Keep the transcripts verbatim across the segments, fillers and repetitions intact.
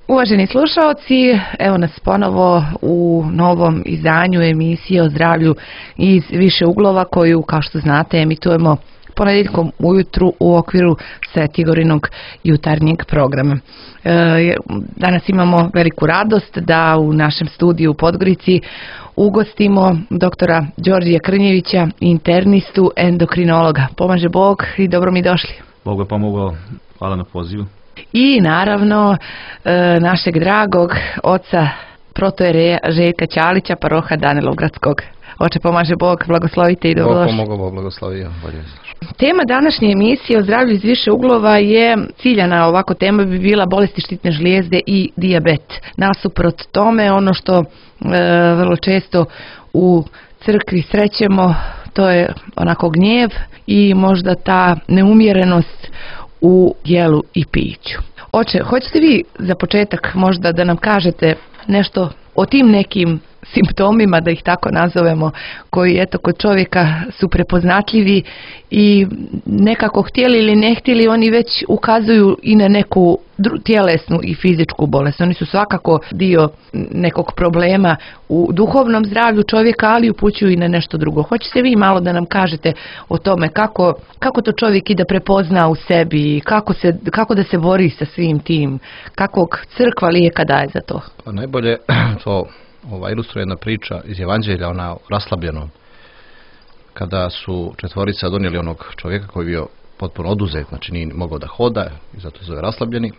Uvaženi slušaoci, evo nas ponovo u novom izdanju emisije o zdravlju iz više uglova koju, kao što znate, emitujemo ponedjeljkom ujutru u okviru Svetigorinog jutarnjeg programa. E, danas imamo veliku radost da u našem studiju u Podgorici ugostimo doktora Đorđija Krnjevića, internistu, endokrinologa. Pomaže Bog i dobro mi došli. Bog je pomogao, hvala na pozivu. I naravno e, našeg dragog oca protojereja Željka Ćalića, paroha Danilovgradskog. Oče, pomaže Bog, blagoslovite i dobrodošli. Bog pomogao, Bog blagoslovio. Tema današnje emisije o zdravlju iz više uglova je, ciljana ovako tema bi bila bolesti štitne žlijezde i dijabet. Nasuprot tome, ono što e, vrlo često u crkvi srećemo, to je onako gnjev i možda ta neumjerenost u jelu i piću. Oče, hoćete vi za početak možda da nam kažete nešto o tim nekim simptomima, da ih tako nazovemo, koji eto kod čovjeka su prepoznatljivi i nekako htjeli ili ne htjeli, oni već ukazuju i na neku tjelesnu i fizičku bolest. Oni su svakako dio nekog problema u duhovnom zdravlju čovjeka, ali upućuju i na nešto drugo. Hoćete vi malo da nam kažete o tome kako, kako to čovjek i da prepozna u sebi, kako, se, kako da se bori sa svim tim, kakvog crkva lijeka daje za to? Najbolje to ova ilustruje jedna priča iz Evanđelja, ona o raslabljenom, kada su četvorica donijeli onog čovjeka koji je bio potpuno oduzet, znači nije mogao da hoda i zato se zove raslabljeni.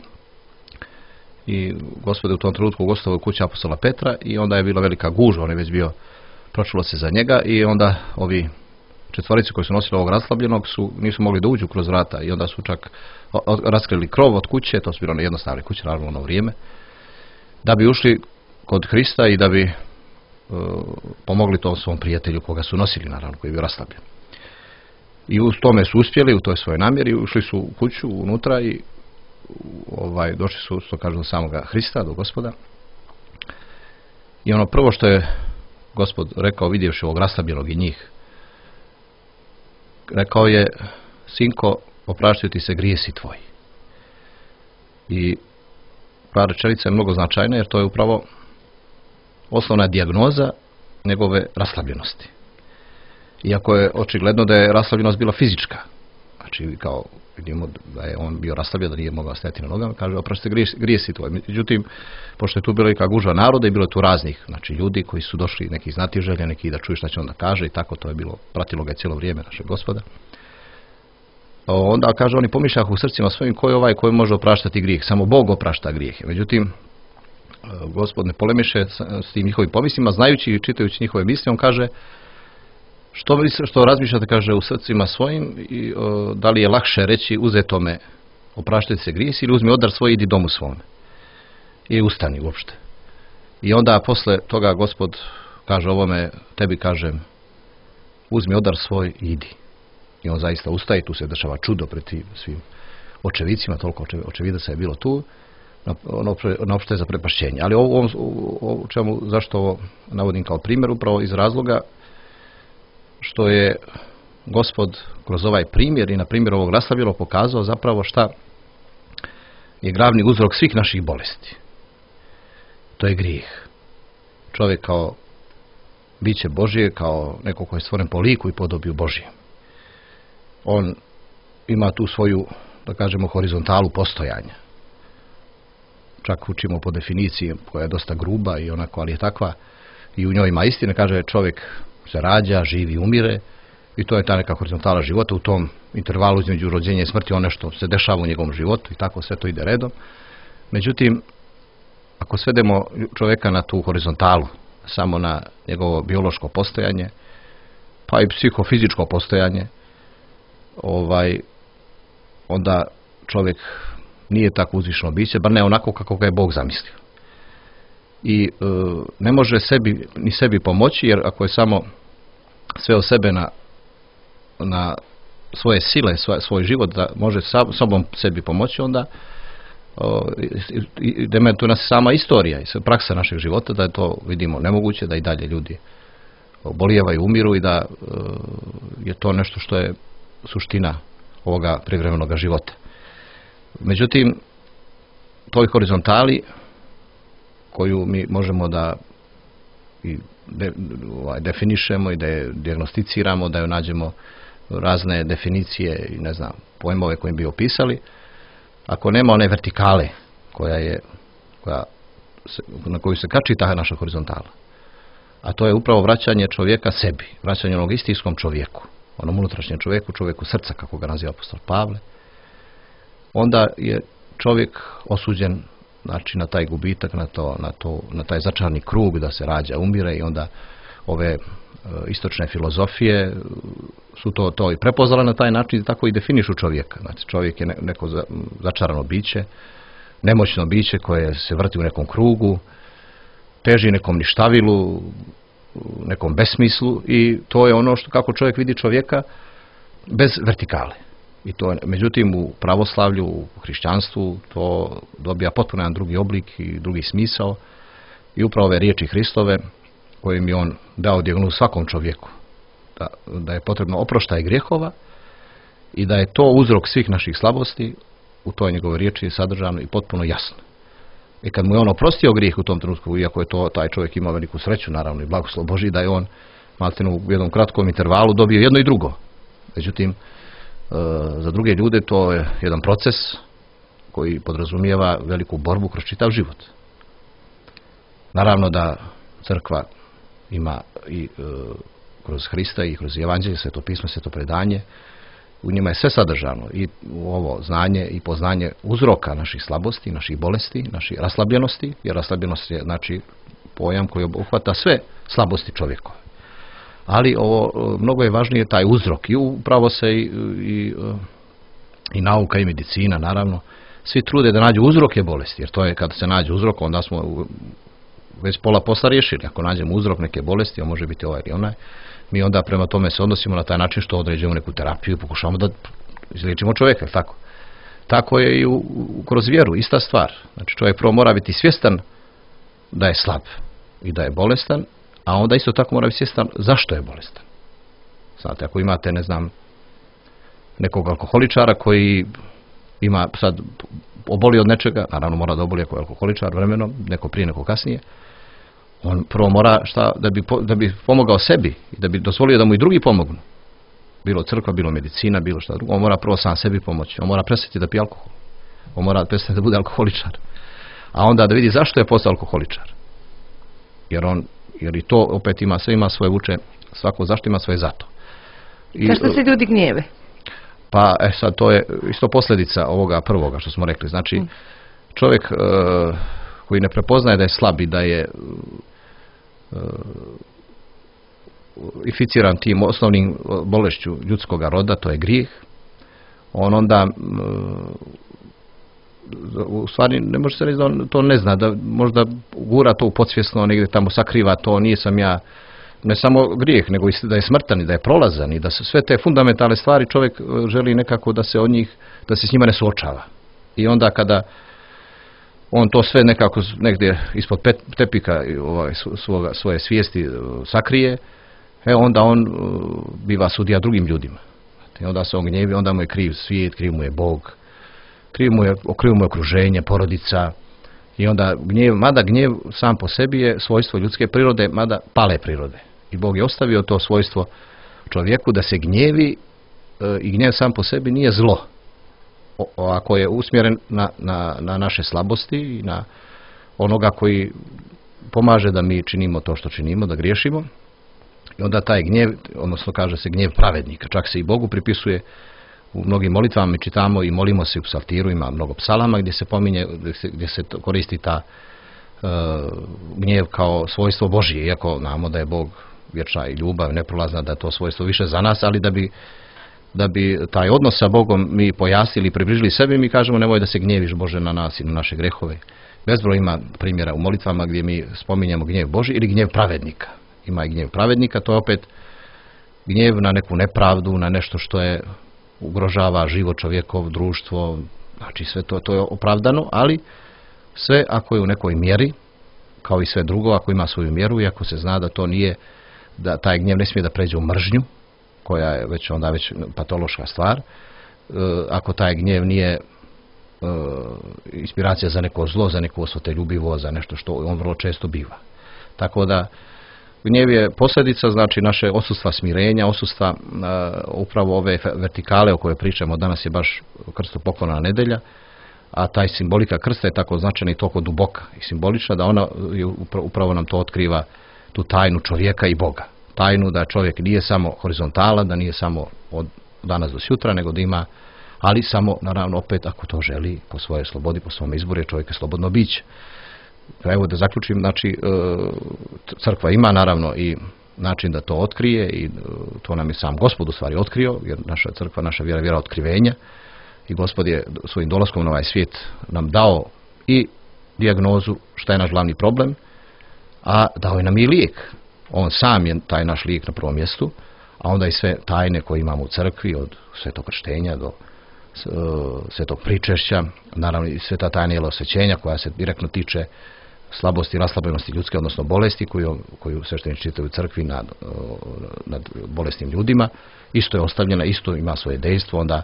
I Gospod je u tom trenutku gostovao u kući apostola Petra i onda je bila velika gužva, on je već bio, pročulo se za njega i onda ovi četvorici koji su nosili ovog raslabljenog su, nisu mogli da uđu kroz vrata i onda su čak raskrili krov od kuće, to su bilo jednostavne kuće naravno u ono vrijeme, da bi ušli kod Hrista i da bi e, pomogli tom svom prijatelju koga su nosili, naravno, koji je bio raslabljen. I u tome su uspjeli, u toj svojoj namjeri, ušli su u kuću, unutra i ovaj, došli su, što kažu, do samoga Hrista, do Gospoda. I ono prvo što je Gospod rekao, vidjevši ovog raslabljenog i njih, rekao je: sinko, opraštaju ti se grijesi tvoji. I prva rečenica je mnogo značajna, jer to je upravo osnovna dijagnoza njegove raslabljenosti. Iako je očigledno da je raslabljenost bila fizička. Znači, kao vidimo da je on bio raslabljen, da nije mogao stajati na nogama, kaže: oprašite grijesi tvoj. Međutim, pošto je tu bilo i kao gužva naroda i bilo je tu raznih, znači, ljudi koji su došli, neki znati želje, neki da čuju šta će on da kaže i tako to je bilo, pratilo ga je cijelo vrijeme našeg Gospoda. Onda kaže, oni pomišljahu u srcima svojim, ko je ovaj koji može opraštati grijeh, samo Bog oprašta grijehe. Međutim, Gospod ne polemiše s tim njihovim pomislima, znajući i čitajući njihove misli, on kaže: što, što razmišljate, kaže, u srcima svojim, i o, da li je lakše reći uzetome opraštati se grijesi ili uzmi odar svoj i idi domu svome. I ustani uopšte. I onda posle toga Gospod kaže ovome: tebi kažem, uzmi odar svoj i idi. I on zaista ustaje, tu se dešava čudo pred tim svim očevicima, toliko očevidaca je bilo tu, na opšte za prepašćenje. Ali ovo, ovo čemu, zašto ovo navodim kao primjer, upravo iz razloga što je Gospod kroz ovaj primjer i na primjer ovog raslabljenog pokazao zapravo šta je glavni uzrok svih naših bolesti. To je grijeh. Čovjek kao biće Božje, kao neko koji je stvoren po liku i podobiju Božje. On ima tu svoju, da kažemo, horizontalu postojanja. Čak učimo po definiciji koja je dosta gruba i onako, ali je takva i u njoj ima istine. Kaže, čovjek se rađa, živi, umire i to je ta neka horizontala života. U tom intervalu između rođenja i smrti on nešto se dešava u njegovom životu i tako sve to ide redom. Međutim, ako svedemo čovjeka na tu horizontalu, samo na njegovo biološko postojanje, pa i psihofizičko postojanje, ovaj, onda čovjek nije tako uzvišeno biće, bar ne onako kako ga je Bog zamislio. I e, ne može sebi, ni sebi pomoći, jer ako je samo sve o sebe na, na svoje sile, svoj, svoj život, da može sam, sobom sebi pomoći, onda dementuje nas sama istorija i praksa našeg života, da je to, vidimo, nemoguće, da i dalje ljudi obolijevaju, umiru i da e, je to nešto što je suština ovoga privremenog života. Međutim, toj horizontali koju mi možemo da i de, ovaj, definišemo i da je dijagnosticiramo, da joj nađemo razne definicije i ne znam, pojmove koje bi opisali, ako nema one vertikale koja je, koja se, na koju se kači ta naša horizontala. A to je upravo vraćanje čovjeka sebi, vraćanje onog istinskom čovjeku, onom unutrašnjem čovjeku, čovjeku srca, kako ga naziva apostol Pavle. Onda je čovjek osuđen, znači, na taj gubitak, na, to, na, to, na taj začarni krug da se rađa, umire, i onda ove e, istočne filozofije su to, to i prepoznale na taj način i tako i definišu čovjeka. Znači, čovjek je ne, neko za, začarano biće, nemoćno biće koje se vrti u nekom krugu, teži nekom ništavilu, nekom besmislu, i to je ono što kako čovjek vidi čovjeka bez vertikale. I to, međutim, u pravoslavlju, u hrišćanstvu to dobija potpuno jedan drugi oblik i drugi smisao, i upravo ove riječi Hristove kojim je on dao dijagnozu svakom čovjeku, da, da je potrebno oproštaj grijehova i da je to uzrok svih naših slabosti, u toj njegove riječi je sadržano i potpuno jasno. I kad mu je on oprostio grijeh u tom trenutku, iako je to taj čovjek imao veliku sreću, naravno, i blagoslov Božji, da je on maltene u jednom kratkom intervalu dobio jedno i drugo. Međutim, za druge ljude to je jedan proces koji podrazumijeva veliku borbu kroz čitav život. Naravno da crkva ima i e, kroz Hrista i kroz Evanđelje, Sveto pismo, Sveto predanje, u njima je sve sadržano, i ovo znanje i poznanje uzroka naših slabosti, naših bolesti, naših raslabljenosti, jer raslabljenost je, znači, pojam koji obuhvata sve slabosti čovjekove. Ali ovo, mnogo je važnije taj uzrok, i upravo se i, i, i nauka i medicina, naravno, svi trude da nađu uzroke bolesti, jer to je kad se nađe uzrok, onda smo već pola posla riješili. Ako nađemo uzrok neke bolesti, on može biti ovaj ili onaj, mi onda prema tome se odnosimo na taj način što određujemo neku terapiju i pokušamo da izliječimo čovjeka, tako. Tako je i u, u, kroz vjeru, ista stvar. Znači, čovjek prvo mora biti svjestan da je slab i da je bolestan, a onda isto tako mora biti svjestan zašto je bolestan. Znate, ako imate, ne znam, nekog alkoholičara koji ima sad oboli od nečega, naravno mora da oboli ako je alkoholičar vremenom, neko prije, neko kasnije, on prvo mora šta, da bi, da bi pomogao sebi i da bi dozvolio da mu i drugi pomognu. Bilo crkva, bilo medicina, bilo šta drugo. On mora prvo sam sebi pomoći. On mora prestati da pije alkohol. On mora prestati da bude alkoholičar. A onda da vidi zašto je postao alkoholičar. Jer on, jer i to opet ima, sve ima svoje vuče, svako zašto ima svoje zato. I, zašto se ljudi gnjeve? Pa, e sad, to je isto posljedica ovoga prvoga što smo rekli. Znači, čovjek e, koji ne prepoznaje da je slab i da je e, inficiran tim osnovnim bolešću ljudskog roda, to je grijeh, on onda e, u stvari ne može se reći da on to ne zna, da možda gura to u podsvjesno, negdje tamo sakriva to, nisam ja, ne samo grijeh, nego i da je smrtan i da je prolazan i da se sve te fundamentalne stvari čovjek želi nekako da se od njih, da se s njima ne suočava. I onda kada on to sve nekako negdje ispod tepika ovaj, svoga, svoje svijesti sakrije, e onda on biva sudija drugim ljudima. I onda se on gnjevi, onda mu je kriv svijet, kriv mu je Bog, kriv mu je, kriv mu je okruženje, porodica. I onda gnjev, mada gnjev sam po sebi je svojstvo ljudske prirode, mada pale prirode. I Bog je ostavio to svojstvo čovjeku da se gnjevi, e, i gnjev sam po sebi nije zlo. O, ako je usmjeren na, na, na naše slabosti i na onoga koji pomaže da mi činimo to što činimo, da griješimo. I onda taj gnjev, odnosno kaže se gnjev pravednika, čak se i Bogu pripisuje u mnogim molitvama, mi čitamo i molimo se u psaltiru, ima mnogo psalama gdje se pominje, gdje se, gdje se koristi ta uh, gnjev kao svojstvo Božje, iako znamo da je Bog vječna i ljubav, neprolazna, da je to svojstvo više za nas, ali da bi, da bi taj odnos sa Bogom mi pojasnili i približili sebi, mi kažemo nemoj da se gnjeviš Bože na nas i na naše grehove. Bezbroj ima primjera u molitvama gdje mi spominjemo gnjev Božji ili gnjev pravednika. Ima i gnjev pravednika, to je opet gnjev na neku nepravdu, na nešto što je ugrožava život čovjekov, društvo, znači sve to, to je opravdano, ali sve ako je u nekoj mjeri, kao i sve drugo, ako ima svoju mjeru i ako se zna da to nije, da taj gnjev ne smije da pređe u mržnju, koja je već onda već patološka stvar, e, ako taj gnjev nije inspiracija za neko zlo, za neko osveteljubivo, za nešto što on vrlo često biva. Tako da gnjev je posljedica, znači, naše odsustva smirenja, odsustva upravo ove vertikale o kojoj pričamo. Danas je baš krstopoklona nedelja, a taj simbolika krsta je tako značajna i toliko duboka i simbolična da ona upravo nam to otkriva, tu tajnu čovjeka i Boga. Tajnu da čovjek nije samo horizontalan, da nije samo od danas do sutra, nego da ima, ali samo, naravno, opet ako to želi, po svojoj slobodi, po svom izboru, čovjek je slobodno biće. Evo da zaključim, znači, crkva ima naravno i način da to otkrije i to nam je sam Gospod u stvari otkrio, jer naša crkva, naša vjera, vjera otkrivenja, i Gospod je svojim dolaskom na ovaj svijet nam dao i dijagnozu šta je naš glavni problem, a dao je nam i lijek. On sam je taj naš lijek na prvom mjestu, a onda i sve tajne koje imamo u crkvi, od svetog krštenja do svetog pričešća, naravno i sveta tajna jelosvećenja koja se direktno tiče slabosti i raslabenosti ljudske, odnosno bolesti koju, koju sveštenici čitaju u crkvi nad, nad bolesnim ljudima. Isto je ostavljena, isto ima svoje dejstvo, onda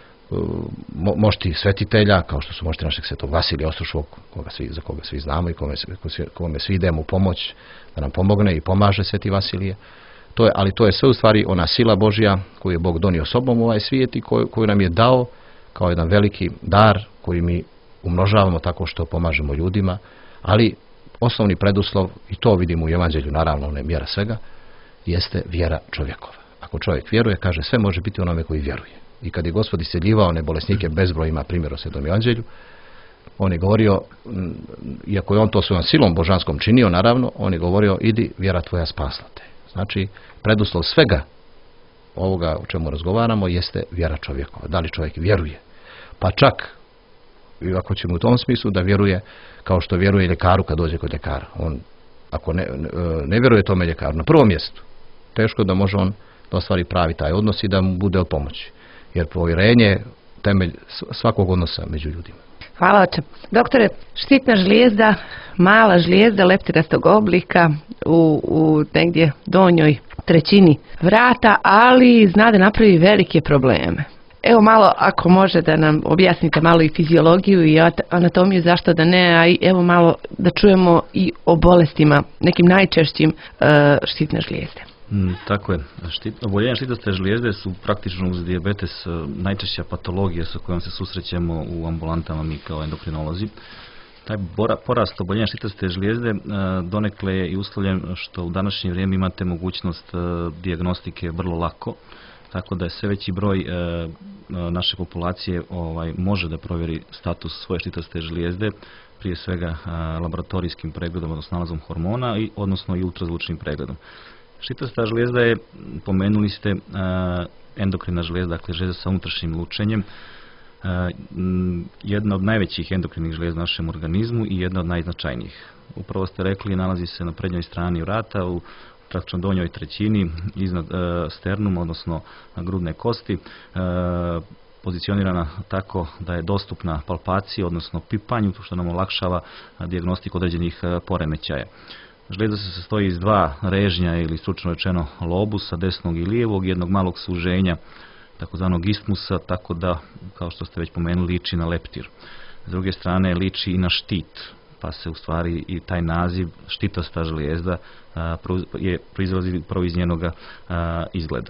mo, mošti svetitelja, kao što su mošti našeg svetog Vasilija Ostroškog, koga svi, za koga svi znamo i kome, kome svi idemo u pomoć da nam pomogne i pomaže sveti Vasilije. To je, ali to je sve u stvari ona sila Božja koju je Bog donio sobom u ovaj svijet i koju, koju nam je dao kao jedan veliki dar koji mi umnožavamo tako što pomažemo ljudima, ali osnovni preduslov, i to vidimo u Evanđelju, naravno ne mjera svega, jeste vjera čovjekova. Ako čovjek vjeruje, kaže, sve može biti onome koji vjeruje. I kad je Gospod isceljivao one bolesnike, bezbroj ima primjer u Svetom Evanđelju, on je govorio, iako je on to svojom silom božanskom činio, naravno, on je govorio, idi, vjera tvoja spasla te. Znači, preduslov svega ovoga o čemu razgovaramo jeste vjera čovjekova. Da li čovjek vjeruje? Pa čak, ako ćemo u tom smislu, da vjeruje kao što vjeruje ljekaru kad dođe kod ljekara. On, ako ne, ne vjeruje tome ljekaru na prvom mjestu, teško da može on da ostvari pravi taj odnos i da mu bude od pomoći. Jer povjerenje je temelj svakog odnosa među ljudima. Hvala oče. Doktore, štitna žlijezda, mala žlijezda leptirastog oblika u, u negdje donjoj trećini vrata, ali zna da napravi velike probleme. Evo malo, ako može da nam objasnite malo i fiziologiju i anatomiju, zašto da ne, a i evo malo da čujemo i o bolestima, nekim najčešćim uh, štitne žlijezde. Mm, tako je. Štit, oboljenja štitaste žlijezde su praktično uz dijabetes najčešća patologija sa kojom se susrećemo u ambulantama mi kao endokrinolozi. Taj bora, porast oboljenja štitaste žlijezde uh, donekle je i uslovljen što u današnje vrijeme imate mogućnost uh, dijagnostike vrlo lako. Tako da je sve veći broj e, naše populacije ovaj, može da provjeri status svoje štitaste žlijezde, prije svega e, laboratorijskim pregledom, odnosno nalazom hormona, i, odnosno i ultrazvučnim pregledom. Štitasta žlijezda je, pomenuli ste, e, endokrina žlijezda, dakle žlijezda sa unutrašnjim lučenjem, e, jedna od najvećih endokrinih žlijezda u našem organizmu i jedna od najznačajnijih. Upravo ste rekli, nalazi se na prednjoj strani vrata, u praktično donjoj trećini iznad e, sternuma, odnosno grudne kosti, e, pozicionirana tako da je dostupna palpaciji, odnosno pipanju, što nam olakšava dijagnostiku određenih e, poremećaja. Žlijezda se sastoji iz dva režnja ili stručno rečeno lobusa, desnog i lijevog, jednog malog suženja, takozvanog istmusa, tako da, kao što ste već pomenuli, liči na leptir. S druge strane liči i na štit, pa se u stvari i taj naziv štitasta žlijezda a, je proizlazi prvo iz njenoga a, izgleda.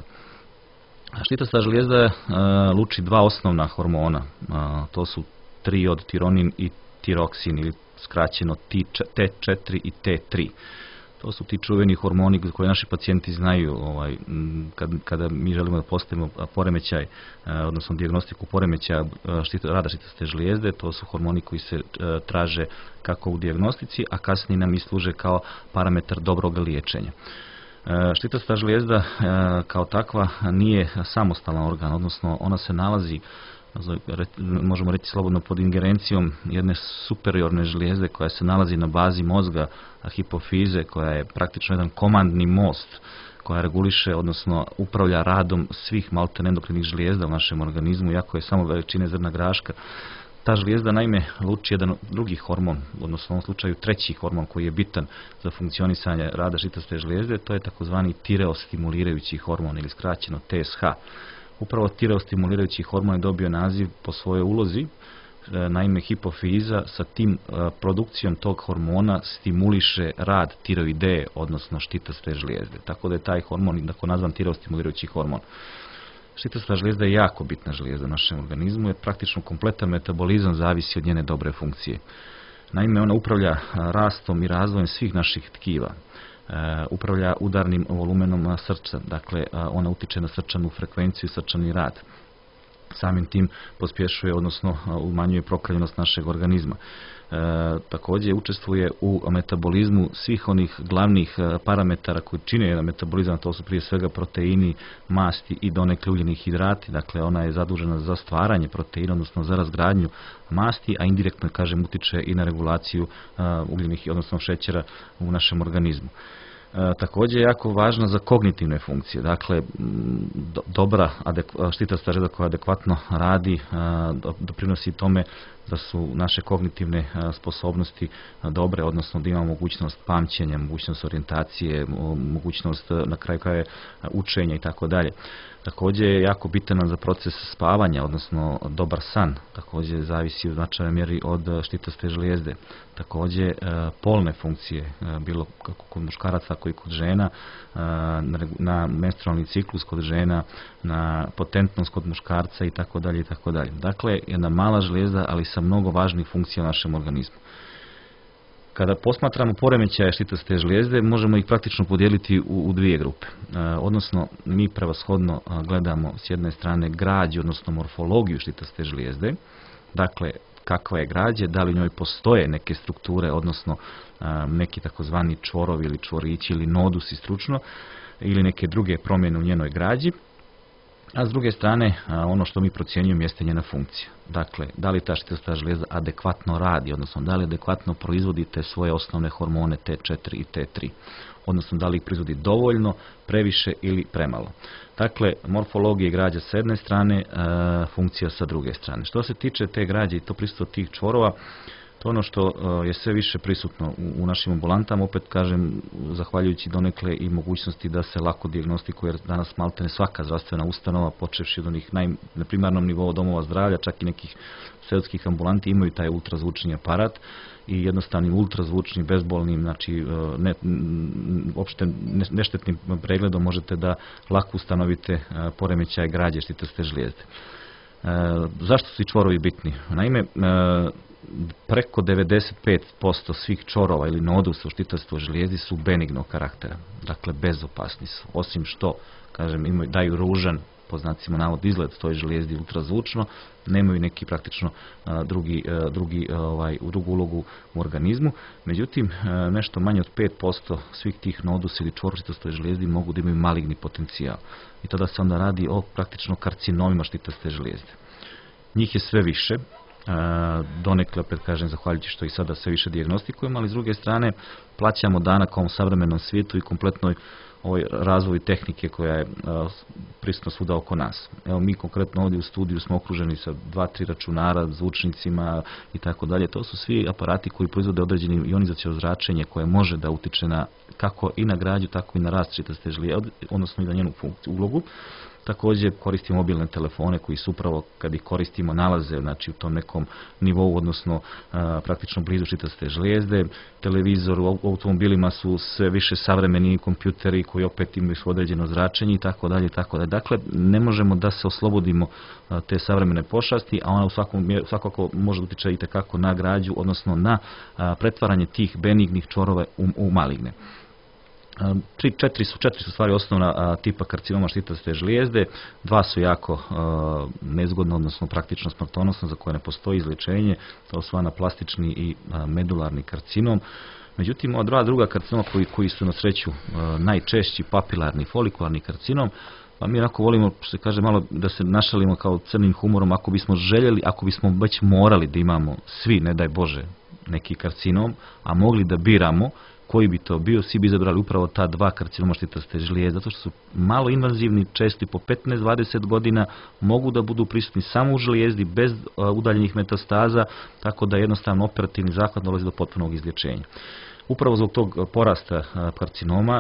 Štitasta žlijezda a, luči dva osnovna hormona, a, to su triodtironin i tiroksin, ili skraćeno T četiri i T tri. To su ti čuveni hormoni koje naši pacijenti znaju ovaj, kad, kada mi želimo da postavimo poremećaj, odnosno dijagnostiku poremećaja štita, rada štitaste žlijezde. To su hormoni koji se traže kako u dijagnostici, a kasnije nam i služe kao parametar dobrog liječenja. Štitasta žlijezda kao takva nije samostalan organ, odnosno ona se nalazi, možemo reći slobodno, pod ingerencijom jedne superiorne žlijezde koja se nalazi na bazi mozga, hipofize, koja je praktično jedan komandni most koja reguliše, odnosno upravlja radom svih maltene endokrinih žlijezda u našem organizmu, iako je samo veličine zrna graška. Ta žlijezda naime luči jedan drugi hormon, odnosno u ovom slučaju treći hormon koji je bitan za funkcionisanje rada žitaste žlijezde, to je takozvani tireostimulirajući hormon ili skraćeno T S H. Upravo tireostimulirajući hormon je dobio naziv po svojoj ulozi, Naime, hipofiza sa tim produkcijom tog hormona stimuliše rad tiroideje, odnosno štitoste žlijezde. Tako da je taj hormon, tako nazvan tiroostimulirajući hormon. Štitasta žlijezda je jako bitna žlijezda u našem organizmu, jer praktično kompletan metabolizam zavisi od njene dobre funkcije. Naime, ona upravlja rastom i razvojem svih naših tkiva. Upravlja udarnim volumenom srca, dakle ona utiče na srčanu frekvenciju i srčani rad. Samim tim pospješuje, odnosno umanjuje prokrvljenost našeg organizma. E, također učestvuje u metabolizmu svih onih glavnih parametara koji čine jedan metabolizam, to su prije svega proteini, masti i donekle ugljeni hidrati. Dakle, ona je zadužena za stvaranje proteina, odnosno za razgradnju masti, a indirektno, kažem, utiče i na regulaciju uh, ugljenih, odnosno šećera u našem organizmu. E, također je jako važna za kognitivne funkcije. Dakle, do, dobra štitasta žlijezda koja adekvatno radi do, doprinosi tome da su naše kognitivne sposobnosti dobre, odnosno da imamo mogućnost pamćenja, mogućnost orijentacije, mogućnost na kraju kraja učenja i tako dalje. Također je jako bitan za proces spavanja, odnosno dobar san. Također zavisi u značajnoj mjeri od štitoste žlijezde. Također polne funkcije, bilo kod muškaraca, tako i kod žena, na menstrualni ciklus kod žena, na potentnost kod muškarca i tako dalje i tako dalje. Dakle, jedna mala žlijezda, ali sa mnogo važnih funkcija u našem organizmu. Kada posmatramo poremećaje štitoste žlijezde, možemo ih praktično podijeliti u, u dvije grupe. E, odnosno, mi prevashodno gledamo s jedne strane građu, odnosno morfologiju štitoste žlijezde. Dakle, kakva je građe, da li u njoj postoje neke strukture, odnosno a, neki takozvani čvorovi ili čvorići ili nodusi stručno, ili neke druge promjene u njenoj građi. A s druge strane, ono što mi procjenjujemo jeste njena funkcija. Dakle, da li ta štitosta žlijezda adekvatno radi, odnosno da li adekvatno proizvodi te svoje osnovne hormone T četiri i T tri, odnosno da li ih proizvodi dovoljno, previše ili premalo. Dakle, morfologija građa s jedne strane, funkcija sa druge strane. Što se tiče te građe i to prisustvo tih čvorova, to ono što je sve više prisutno u našim ambulantama, opet kažem, zahvaljujući donekle i mogućnosti da se lako dijagnostikuje, jer danas maltene svaka zdravstvena ustanova, počevši od onih naj, na primarnom nivou domova zdravlja, čak i nekih seoskih ambulanti imaju taj ultrazvučni aparat i jednostavnim ultrazvučnim, bezbolnim, znači ne, uopšte neštetnim pregledom možete da lako ustanovite poremećaj građe štitoste žlijezde. E, zašto su i čvorovi bitni? Naime, e, preko devedeset pet posto svih čvorova ili nodusa u štitostoj žlijezdi su benignog karaktera, dakle bezopasni su, osim što, kažem, imaju, daju ružan, po znacima navod, izgled toj žlijezdi ultrazvučno, nemaju neki praktično a, drugi, a, drugi, a, ovaj, drugu ulogu u organizmu. Međutim, a, nešto manje od pet posto svih tih nodusa ili čvorova u štitostoj žlijezdi mogu da imaju maligni potencijal. I tada se onda radi o praktično karcinomima štitoste žlijezde. Njih je sve više, donekle, opet kažem, zahvaljujući što i sada sve više dijagnostikujemo, ali s druge strane plaćamo danak ovom savremenom svijetu i kompletnoj ovoj razvoju tehnike koja je prisutna svuda oko nas. Evo, mi konkretno ovdje u studiju smo okruženi sa dva, tri računara, zvučnicima i tako dalje. To su svi aparati koji proizvode određeni ionizacijsko zračenje koje može da utiče na kako i na građu, tako i na rast štitoste žlijezde, odnosno i na njenu funkciju, ulogu. Također koristimo mobilne telefone koji su upravo, kad ih koristimo, nalaze, znači, u tom nekom nivou, odnosno a, praktično blizu štitoste žlijezde. Televizor, u automobilima su sve više savremeni kompjuteri koji opet imaju svoje određeno zračenje i tako dalje i tako dalje. Dakle, ne možemo da se oslobodimo a, te savremene pošasti, a ona u svakom svakako može utiče i tekako na građu, odnosno na a, pretvaranje tih benignih čvorova u, u maligne. Tri, četiri su, četiri su stvari osnovna a, tipa karcinoma štitoste žlijezde. Dva su jako a, nezgodna, odnosno praktično smrtonosna, za koje ne postoji izlječenje. To su anaplastični i a, medularni karcinom. Međutim, ova dva druga karcinoma koji, koji su na sreću a, najčešći, papilarni, folikularni karcinom, pa mi onako volimo, što se kaže, malo da se našalimo kao crnim humorom, ako bismo željeli, ako bismo već morali da imamo svi, ne daj Bože, neki karcinom, a mogli da biramo koji bi to bio, svi bi izabrali upravo ta dva karcinoma štitoste žlijezde, zato što su malo invazivni, često i po petnaest do dvadeset godina, mogu da budu prisutni samo u žlijezdi, bez uh, udaljenih metastaza, tako da jednostavno operativni zahvat dolazi do potpunog izlječenja. Upravo zbog tog porasta karcinoma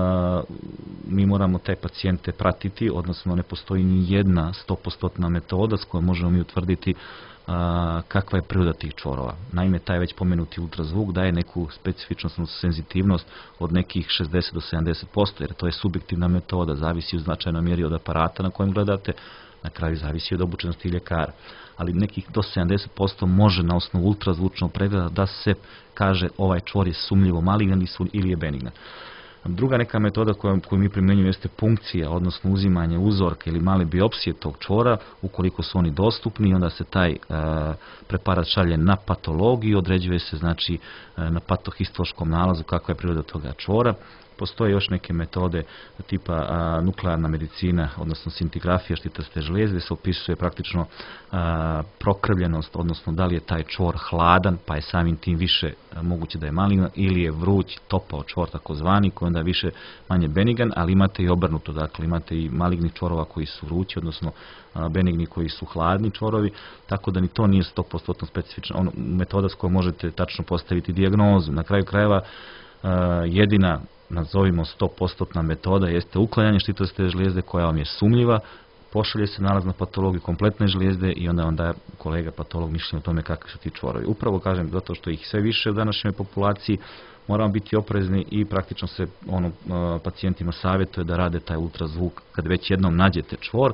mi moramo te pacijente pratiti, odnosno ne postoji ni jedna sto posto metoda s kojom možemo mi utvrditi kakva je priroda tih čvorova. Naime, taj već pomenuti ultrazvuk daje neku specifičnost, senzitivnost od nekih šezdeset do sedamdeset posto, jer to je subjektivna metoda, zavisi u značajnoj mjeri od aparata na kojem gledate, na kraju zavisi od obučenosti ljekara. Ali nekih do sedamdeset posto može na osnovu ultrazvučnog pregleda da se kaže ovaj čvor je sumnjivo malignan ili je benignan. Druga neka metoda koju, koju mi primjenjujemo jeste punkcija, odnosno uzimanje uzorka ili male biopsije tog čvora. Ukoliko su oni dostupni, onda se taj e, preparat šalje na patologiju, određuje se znači e, na patohistološkom nalazu kakva je priroda toga čvora. Postoje još neke metode tipa a, nuklearna medicina, odnosno scintigrafija štitaste žlijezde, se opisuje praktično a, prokrvljenost, odnosno da li je taj čvor hladan, pa je samim tim više a, moguće da je malignan, ili je vruć, topao čvor takozvani, koji onda je više manje benigan, ali imate i obrnuto, dakle imate i malignih čvorova koji su vrući, odnosno a, benigni koji su hladni čvorovi, tako da ni to nije sto posto specifična ono, metoda s kojom možete tačno postaviti dijagnozu. Na kraju krajeva a, jedina nazovimo sto posto metoda jeste uklanjanje štitoste žlijezde koja vam je sumnjiva, pošalje se nalaz na patologiju kompletne žlijezde i onda onda kolega patolog mišljenje o tome kakvi su ti čvorovi. Upravo kažem, zato što ih sve više u današnjoj populaciji, moramo biti oprezni i praktično se ono, pacijentima savjetuje da rade taj ultrazvuk kad već jednom nađete čvor,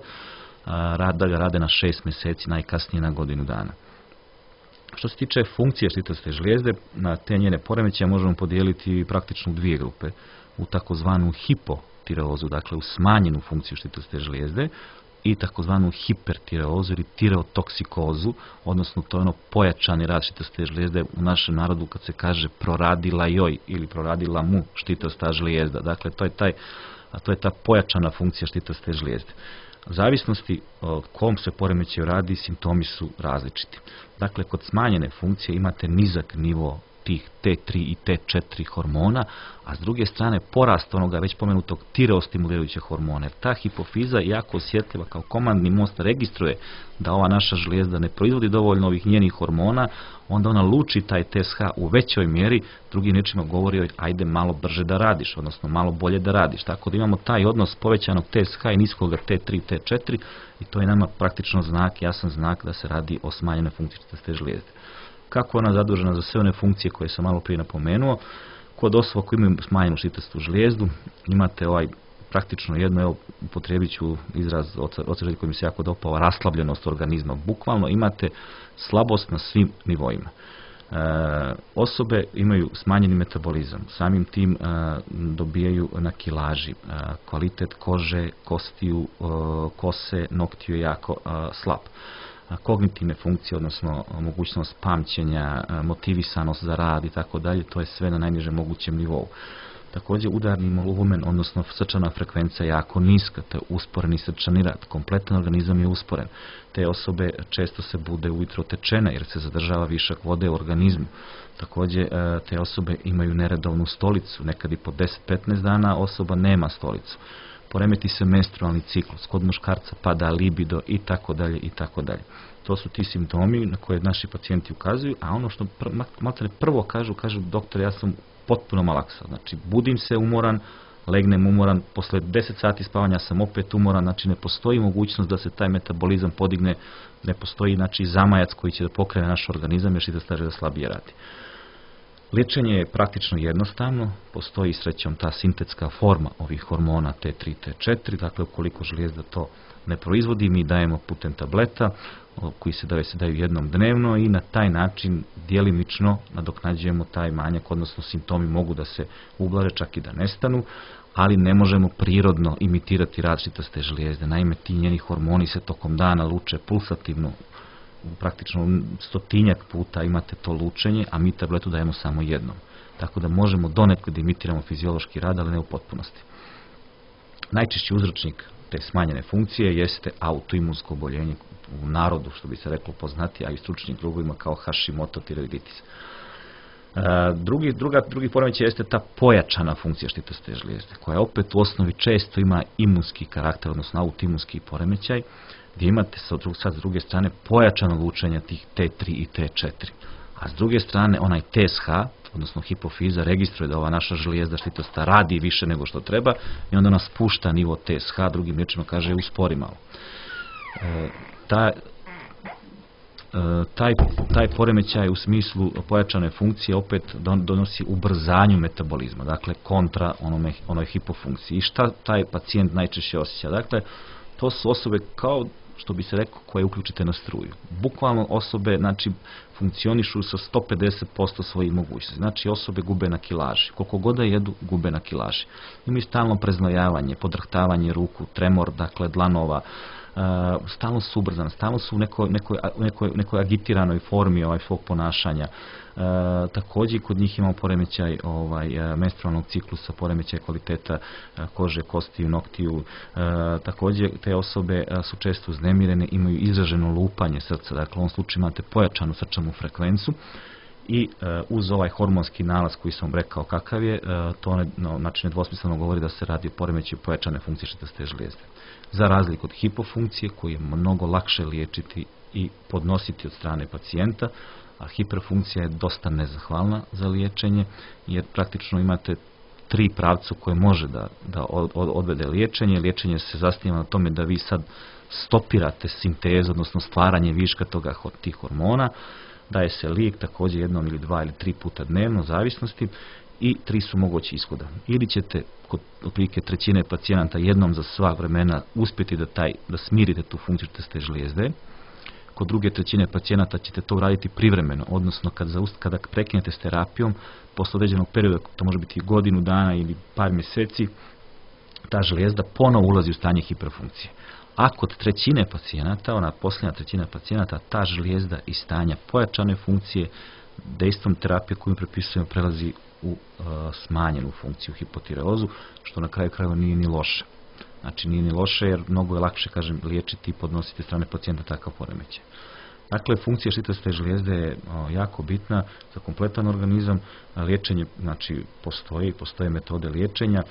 da ga rade na šest mjeseci, najkasnije na godinu dana. Što se tiče funkcije štitoste žlijezde, na te njene poremećaje možemo podijeliti praktično u dvije grupe. U takozvanu hipotireozu, dakle u smanjenu funkciju štitoste žlijezde, i takozvanu hipertireozu ili tireotoksikozu, odnosno to je ono pojačani rad štitoste žlijezde u našem narodu kad se kaže proradila joj ili proradila mu štitosta žlijezda. Dakle, to je, taj, a to je ta pojačana funkcija štitoste žlijezde. U zavisnosti o kom se poremećaju radi, simptomi su različiti. Dakle, kod smanjene funkcije imate nizak nivo tih T tri i T četiri hormona, a s druge strane porast onoga već pomenutog tireostimulirajućeg hormona. Jer ta hipofiza je jako osjetljiva, kao komandni most registruje da ova naša žlijezda ne proizvodi dovoljno ovih njenih hormona, onda ona luči taj T S H u većoj mjeri, drugim riječima govori joj ajde malo brže da radiš, odnosno malo bolje da radiš. Tako da imamo taj odnos povećanog T S H i niskoga T tri i T četiri i to je nama praktično znak, jasan znak da se radi o smanjenoj funkciji te žlijezde. Kako ona zadužena za sve one funkcije koje sam malo prije napomenuo, kod osoba koji imaju smanjenu štitostu žlijezdu imate ovaj praktično jedno, evo upotrijebit ću izraz ocredi koji mi se jako dopao, raslabljenost organizma. Bukvalno imate slabost na svim nivoima. E, osobe imaju smanjeni metabolizam, samim tim e, dobijaju na kilaži, e, kvalitet kože, kostiju, e, kose, noktiju je jako e, slab. Kognitivne funkcije, odnosno mogućnost pamćenja, motivisanost za rad i tako dalje, to je sve na najnižem mogućem nivou. Također udarni volumen, odnosno srčana frekvencija je jako niska, to je usporeni srčani rad, kompletan organizam je usporen. Te osobe često se bude ujutro tečene jer se zadržava višak vode u organizmu. Također te osobe imaju neredovnu stolicu, nekad i po deset do petnaest dana osoba nema stolicu. Poremeti se menstrualni ciklus, kod muškarca pada libido i tako dalje i tako dalje. To su ti simptomi na koje naši pacijenti ukazuju, a ono što pr prvo kažu, kažu doktor, ja sam potpuno malaksa. Znači, budim se umoran, legnem umoran, posle deset sati spavanja sam opet umoran, znači ne postoji mogućnost da se taj metabolizam podigne, ne postoji znači zamajac koji će da pokrene naš organizam još i da staže da slabije radi. Liječenje je praktično jednostavno, postoji srećom ta sintetska forma ovih hormona T tri i T četiri, dakle ukoliko žlijezda to ne proizvodi, mi dajemo putem tableta koji se daju, se daju jednom dnevno i na taj način djelimično nadoknađujemo taj manjak, odnosno simptomi mogu da se ublaže, čak i da nestanu, ali ne možemo prirodno imitirati rad štitoste žlijezde. Naime, ti njeni hormoni se tokom dana luče pulsativno, praktično stotinjak puta imate to lučenje, a mi tabletu dajemo samo jednom. Tako da možemo donekle da imitiramo fiziološki rad, ali ne u potpunosti. Najčešći uzročnik te smanjene funkcije jeste autoimunsko oboljenje, u narodu, što bi se reklo poznati, a i stručnim krugovima kao Hashimoto tiroiditis. Drugi, druga, drugi poremećaj jeste ta pojačana funkcija štitoste žlijezde, koja opet u osnovi često ima imunski karakter, odnosno autoimunski poremećaj, gdje imate sad s druge strane pojačano lučenje tih T tri i T četiri. A s druge strane onaj T S H, odnosno hipofiza, registruje da ova naša žlijezda štitosta radi više nego što treba i onda nas spušta nivo T S H, drugim riječima kaže uspori malo. E, ta, Taj, taj poremećaj u smislu pojačane funkcije opet donosi ubrzanju metabolizma, dakle kontra onome, onoj hipofunkciji. I šta taj pacijent najčešće osjeća? Dakle, to su osobe kao što bi se rekao koje uključite na struju. Bukvalno osobe, znači, funkcionišu sa sto pedeset posto svojih mogućnosti. Znači, osobe gube na kilaži. Koliko god da jedu, gube na kilaži. Imaju stalno preznojavanje, podrhtavanje ruku, tremor, dakle, dlanova, Uh, stalno su ubrzane, stalno su u nekoj, nekoj, nekoj, nekoj agitiranoj formi ovaj, svog ponašanja. Uh, također kod njih imamo poremećaj ovaj, menstrualnog ciklusa, poremećaj kvaliteta uh, kože, kostiju, noktiju. Uh, također te osobe uh, su često uznemirene, imaju izraženo lupanje srca, dakle u ovom slučaju imate pojačanu srčanu frekvencu. I uh, uz ovaj hormonski nalaz koji sam rekao kakav je, uh, to ne, no, znači nedvosmisleno govori da se radi o poremećaju pojačane funkcije štitoste žlijezde. Za razliku od hipofunkcije koju je mnogo lakše liječiti i podnositi od strane pacijenta, a hiperfunkcija je dosta nezahvalna za liječenje jer praktično imate tri pravca koje može da, da od, odvede liječenje. Liječenje se zasniva na tome da vi sad stopirate sintezu, odnosno stvaranje viška toga, tih hormona, daje se lijek također jednom ili dva ili tri puta dnevno, zavisnosti, i tri su mogući ishoda. Ili ćete kod otprilike trećine pacijenata jednom za sva vremena uspjeti da, taj, da smirite tu funkciju štitoste žlijezde. Kod druge trećine pacijenata ćete to uraditi privremeno, odnosno kad zaust, kada prekinete s terapijom, posle određenog perioda, to može biti godinu dana ili par mjeseci, ta žlijezda ponovo ulazi u stanje hiperfunkcije. A kod trećine pacijenata, ona posljednja trećina pacijenata, ta žlijezda iz stanja pojačane funkcije, dejstvom terapije koju prepisujemo prelazi u uh, smanjenu funkciju, hipotireozu, što na kraju krajeva nije ni loše. Znači nije ni loše jer mnogo je lakše, kažem, liječiti i podnositi strane pacijenta takav poremećaj. Dakle, funkcija štitoste žlijezde je o, jako bitna za kompletan organizam. Liječenje, znači, postoji, postoje metode liječenja.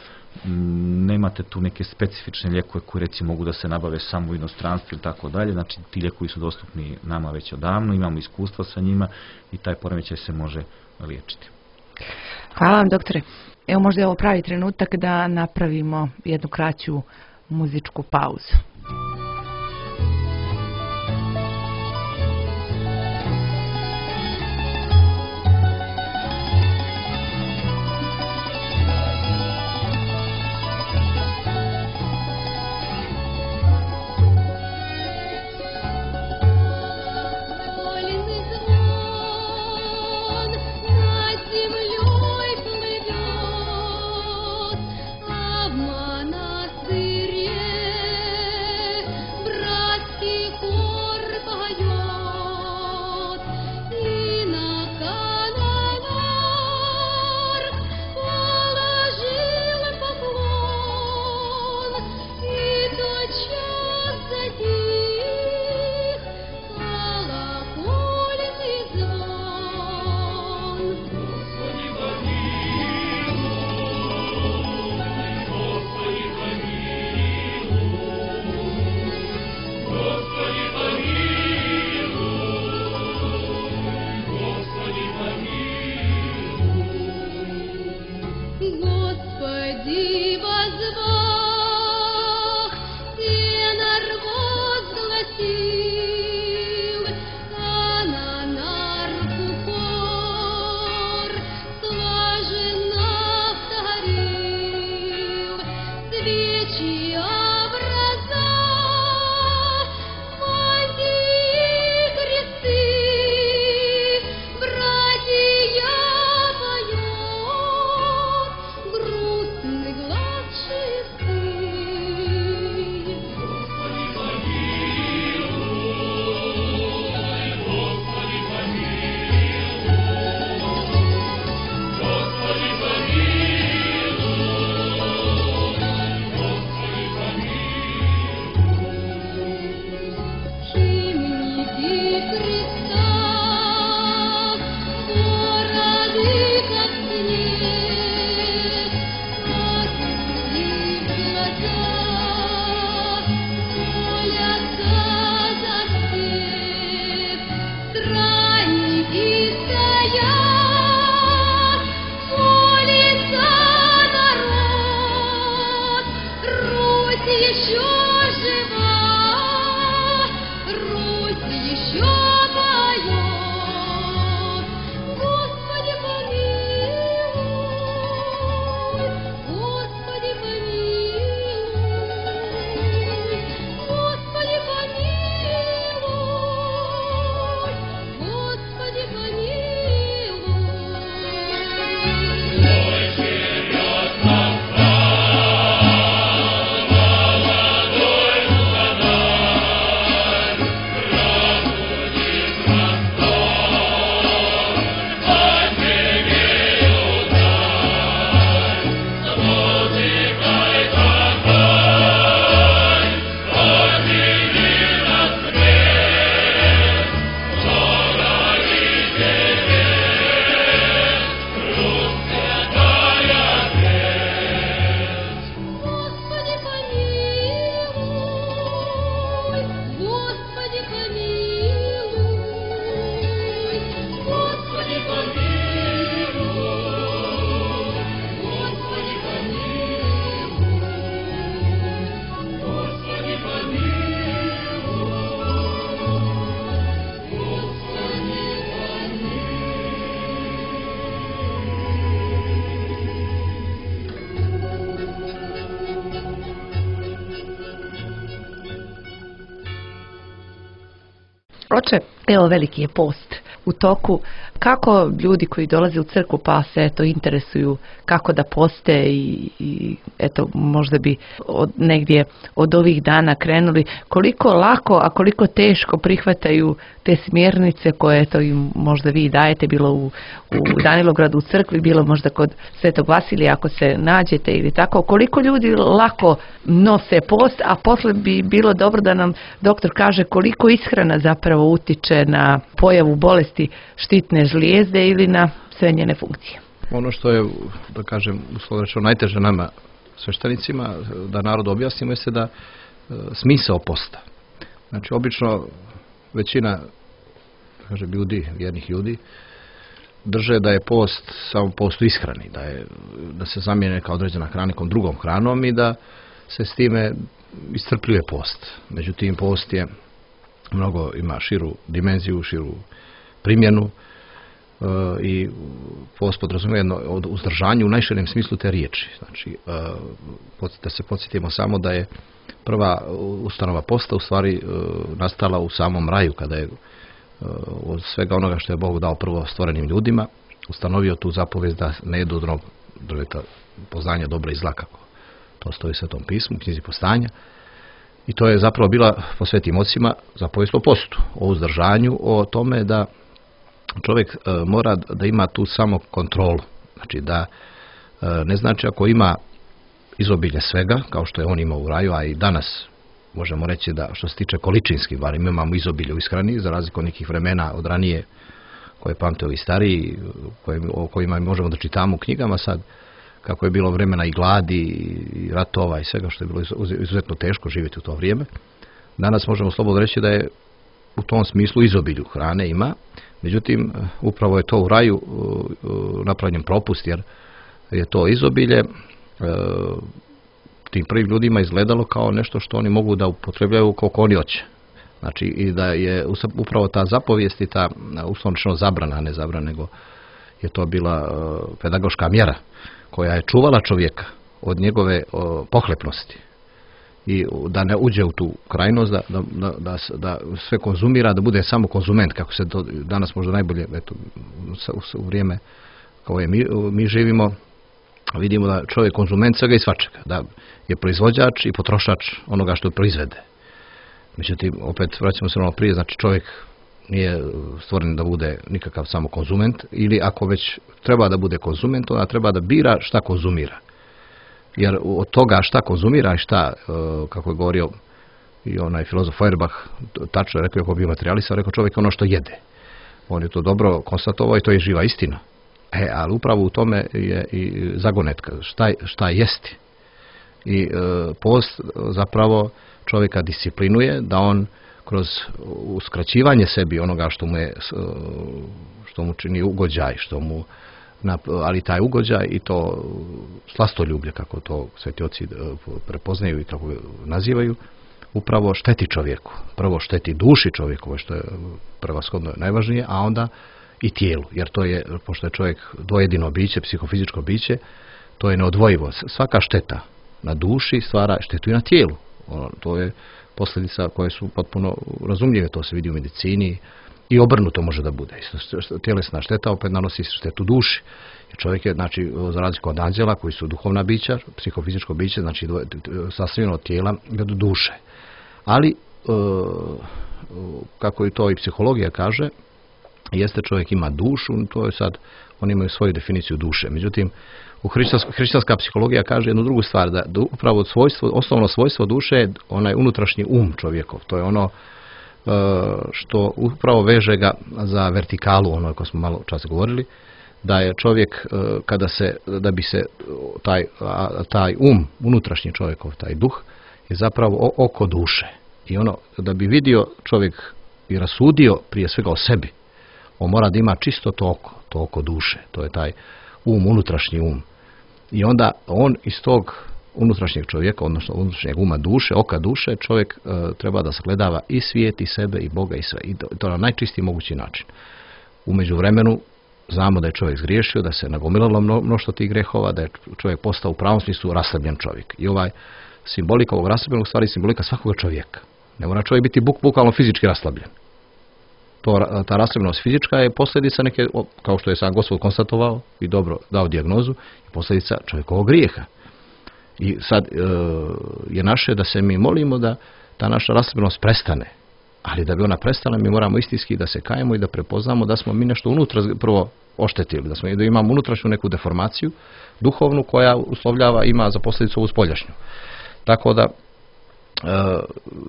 Nemate tu neke specifične lijekove koji recimo mogu da se nabave samo u inostranstvu ili tako dalje. Znači, ti lijekovi su dostupni nama već odavno, imamo iskustva sa njima i taj poremećaj se može liječiti. Hvala vam, doktore. Evo možda je ovo pravi trenutak da napravimo jednu kraću muzičku pauzu. Грустный глаз proroče. Evo, veliki je post u toku. Kako ljudi koji dolaze u crkvu pa se eto interesuju kako da poste i, i eto možda bi od, negdje od ovih dana krenuli, koliko lako, a koliko teško prihvataju te smjernice koje eto im možda vi dajete, bilo u, u Danilogradu u crkvi, bilo možda kod Svetog Vasilija ako se nađete ili tako, koliko ljudi lako nose post, a posle bi bilo dobro da nam doktor kaže koliko ishrana zapravo utiče na pojavu bolesti štitne žlijezde ili na sve njene funkcije. Ono što je, da kažem, uslovno rečeno najteže nama sveštenicima, da narodu objasnimo, jeste da e, smisao posta. Znači, obično većina, da kažem, ljudi, vjernih ljudi, drže da je post samo post u ishrani, da, je, da se zamijene kao određena hrana nekom drugom hranom i da se s time iscrpljuje post. Međutim, post je mnogo, ima širu dimenziju, širu primjenu e, i post podrazumije jedno od uzdržanju u najširem smislu te riječi. Znači, e, da se podsjetimo samo da je prva ustanova posta u stvari e, nastala u samom raju, kada je e, od svega onoga što je Bog dao prvo stvorenim ljudima, ustanovio tu zapovijest da ne jedu od drog, drveta poznanja dobra i zla, kako to stoji u Svetom pismu, u knjizi Postanja. I to je zapravo bila po Svetim ocima zapovijest o postu, o uzdržanju, o tome da čovjek e, mora da ima tu samo kontrolu. Znači da e, ne znači ako ima izobilje svega, kao što je on imao u raju, a i danas možemo reći da što se tiče količinski, bar imamo izobilje u ishrani, za razliku od nekih vremena od ranije koje pamte ovi stariji, koje, o kojima možemo da čitamo u knjigama sad, kako je bilo vremena i gladi i ratova i svega što je bilo izuzetno teško živjeti u to vrijeme. Danas možemo slobodno reći da je u tom smislu izobilju hrane ima, međutim upravo je to u raju napravljen propust, jer je to izobilje tim prvim ljudima izgledalo kao nešto što oni mogu da upotrebljaju koliko oni hoće. Znači i da je upravo ta zapovijest i ta uslovno zabrana, a ne zabrana, nego je to bila pedagoška mjera koja je čuvala čovjeka od njegove o, pohlepnosti i da ne uđe u tu krajnost, da, da, da, da sve konzumira, da bude samo konzument, kako se to danas možda najbolje eto, u, u vrijeme koje mi, mi živimo, vidimo da čovjek konzument svega i svačega, da je proizvođač i potrošač onoga što proizvede. Međutim, opet vraćamo se ono prije, znači čovjek nije stvoren da bude nikakav samo konzument, ili ako već treba da bude konzument, onda treba da bira šta konzumira. Jer od toga šta konzumira i šta, kako je govorio i onaj filozof Feuerbach, tačno je rekao, ako bio materijalista, rekao čovjek ono što jede. On je to dobro konstatovao i to je živa istina. E, ali upravo u tome je i zagonetka, šta, šta jesti. I e, post zapravo čovjeka disciplinuje da on kroz uskraćivanje sebi onoga što mu, je, što mu čini ugođaj, što mu, ali taj ugođaj i to slastoljublje, kako to sveti oci prepoznaju i kako nazivaju, upravo šteti čovjeku. Prvo šteti duši čovjeku, što je prevashodno najvažnije, a onda i tijelu, jer to je, pošto je čovjek dvojedino biće, psihofizičko biće, to je neodvojivo. Svaka šteta na duši stvara štetu i na tijelu. To je posljedica koje su potpuno razumljive, to se vidi u medicini i obrnuto može da bude. Tjelesna šteta opet nanosi štetu duši. Jer čovjek je, znači, za razliku od anđela koji su duhovna bića, psihofizičko biće, znači sastavljeno od tijela do duše. Ali, kako i to i psihologija kaže, jeste čovjek ima dušu, to je sad, oni imaju svoju definiciju duše. Međutim, u hrišćanska, hrišćanska psihologija kaže jednu drugu stvar, da, da upravo svojstvo, osnovno svojstvo duše je onaj unutrašnji um čovjekov. To je ono e, što upravo veže ga za vertikalu, ono ko smo malo čas govorili, da je čovjek e, kada se, da bi se taj, a, taj um, unutrašnji čovjekov, taj duh, je zapravo oko duše. I ono, da bi vidio čovjek i rasudio prije svega o sebi, on mora da ima čisto to oko, to oko duše, to je taj um, unutrašnji um. I onda on iz tog unutrašnjeg čovjeka, odnosno unutrašnjeg uma duše, oka duše, čovjek e, treba da sagledava i svijet, i sebe, i Boga, i sve. I to, to na najčistiji mogući način. U međuvremenu znamo da je čovjek zgriješio, da se nagomilalo mno, mnoštvo tih grehova, da je čovjek postao u pravom smislu raslabljen čovjek. I ovaj simbolika ovog raslabljenog stvari je simbolika svakoga čovjeka. Ne mora čovjek biti buk, bukvalno fizički raslabljen. to, ta rastlebnost fizička je posljedica neke, kao što je sam Gospod konstatovao i dobro dao dijagnozu, posljedica čovjekovog grijeha. I sad e, je naše da se mi molimo da ta naša rastlebnost prestane. Ali da bi ona prestala, mi moramo istinski da se kajemo i da prepoznamo da smo mi nešto unutra prvo oštetili, da smo da imamo unutrašnju neku deformaciju duhovnu koja uslovljava, ima za posljedicu ovu spoljašnju. Tako da e,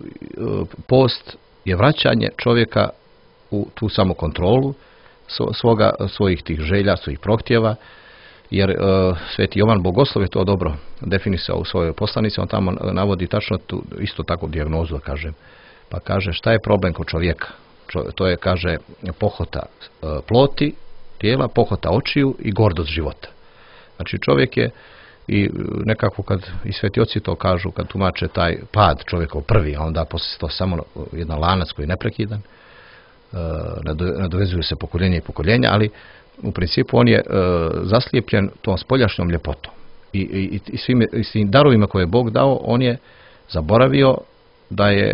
post je vraćanje čovjeka u tu samokontrolu svoga, svojih tih želja, svojih prohtjeva, jer e, Sveti Jovan Bogoslov je to dobro definisao u svojoj poslanici, on tamo navodi tačno tu, isto takvu dijagnozu, da kažem. Pa kaže šta je problem kod čovjeka? To je, kaže, pohota e, ploti, tijela, pohota očiju i gordost života. Znači čovjek je, i nekako kad i sveti oci to kažu, kad tumače taj pad čovjekov prvi, a onda poslije to samo jedan lanac koji je neprekidan, e, nadovezuju se pokoljenja i pokoljenja, ali u principu on je e, zaslijepljen tom spoljašnjom ljepotom. I, i, i, svim, i svim darovima koje je Bog dao, on je zaboravio da je,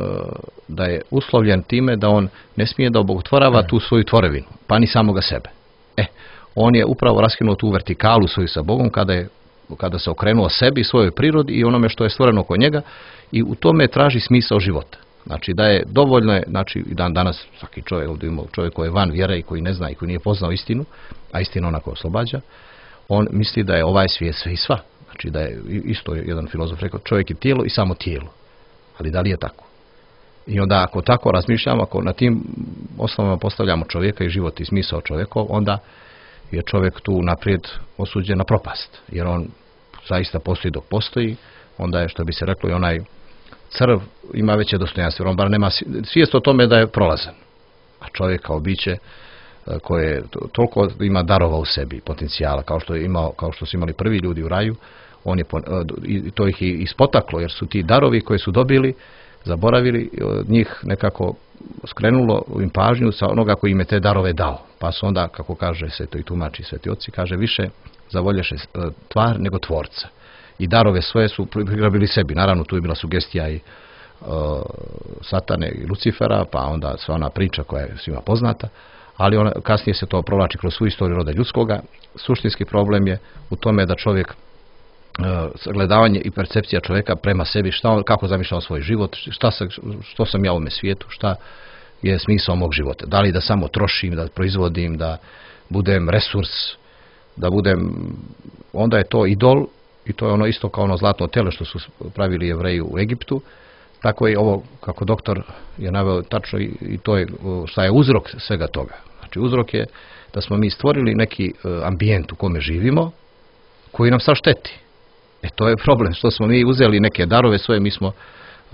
da je uslovljen time da on ne smije da obogotvorava tu svoju tvorevinu, pa ni samoga sebe. E, on je upravo raskinuo tu vertikalu svoju sa Bogom kada, je, kada se okrenuo sebi, svojoj prirodi i onome što je stvoreno oko njega i u tome traži smisao života. Znači da je dovoljno, je, znači i dan danas svaki čovjek, ovdje ima čovjek koji je van vjere i koji ne zna i koji nije poznao istinu, a istina onako oslobađa, on misli da je ovaj svijet sve i sva. Znači da je, isto je jedan filozof rekao, čovjek je tijelo i samo tijelo. Ali da li je tako? I onda ako tako razmišljamo, ako na tim osnovama postavljamo čovjeka i život i smisao čovjekov, onda je čovjek tu naprijed osuđen na propast. Jer on zaista postoji dok postoji, onda je, što bi se reklo, i onaj crv ima veće dostojanstvo, jer on bar nema svijest o tome da je prolazan. A čovjek kao biće koje toliko ima darova u sebi, potencijala, kao što je imao, kao što su imali prvi ljudi u raju, on je, i to ih je ispotaklo, jer su ti darovi koje su dobili, zaboravili, njih nekako skrenulo im pažnju sa onoga koji im je te darove dao. Pa su onda, kako kaže se to i tumači sveti oci, kaže više zavolješe tvar nego tvorca. I darove svoje su prigrabili sebi. Naravno, tu je bila sugestija i uh, Satane i Lucifera, pa onda sva ona priča koja je svima poznata, ali ona, kasnije se to provlači kroz svu istoriju roda ljudskoga. Suštinski problem je u tome da čovjek sagledavanje i percepcija čovjeka prema sebi, šta on, kako zamišljao svoj život, šta se, što sam ja u ovome svijetu, šta je smisao mog života. Da li da samo trošim, da proizvodim, da budem resurs, da budem, onda je to idol i to je ono isto kao ono zlatno tele što su pravili Jevreji u Egiptu. Tako je ovo, kako doktor je naveo tačno i, i to je šta je uzrok svega toga. Znači uzrok je da smo mi stvorili neki ambijent u kome živimo koji nam sad šteti. E to je problem, što smo mi uzeli neke darove svoje, mi smo e,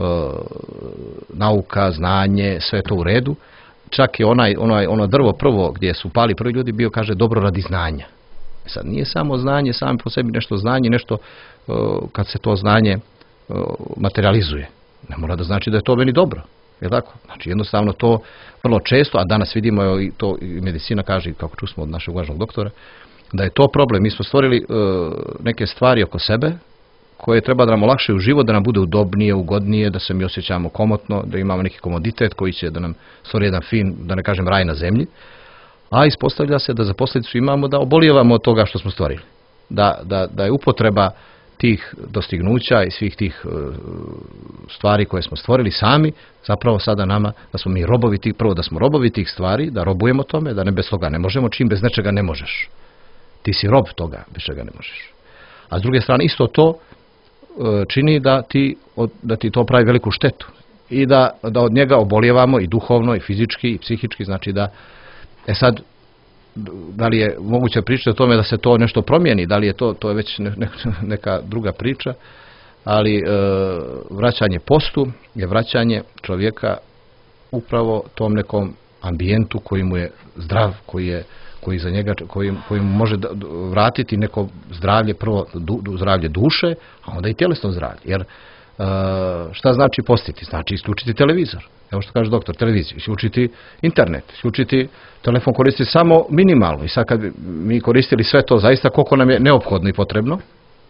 nauka, znanje, sve to u redu. Čak i onaj, onaj, ono drvo prvo gdje su pali prvi ljudi bio, kaže, dobro radi znanja. E sad nije samo znanje, samo po sebi nešto znanje, nešto e, kad se to znanje e, materializuje. Ne mora da znači da je to meni dobro. Je tako? Znači jednostavno to vrlo često, a danas vidimo i to i medicina kaže, kako čusmo od našeg uvaženog doktora, da je to problem. Mi smo stvorili e, neke stvari oko sebe koje treba da nam olakšaju život, da nam bude udobnije, ugodnije, da se mi osjećamo komotno, da imamo neki komoditet koji će da nam stvori jedan fin, da ne kažem raj na zemlji, a ispostavlja se da za posljedicu imamo da obolijevamo od toga što smo stvorili. Da, da, da je upotreba tih dostignuća i svih tih e, stvari koje smo stvorili sami, zapravo sada nama, da smo mi robovi tih, prvo da smo robovi tih stvari, da robujemo tome, da ne bez toga ne možemo, čim bez nečega ne možeš. Ti si rob toga, bez čega ne možeš. A s druge strane, isto to e, čini da ti, od, da ti to pravi veliku štetu. I da, da od njega obolijevamo i duhovno, i fizički, i psihički. Znači da, e sad, da li je moguće pričati o tome da se to nešto promijeni, da li je to, to je već ne, ne, neka druga priča, ali e, vraćanje postu je vraćanje čovjeka upravo tom nekom ambijentu koji mu je zdrav, koji je koji za njega, koji, koji mu može da, vratiti neko zdravlje, prvo du, zdravlje duše, a onda i tjelesno zdravlje. Jer e, šta znači postiti? Znači isključiti televizor. Evo što kaže doktor, televiziju, isključiti internet, isključiti telefon, koristiti samo minimalno. I sad kad bi mi koristili sve to zaista koliko nam je neophodno i potrebno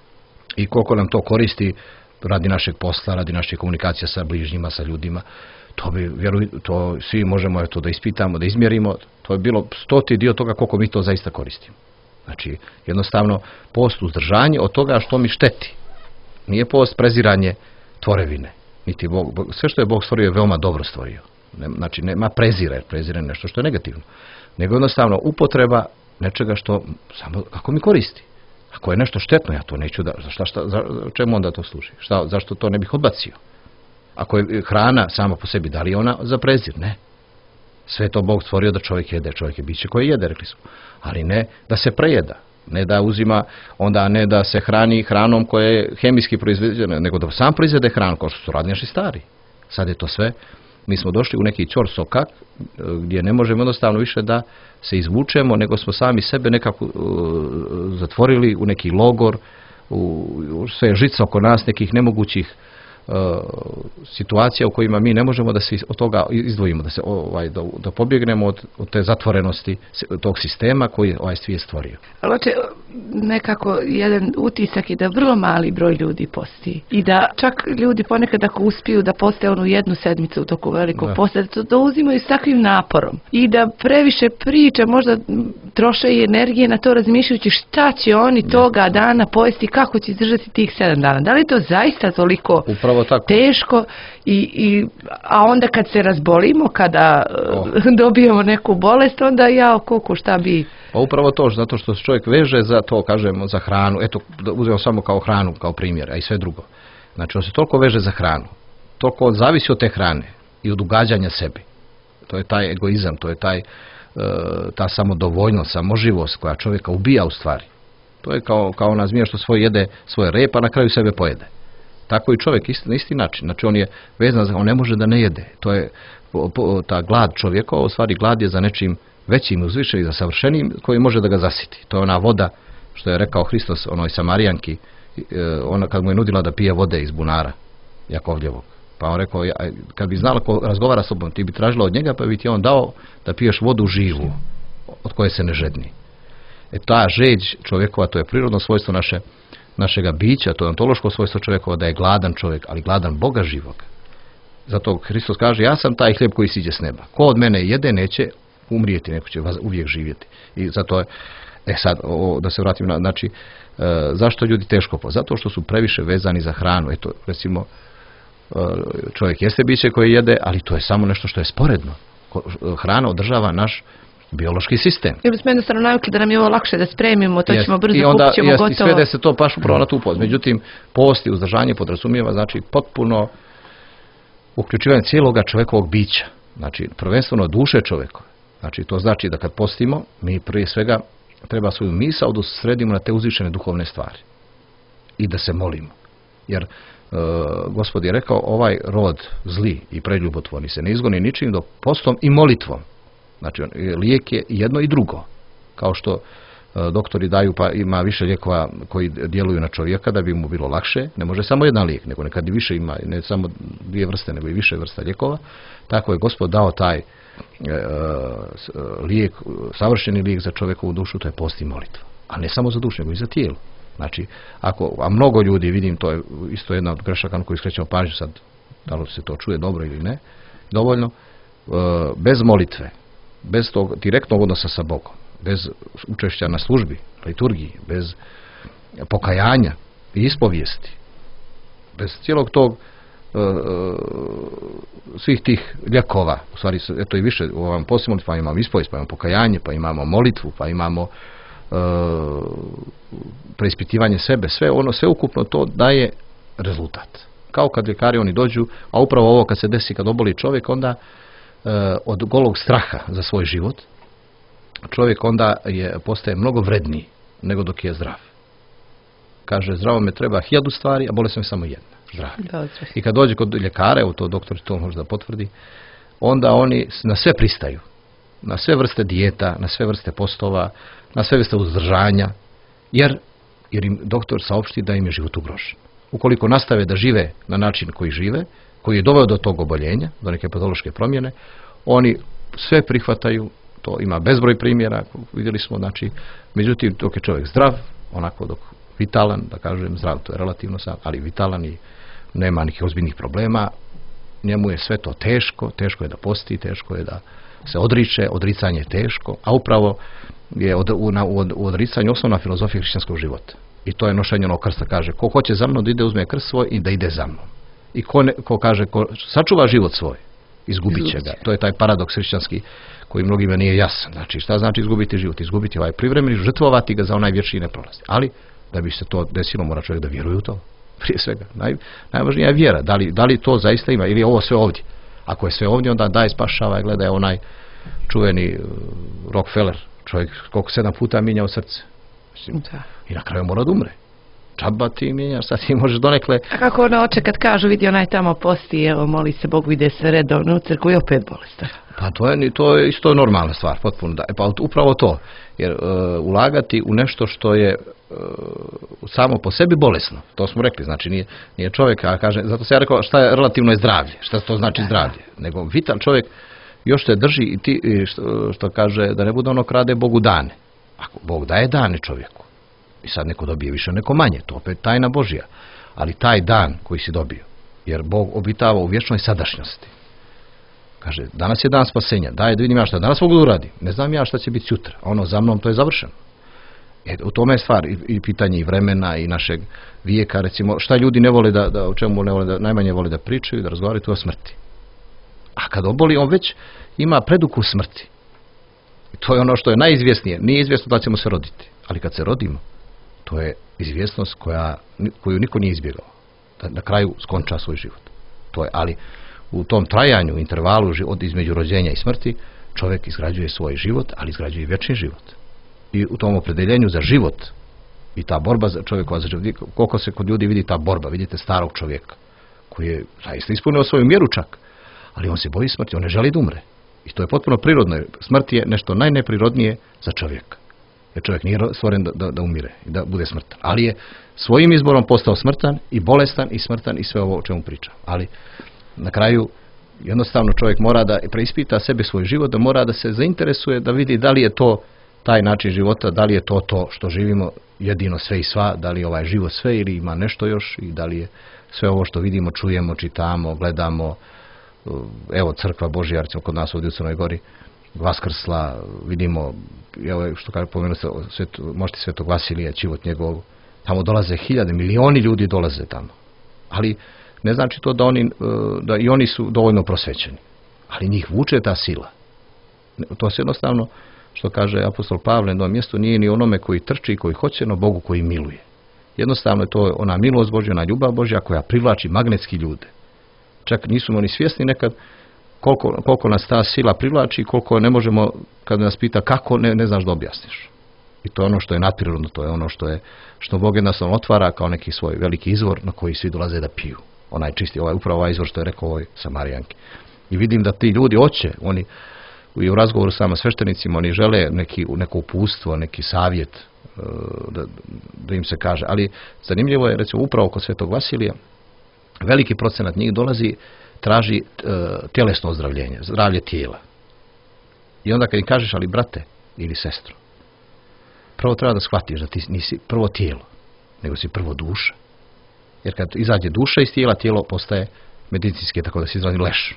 i koliko nam to koristi radi našeg posla, radi naše komunikacije sa bližnjima, sa ljudima, to bi, vjeruj, to svi možemo eto, da ispitamo, da izmjerimo, to je bilo stoti dio toga koliko mi to zaista koristimo. Znači, jednostavno, post uzdržanje od toga što mi šteti. Nije post preziranje tvorevine. Niti Bog, sve što je Bog stvorio je veoma dobro stvorio. Ne, znači, nema prezire, prezire nešto što je negativno. Nego jednostavno upotreba nečega što samo kako mi koristi. Ako je nešto štetno, ja to neću da... Šta, šta, za, čemu onda to služi? Šta, zašto to ne bih odbacio? Ako je hrana sama po sebi, da li je ona za prezir? Ne. Sve to Bog stvorio da čovjek jede. Čovjek je biće koje jede, rekli smo. Ali ne da se prejeda. Ne da uzima, onda ne da se hrani hranom koja je hemijski proizvedena, nego da sam proizvede hranu, kao što su radili naši stari. Sad je to sve. Mi smo došli u neki čor sokak, gdje ne možemo jednostavno više da se izvučemo, nego smo sami sebe nekako uh, zatvorili u neki logor, u, u sve žica oko nas, nekih nemogućih uh, situacija u kojima mi ne možemo da se od toga izdvojimo, da se ovaj, da, da pobjegnemo od, od te zatvorenosti tog sistema koji je ovaj svijet stvorio. Ali oče, nekako jedan utisak je da vrlo mali broj ljudi posti i da čak ljudi ponekad ako uspiju da poste onu jednu sedmicu u toku velikog posta, da to uzimaju s takvim naporom i da previše priča, možda troše i energije na to razmišljajući šta će oni toga dana pojesti, kako će izdržati tih sedam dana. Da li je to zaista toliko Upravo tako. teško i, i, a onda kad se razbolimo, kada oh. dobijemo neku bolest, onda ja kuku šta bi... Pa upravo to, zato što se čovjek veže za to, kažemo, za hranu. Eto, da uzmemo samo kao hranu, kao primjer, a i sve drugo. Znači, on se toliko veže za hranu, toliko on zavisi od te hrane i od ugađanja sebi. To je taj egoizam, to je taj, ta samodovoljnost, samoživost koja čovjeka ubija u stvari. To je kao, kao ona zmija što svoj jede svoje rep, a na kraju sebe pojede. Tako i čovjek isti, na isti način. Znači, on je vezan za, on ne može da ne jede. To je ta glad čovjeka, u stvari glad je za nečim većim, uzvišenim, za savršenim, koji može da ga zasiti. To je ona voda, što je rekao Hristos onoj Samarijanki, ona kad mu je nudila da pije vode iz bunara Jakovljevog. Pa on rekao, ja, kad bi znala ko razgovara s tobom, ti bi tražila od njega, pa bi ti on dao da piješ vodu živu, od koje se ne žedni. E ta žeđ čovjekova, to je prirodno svojstvo naše, našega bića, to je ontološko svojstvo čovjekova, da je gladan čovjek, ali gladan Boga živog. Zato Hristos kaže, ja sam taj hljeb koji siđe s neba. Ko od mene jede, neće umrijeti, neko će uvijek živjeti. I zato je, e sad, o, da se vratim na, znači, e, zašto ljudi teško po? Zato što su previše vezani za hranu. Eto, recimo, e, čovjek jeste biće koje jede, ali to je samo nešto što je sporedno. Hrana održava naš biološki sistem. Jer smo jednostavno navikli da nam je ovo lakše da spremimo, to ćemo brzo, I onda, kupit ćemo jest, gotovo. I sve da se to baš upravo na tu post. Međutim, post i uzdržanje podrazumijeva, znači, potpuno uključivanje cijeloga čovjekovog bića. Znači, prvenstveno duše čovjeka. Znači, to znači da kad postimo, mi prije svega treba svoju misao da sredimo na te uzvišene duhovne stvari. I da se molimo. Jer e, Gospod je rekao, ovaj rod zli i preljubotvorni se ne izgoni ničim do postom i molitvom. Znači, lijek je jedno i drugo. Kao što e, doktori daju, pa ima više lijekova koji djeluju na čovjeka da bi mu bilo lakše. Ne može samo jedan lijek, nego nekad i više ima, ne samo dvije vrste, nego i više vrsta lijekova. Tako je Gospod dao taj lijek, savršeni lijek za čovjekovu dušu, to je post i molitva. A ne samo za dušu, nego i za tijelo. Znači, ako, a mnogo ljudi, vidim, to je isto jedna od grešaka na koju skrećemo pažnju, sad, da li se to čuje dobro ili ne, dovoljno, bez molitve, bez tog direktnog odnosa sa Bogom, bez učešća na službi, liturgiji, bez pokajanja i ispovijesti, bez cijelog tog svih tih lijekova, u stvari eto i više, u ovom posljednom, pa imamo ispovijest, pa imamo pokajanje, pa imamo molitvu, pa imamo e, preispitivanje sebe, sve ono, sve ukupno to daje rezultat. Kao kad ljekari oni dođu, a upravo ovo kad se desi, kad oboli čovjek, onda e, od golog straha za svoj život, čovjek onda je, postaje mnogo vredniji nego dok je zdrav. Kaže, zdravo me treba hiljadu stvari, a bolesno je samo jedna. Zdravlje. I kad dođe kod ljekara, evo to doktor to možda potvrdi, onda oni na sve pristaju. Na sve vrste dijeta, na sve vrste postova, na sve vrste uzdržanja, jer, jer im doktor saopšti da im je život ugrožen. Ukoliko nastave da žive na način koji žive, koji je doveo do tog oboljenja, do neke patološke promjene, oni sve prihvataju, to ima bezbroj primjera, vidjeli smo, znači, međutim, dok je čovjek zdrav, onako dok vitalan, da kažem, zdrav, to je relativno sam, ali vitalan i nema nekih ozbiljnih problema, njemu je sve to teško, teško je da posti, teško je da se odriče, odricanje je teško, a upravo je od, u, u, u odricanju osnovna filozofija hrišćanskog života. I to je nošenje onog krsta, kaže, ko hoće za mnom da ide, uzme krst svoj i da ide za mnom. I ko, ne, ko kaže, ko sačuva život svoj, izgubit će ga. To je taj paradoks hrišćanski koji mnogima nije jasan. Znači, šta znači izgubiti život? Izgubiti ovaj privremeni, žrtvovati ga za onaj vječni neprolazni. Ali, da bi se to desilo, mora čovjek da vjeruje u to. Prije svega. Naj, najvažnija je vjera. Da li, da li to zaista ima ili je ovo sve ovdje? Ako je sve ovdje, onda daj spašava i gledaj onaj čuveni uh, Rockefeller, čovjek koliko sedam puta mijenjao srce. Mislim, i na kraju mora da umre. Čaba ti mijenjaš, sad ti možeš donekle... A kako ono oče kad kažu, vidi onaj tamo posti, evo, moli se Bogu, ide se redovno u crkvu i opet bolestan. Pa to je, to je isto normalna stvar, potpuno da. E pa upravo to, jer uh, ulagati u nešto što je uh, samo po sebi bolesno, to smo rekli, znači nije, nije čovjek, a kaže, zato se ja rekao šta je relativno je zdravlje, šta to znači zdravlje, nego vital čovjek još te drži i ti, i što, što kaže, da ne bude ono krade Bogu dane. Ako Bog daje dane čovjeku, i sad neko dobije više, neko manje, to opet tajna Božja, ali taj dan koji si dobio, jer Bog obitava u vječnoj sadašnjosti. Kaže, danas je dan spasenja, daj da vidim ja šta danas mogu da uradim, ne znam ja šta će biti sutra, a ono za mnom to je završeno. E, u tome je stvar i, i pitanje i vremena i našeg vijeka, recimo, šta ljudi ne vole da, da o čemu ne vole da, najmanje vole da pričaju, da razgovaraju, to je o smrti. A kad oboli, on već ima predukus smrti. I to je ono što je najizvjesnije. Nije izvjesno da ćemo se roditi, ali kad se rodimo, to je izvjesnost koja, koju niko nije izbjegao. Da na kraju skonča svoj život. To je, ali u tom trajanju, intervalu od između rođenja i smrti, čovjek izgrađuje svoj život, ali izgrađuje i vječni život. I u tom opredeljenju za život i ta borba za čovjeka, za život, koliko se kod ljudi vidi ta borba, vidite starog čovjeka, koji je zaista ispunio svoju mjeru čak, ali on se boji smrti, on ne želi da umre. I to je potpuno prirodno. Smrt je nešto najneprirodnije za čovjeka. Jer čovjek nije stvoren da, da, da umire i da bude smrtan. Ali je svojim izborom postao smrtan i bolestan i smrtan i sve ovo o čemu pričam. Ali na kraju jednostavno čovjek mora da preispita sebe svoj život, da mora da se zainteresuje, da vidi da li je to taj način života, da li je to to što živimo jedino sve i sva, da li je ovaj život sve ili ima nešto još i da li je sve ovo što vidimo, čujemo, čitamo, gledamo. Evo crkva Božja, recimo kod nas ovdje u Crnoj Gori, vaskrsla, vidimo, evo što kaže pomenuo se, svet, možete Svetog Vasilija, život njegov, tamo dolaze hiljade, milioni ljudi dolaze tamo. Ali ne znači to da oni, da i oni su dovoljno prosvećeni. Ali njih vuče ta sila. To se jednostavno, što kaže apostol Pavle na mjestu, nije ni onome koji trči i koji hoće, no Bogu koji miluje. Jednostavno je to ona milost Božja, ona ljubav Božja koja privlači magnetski ljude. Čak nisu oni svjesni nekad koliko, koliko nas ta sila privlači, koliko ne možemo, kad nas pita kako, ne, ne znaš da objasniš. I to je ono što je nadprirodno, to je ono što je, što Bog jednostavno otvara kao neki svoj veliki izvor na koji svi dolaze da piju. Onaj čisti, ovaj, upravo ovaj izvor što je rekao ovoj Samarijanki. I vidim da ti ljudi hoće, oni i u razgovoru s sama sveštenicima, oni žele neki, neko upustvo, neki savjet da, da im se kaže. Ali zanimljivo je, recimo, upravo kod Svetog Vasilija, veliki procenat njih dolazi, traži uh, tjelesno ozdravljenje, zdravlje tijela. I onda kad im kažeš, ali brate ili sestro, prvo treba da shvatiš da ti nisi prvo tijelo, nego si prvo duša. Jer kad izađe duša iz tijela, tijelo postaje medicinski, tako da se izrazi leš.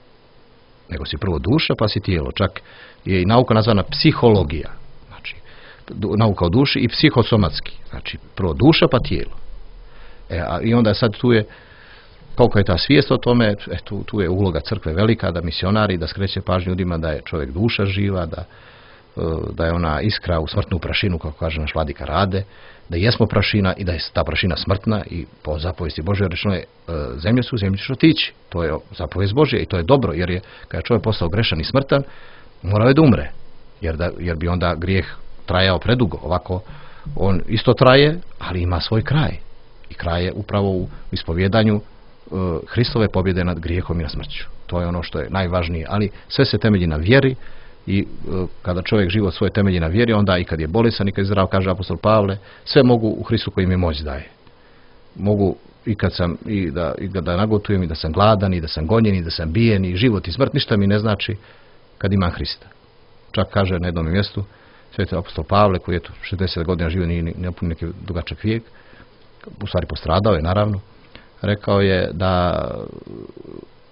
Nego si prvo duša, pa si tijelo. Čak je i nauka nazvana psihologija. Znači, nauka o duši i psihosomatski. Znači, prvo duša, pa tijelo. E, a, I onda sad tu je koliko je ta svijest o tome, e, tu, tu je uloga crkve velika, da misionari, da skreće pažnju ljudima da je čovjek duša živa, da, da je ona iskra u smrtnu prašinu, kako kaže naš vladika Rade, da jesmo prašina i da je ta prašina smrtna i po zapovijesti Božje rečeno je zemlje su, zemlje ćeš otići. To je zapovijest Božja i to je dobro, jer je kada je čovjek postao grešan i smrtan, morao je da umre, jer, da, jer bi onda grijeh trajao predugo. Ovako on isto traje, ali ima svoj kraj. I kraj je upravo u ispovjedanju Hristove pobjede nad grijehom i na smrću. To je ono što je najvažnije, ali sve se temelji na vjeri i kada čovjek život svoje temelji na vjeri, onda i kad je bolesan i kad je zdrav, kaže apostol Pavle, sve mogu u Hristu koji mi moć daje. Mogu i kad sam i da, i da nagotujem i da sam gladan i da sam gonjen i da sam bijen i život i smrt, ništa mi ne znači kad imam Hrista. Čak kaže na jednom mjestu sveti apostol Pavle, koji je tu šezdeset godina živio, nije nepuni neki dugačak vijek, u stvari postradao je naravno, rekao je da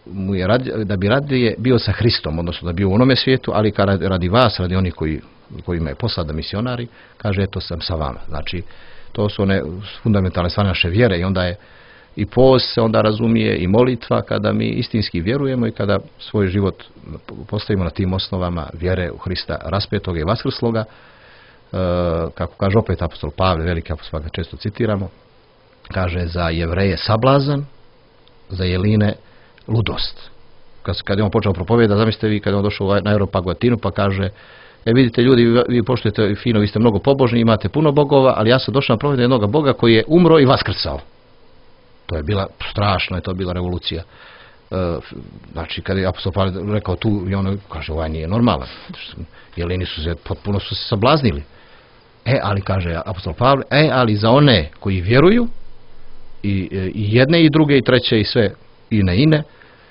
mu je radi, da bi radije bio sa Hristom, odnosno da bi bio u onome svijetu, ali kad radi vas, radi onih koji, kojima je posada misionari, kaže eto sam sa vama. Znači, to su one fundamentalne stvari naše vjere i onda je i post se onda razumije i molitva kada mi istinski vjerujemo i kada svoj život postavimo na tim osnovama vjere u Hrista raspetoga i vaskrsloga. E, kako kaže opet apostol Pavle, veliki apostol, ga često citiramo, kaže za Jevreje sablazan, za Jeline ludost. Kad, kad je on počeo propovijedati, zamislite vi kad je on došao na Areopagotinu pa kaže, e vidite ljudi, vi, vi poštujete fino, vi ste mnogo pobožni, imate puno bogova, ali ja sam došao na propovijedati jednog Boga koji je umro i vaskrcao. To je bila strašno, je to bila revolucija. E, znači, kad je apostol Pavle rekao tu, i ono kaže, ovaj nije normalan. Jelini su se, potpuno su se sablaznili. E, ali kaže apostol Pavle, e, ali za one koji vjeruju, i, i jedne i druge i treće i sve ine ine,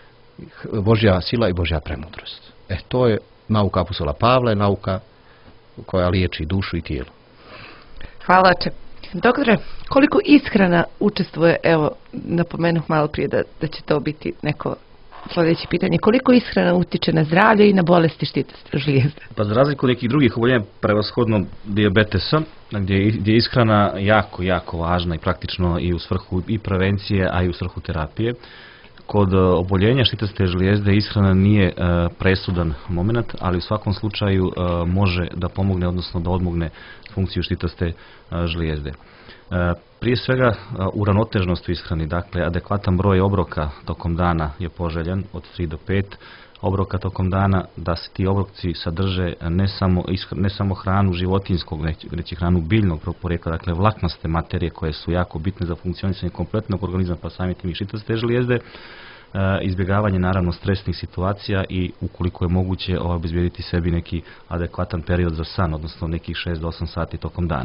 Božja sila i Božja premudrost. E, to je nauka apostola Pavla, nauka koja liječi dušu i tijelo. Hvala te. Doktore, koliko ishrana učestvuje, evo, napomenuh malo prije da, da će to biti neko sljedeće pitanje, koliko ishrana utiče na zdravlje i na bolesti štitosti žlijezde? Pa za razliku nekih drugih oboljenja, prevashodno dijabetesa, gdje je, gdje je ishrana jako, jako važna i praktično i u svrhu i prevencije, a i u svrhu terapije. Kod oboljenja štitoste žlijezde ishrana nije e, presudan moment, ali u svakom slučaju e, može da pomogne, odnosno da odmogne funkciju štitoste e, žlijezde. E, prije svega e, uravnoteženost u ishrani, dakle adekvatan broj obroka tokom dana je poželjan od tri do pet obroka tokom dana, da se ti obroci sadrže ne samo, ne samo hranu životinskog, već i hranu biljnog porijekla, dakle vlaknaste materije koje su jako bitne za funkcionisanje kompletnog organizma, pa samim tim i štitoste žlijezde, izbjegavanje naravno stresnih situacija i ukoliko je moguće obezbijediti sebi neki adekvatan period za san, odnosno nekih šest do osam sati tokom dana.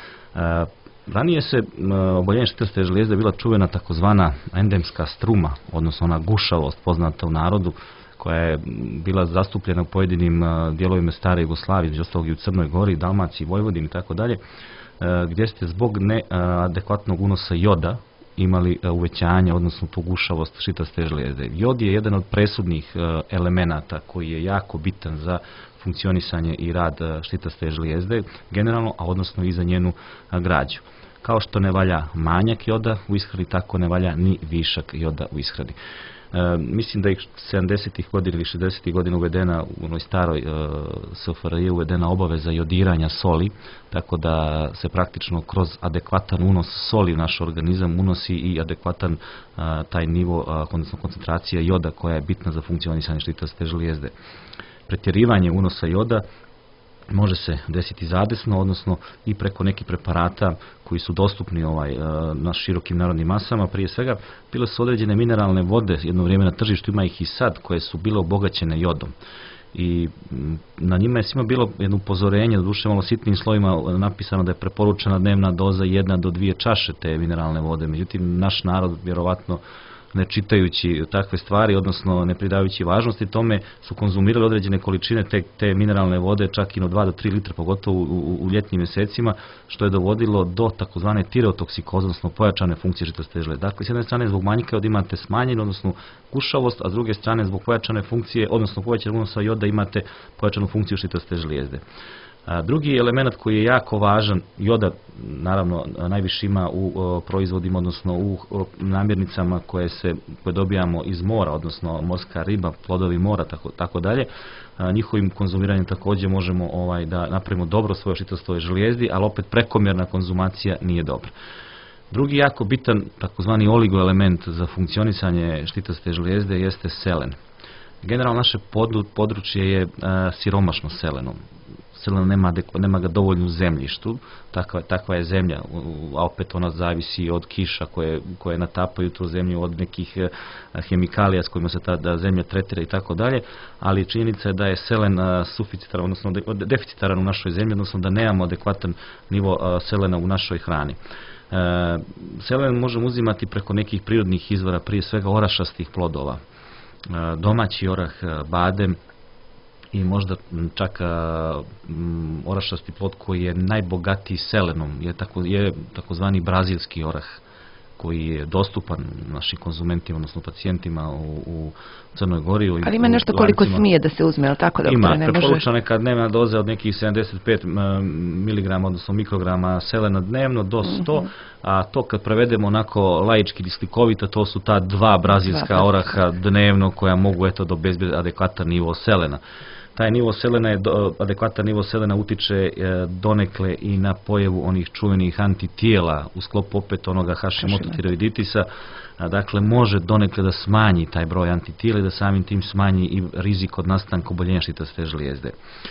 Ranije se oboljenje štitoste žlijezde bila čuvena takozvana endemska struma, odnosno ona gušavost poznata u narodu, koja je bila zastupljena u pojedinim dijelovima stare Jugoslavije, između ostalog i u Crnoj Gori, Dalmaciji, Vojvodini i tako dalje, gdje ste zbog neadekvatnog unosa joda imali uvećanje, odnosno tu gušavost štitoste žlijezde. Jod je jedan od presudnih elemenata koji je jako bitan za funkcionisanje i rad štitoste žlijezde generalno, a odnosno i za njenu građu. Kao što ne valja manjak joda u ishrani, tako ne valja ni višak joda u ishrani. E, mislim da je sedamdesetih godina ili šezdesetih godina uvedena u onoj staroj e, S F R J uvedena obaveza jodiranja soli, tako da se praktično kroz adekvatan unos soli u naš organizam unosi i adekvatan a, taj nivo, a, odnosno koncentracija joda koja je bitna za funkcionisanje štitoste žlijezde. Pretjerivanje unosa joda može se desiti zadesno, odnosno i preko nekih preparata koji su dostupni ovaj, na širokim narodnim masama. Prije svega, bile su određene mineralne vode jedno vrijeme na tržištu, ima ih i sad, koje su bile obogaćene jodom. I na njima je svima bilo jedno upozorenje, doduše malo sitnim slovima napisano da je preporučena dnevna doza jedna do dvije čaše te mineralne vode. Međutim, naš narod vjerovatno ne čitajući takve stvari, odnosno ne pridajući važnosti tome, su konzumirali određene količine te, te mineralne vode, čak i do dva do tri litra, pogotovo u, u, u ljetnim mjesecima, što je dovodilo do takozvane tireotoksikoze, odnosno pojačane funkcije štitoste žlijezde. Dakle, s jedne strane zbog manjka joda imate smanjenu, odnosno gušavost, a s druge strane zbog pojačane funkcije, odnosno povećanog unosa joda imate pojačanu funkciju štitoste žlijezde. A drugi element koji je jako važan, joda naravno najviše ima u o, proizvodima, odnosno u o, namirnicama koje se koje dobijamo iz mora, odnosno morska riba, plodovi mora, tako, tako dalje. A, njihovim konzumiranjem također možemo ovaj, da napravimo dobro svoje štitoste žlijezdi, ali opet prekomjerna konzumacija nije dobra. Drugi jako bitan, takozvani oligoelement za funkcionisanje štitoste žlijezde jeste selen. Generalno naše područje je a, siromašno seleno. Seleno nema, nema ga dovoljno u zemljištu, takva, takva je zemlja, a opet ona zavisi od kiša koje, koje natapaju tu zemlju, od nekih hemikalija s kojima se ta da zemlja tretira i tako dalje, ali činjenica je da je selen suficitaran, odnosno deficitaran u našoj zemlji, odnosno da nemamo adekvatan nivo selena u našoj hrani. E, selen možemo uzimati preko nekih prirodnih izvora, prije svega orašastih plodova, e, domaći orah, badem, i možda čak a, m, orašasti plod koji je najbogatiji selenom, je, tako, je takozvani brazilski orah, koji je dostupan našim konzumentima, odnosno pacijentima u, u Crnoj Gori. U, Ali ima nešto koliko lancima. Smije da se uzme, ali tako, doktore? Ima, ne preporučena neka dnevna doza od nekih sedamdeset pet miligrama, odnosno mikrograma selena dnevno do sto, mm-hmm. a to kad prevedemo onako laički ili slikovito, to su ta dva brazilska dva oraha dnevno koja mogu eto da obezbede adekvatan nivo selena. Taj nivo selena je, adekvatan nivo selena utiče e, donekle i na pojavu onih čuvenih antitijela u sklopu opet onoga Hashimoto tiroiditisa. A, dakle, može donekle da smanji taj broj antitijela i da samim tim smanji i rizik od nastanka oboljenja žitaste žlijezde.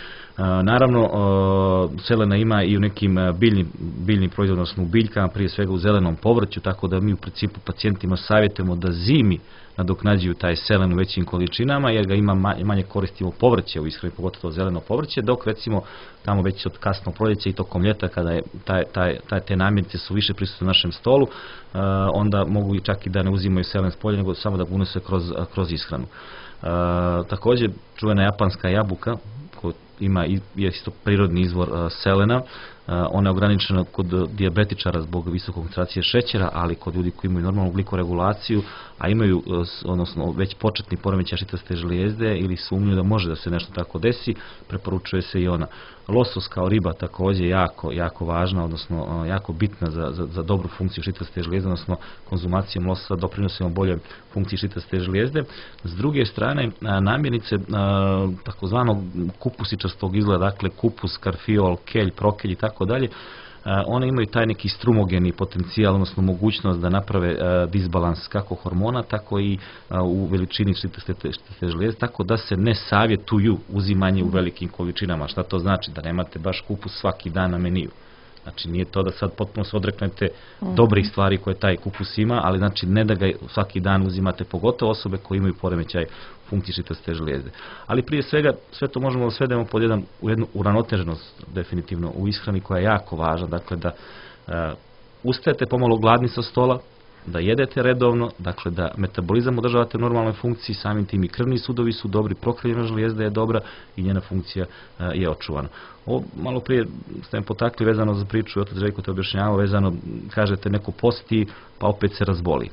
A, naravno, o, selena ima i u nekim biljnim, biljnim proizvodima, odnosno u biljkama, prije svega u zelenom povrću, tako da mi u principu pacijentima savjetujemo da zimi nadoknađuju taj selen u većim količinama, jer ga ima manje koristimo povrće u ishrani, pogotovo zeleno povrće, dok recimo tamo već od kasno proljeća i tokom ljeta kada je taj, taj, taj, te namirnice su više prisutne na našem stolu, uh, onda mogu i čak i da ne uzimaju selen s polja, nego samo da ga unose kroz, kroz ishranu. Uh, također, čuvena japanska jabuka, koja ima i je isto prirodni izvor uh, selena, Uh, ona je ograničena kod dijabetičara zbog visoke koncentracije šećera, ali kod ljudi koji imaju normalnu glikoregulaciju, a imaju uh, odnosno već početni poremećaj žitaste žlijezde ili sumnju da može da se nešto tako desi, preporučuje se i ona. Losos kao riba također jako, jako važna, odnosno uh, jako bitna za, za, za dobru funkciju žitaste žlijezde, odnosno konzumacijom lososa doprinosimo bolje funkciji žitaste žlijezde. S druge strane, uh, namirnice uh, takozvanog kupusičastog izgleda, dakle kupus, karfiol, kelj, prokelj i tako dalje, one imaju taj neki strumogeni potencijal, odnosno mogućnost da naprave uh, disbalans kako hormona, tako i uh, u veličini žitaste žlijezde, tako da se ne savjetuju uzimanje u velikim količinama. Šta to znači? Da nemate baš kupus svaki dan na meniju. Znači nije to da sad potpuno se odreknete mm. dobrih stvari koje taj kupus ima, ali znači ne da ga svaki dan uzimate, pogotovo osobe koje imaju poremećaj funkcije žitaste žlijezde. Ali prije svega sve to možemo da svedemo pod jedan, u jednu uravnoteženost definitivno u ishrani koja je jako važna, dakle da uh, ustajete pomalo gladni sa stola, da jedete redovno, dakle da metabolizam održavate u normalnoj funkciji, samim tim i krvni sudovi su dobri, prokreljena žlijezda je dobra i njena funkcija uh, je očuvana. Ovo malo prije ste me potakli vezano za priču, otac Željko te objašnjavao, vezano, kažete neko posti pa opet se razboli.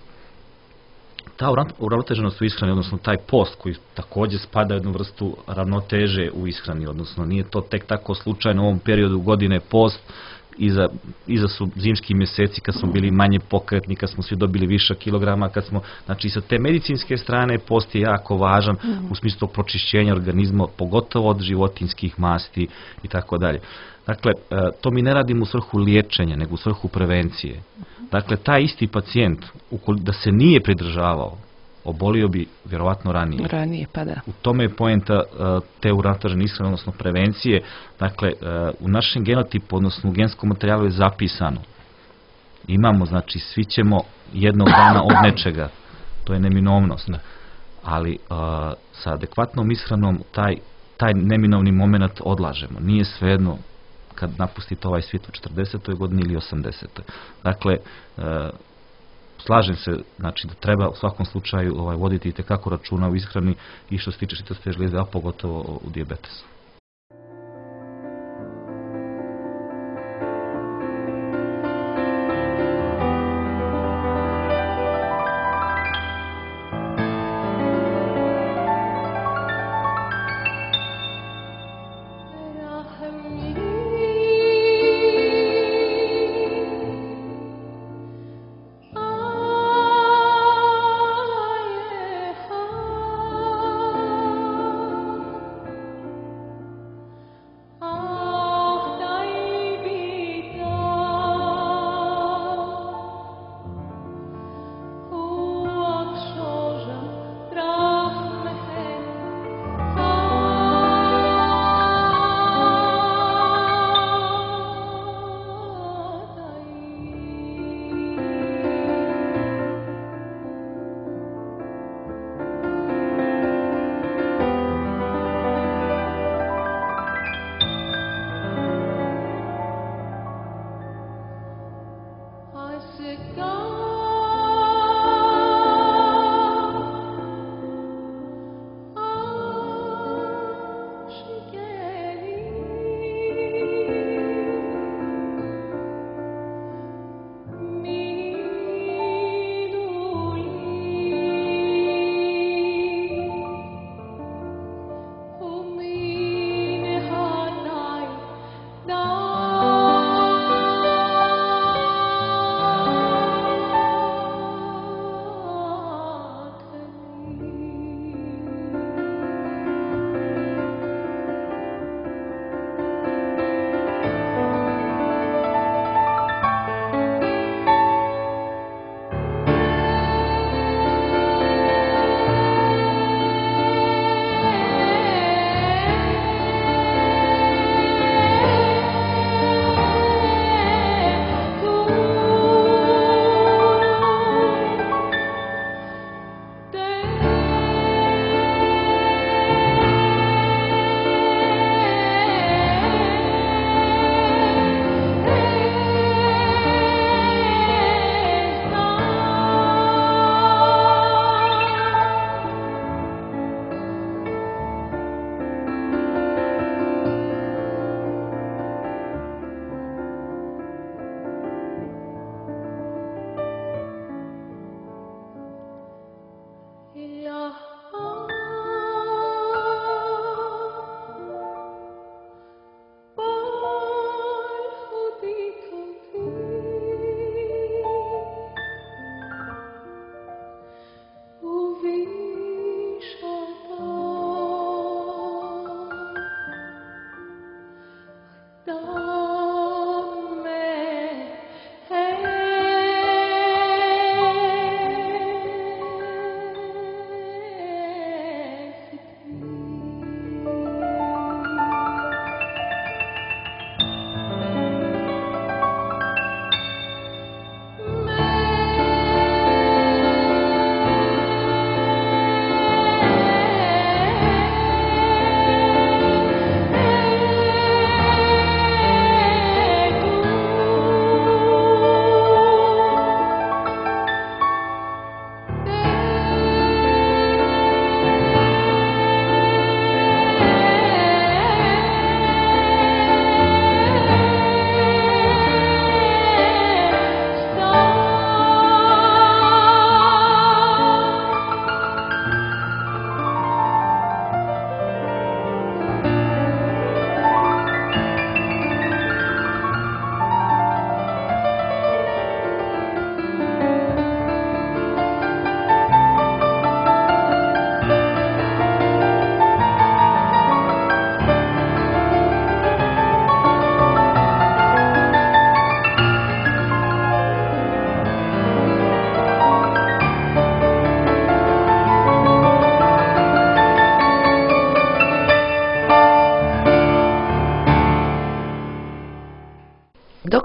Ta uravnoteženost u ishrani, odnosno taj post koji također spada u jednu vrstu ravnoteže u ishrani, odnosno nije to tek tako slučajno u ovom periodu godine post, iza, iza su zimski mjeseci kad smo bili manje pokretni, kad smo svi dobili više kilograma, kad smo, znači sa te medicinske strane post je jako važan u smislu pročišćenja organizma, pogotovo od životinjskih masti i tako dalje. Dakle, to mi ne radimo u svrhu liječenja, nego u svrhu prevencije. Dakle, taj isti pacijent, da se nije pridržavao, obolio bi vjerovatno ranije. Ranije, pa da. U tome je poenta te uravnotežene ishrane, odnosno prevencije. Dakle, u našem genotipu, odnosno u genskom materijalu je zapisano. Imamo, znači, svi ćemo jednog dana od nečega. To je neminovnost. Ali sa adekvatnom ishranom taj, taj neminovni moment odlažemo. Nije svejedno kad napustite ovaj svijet u četrdesetoj godini ili osamdesetoj. Dakle, e, slažem se, znači da treba u svakom slučaju ovaj, voditi itekako računa u ishrani i što se tiče žitaste žlijezde, a pogotovo u dijabetesu.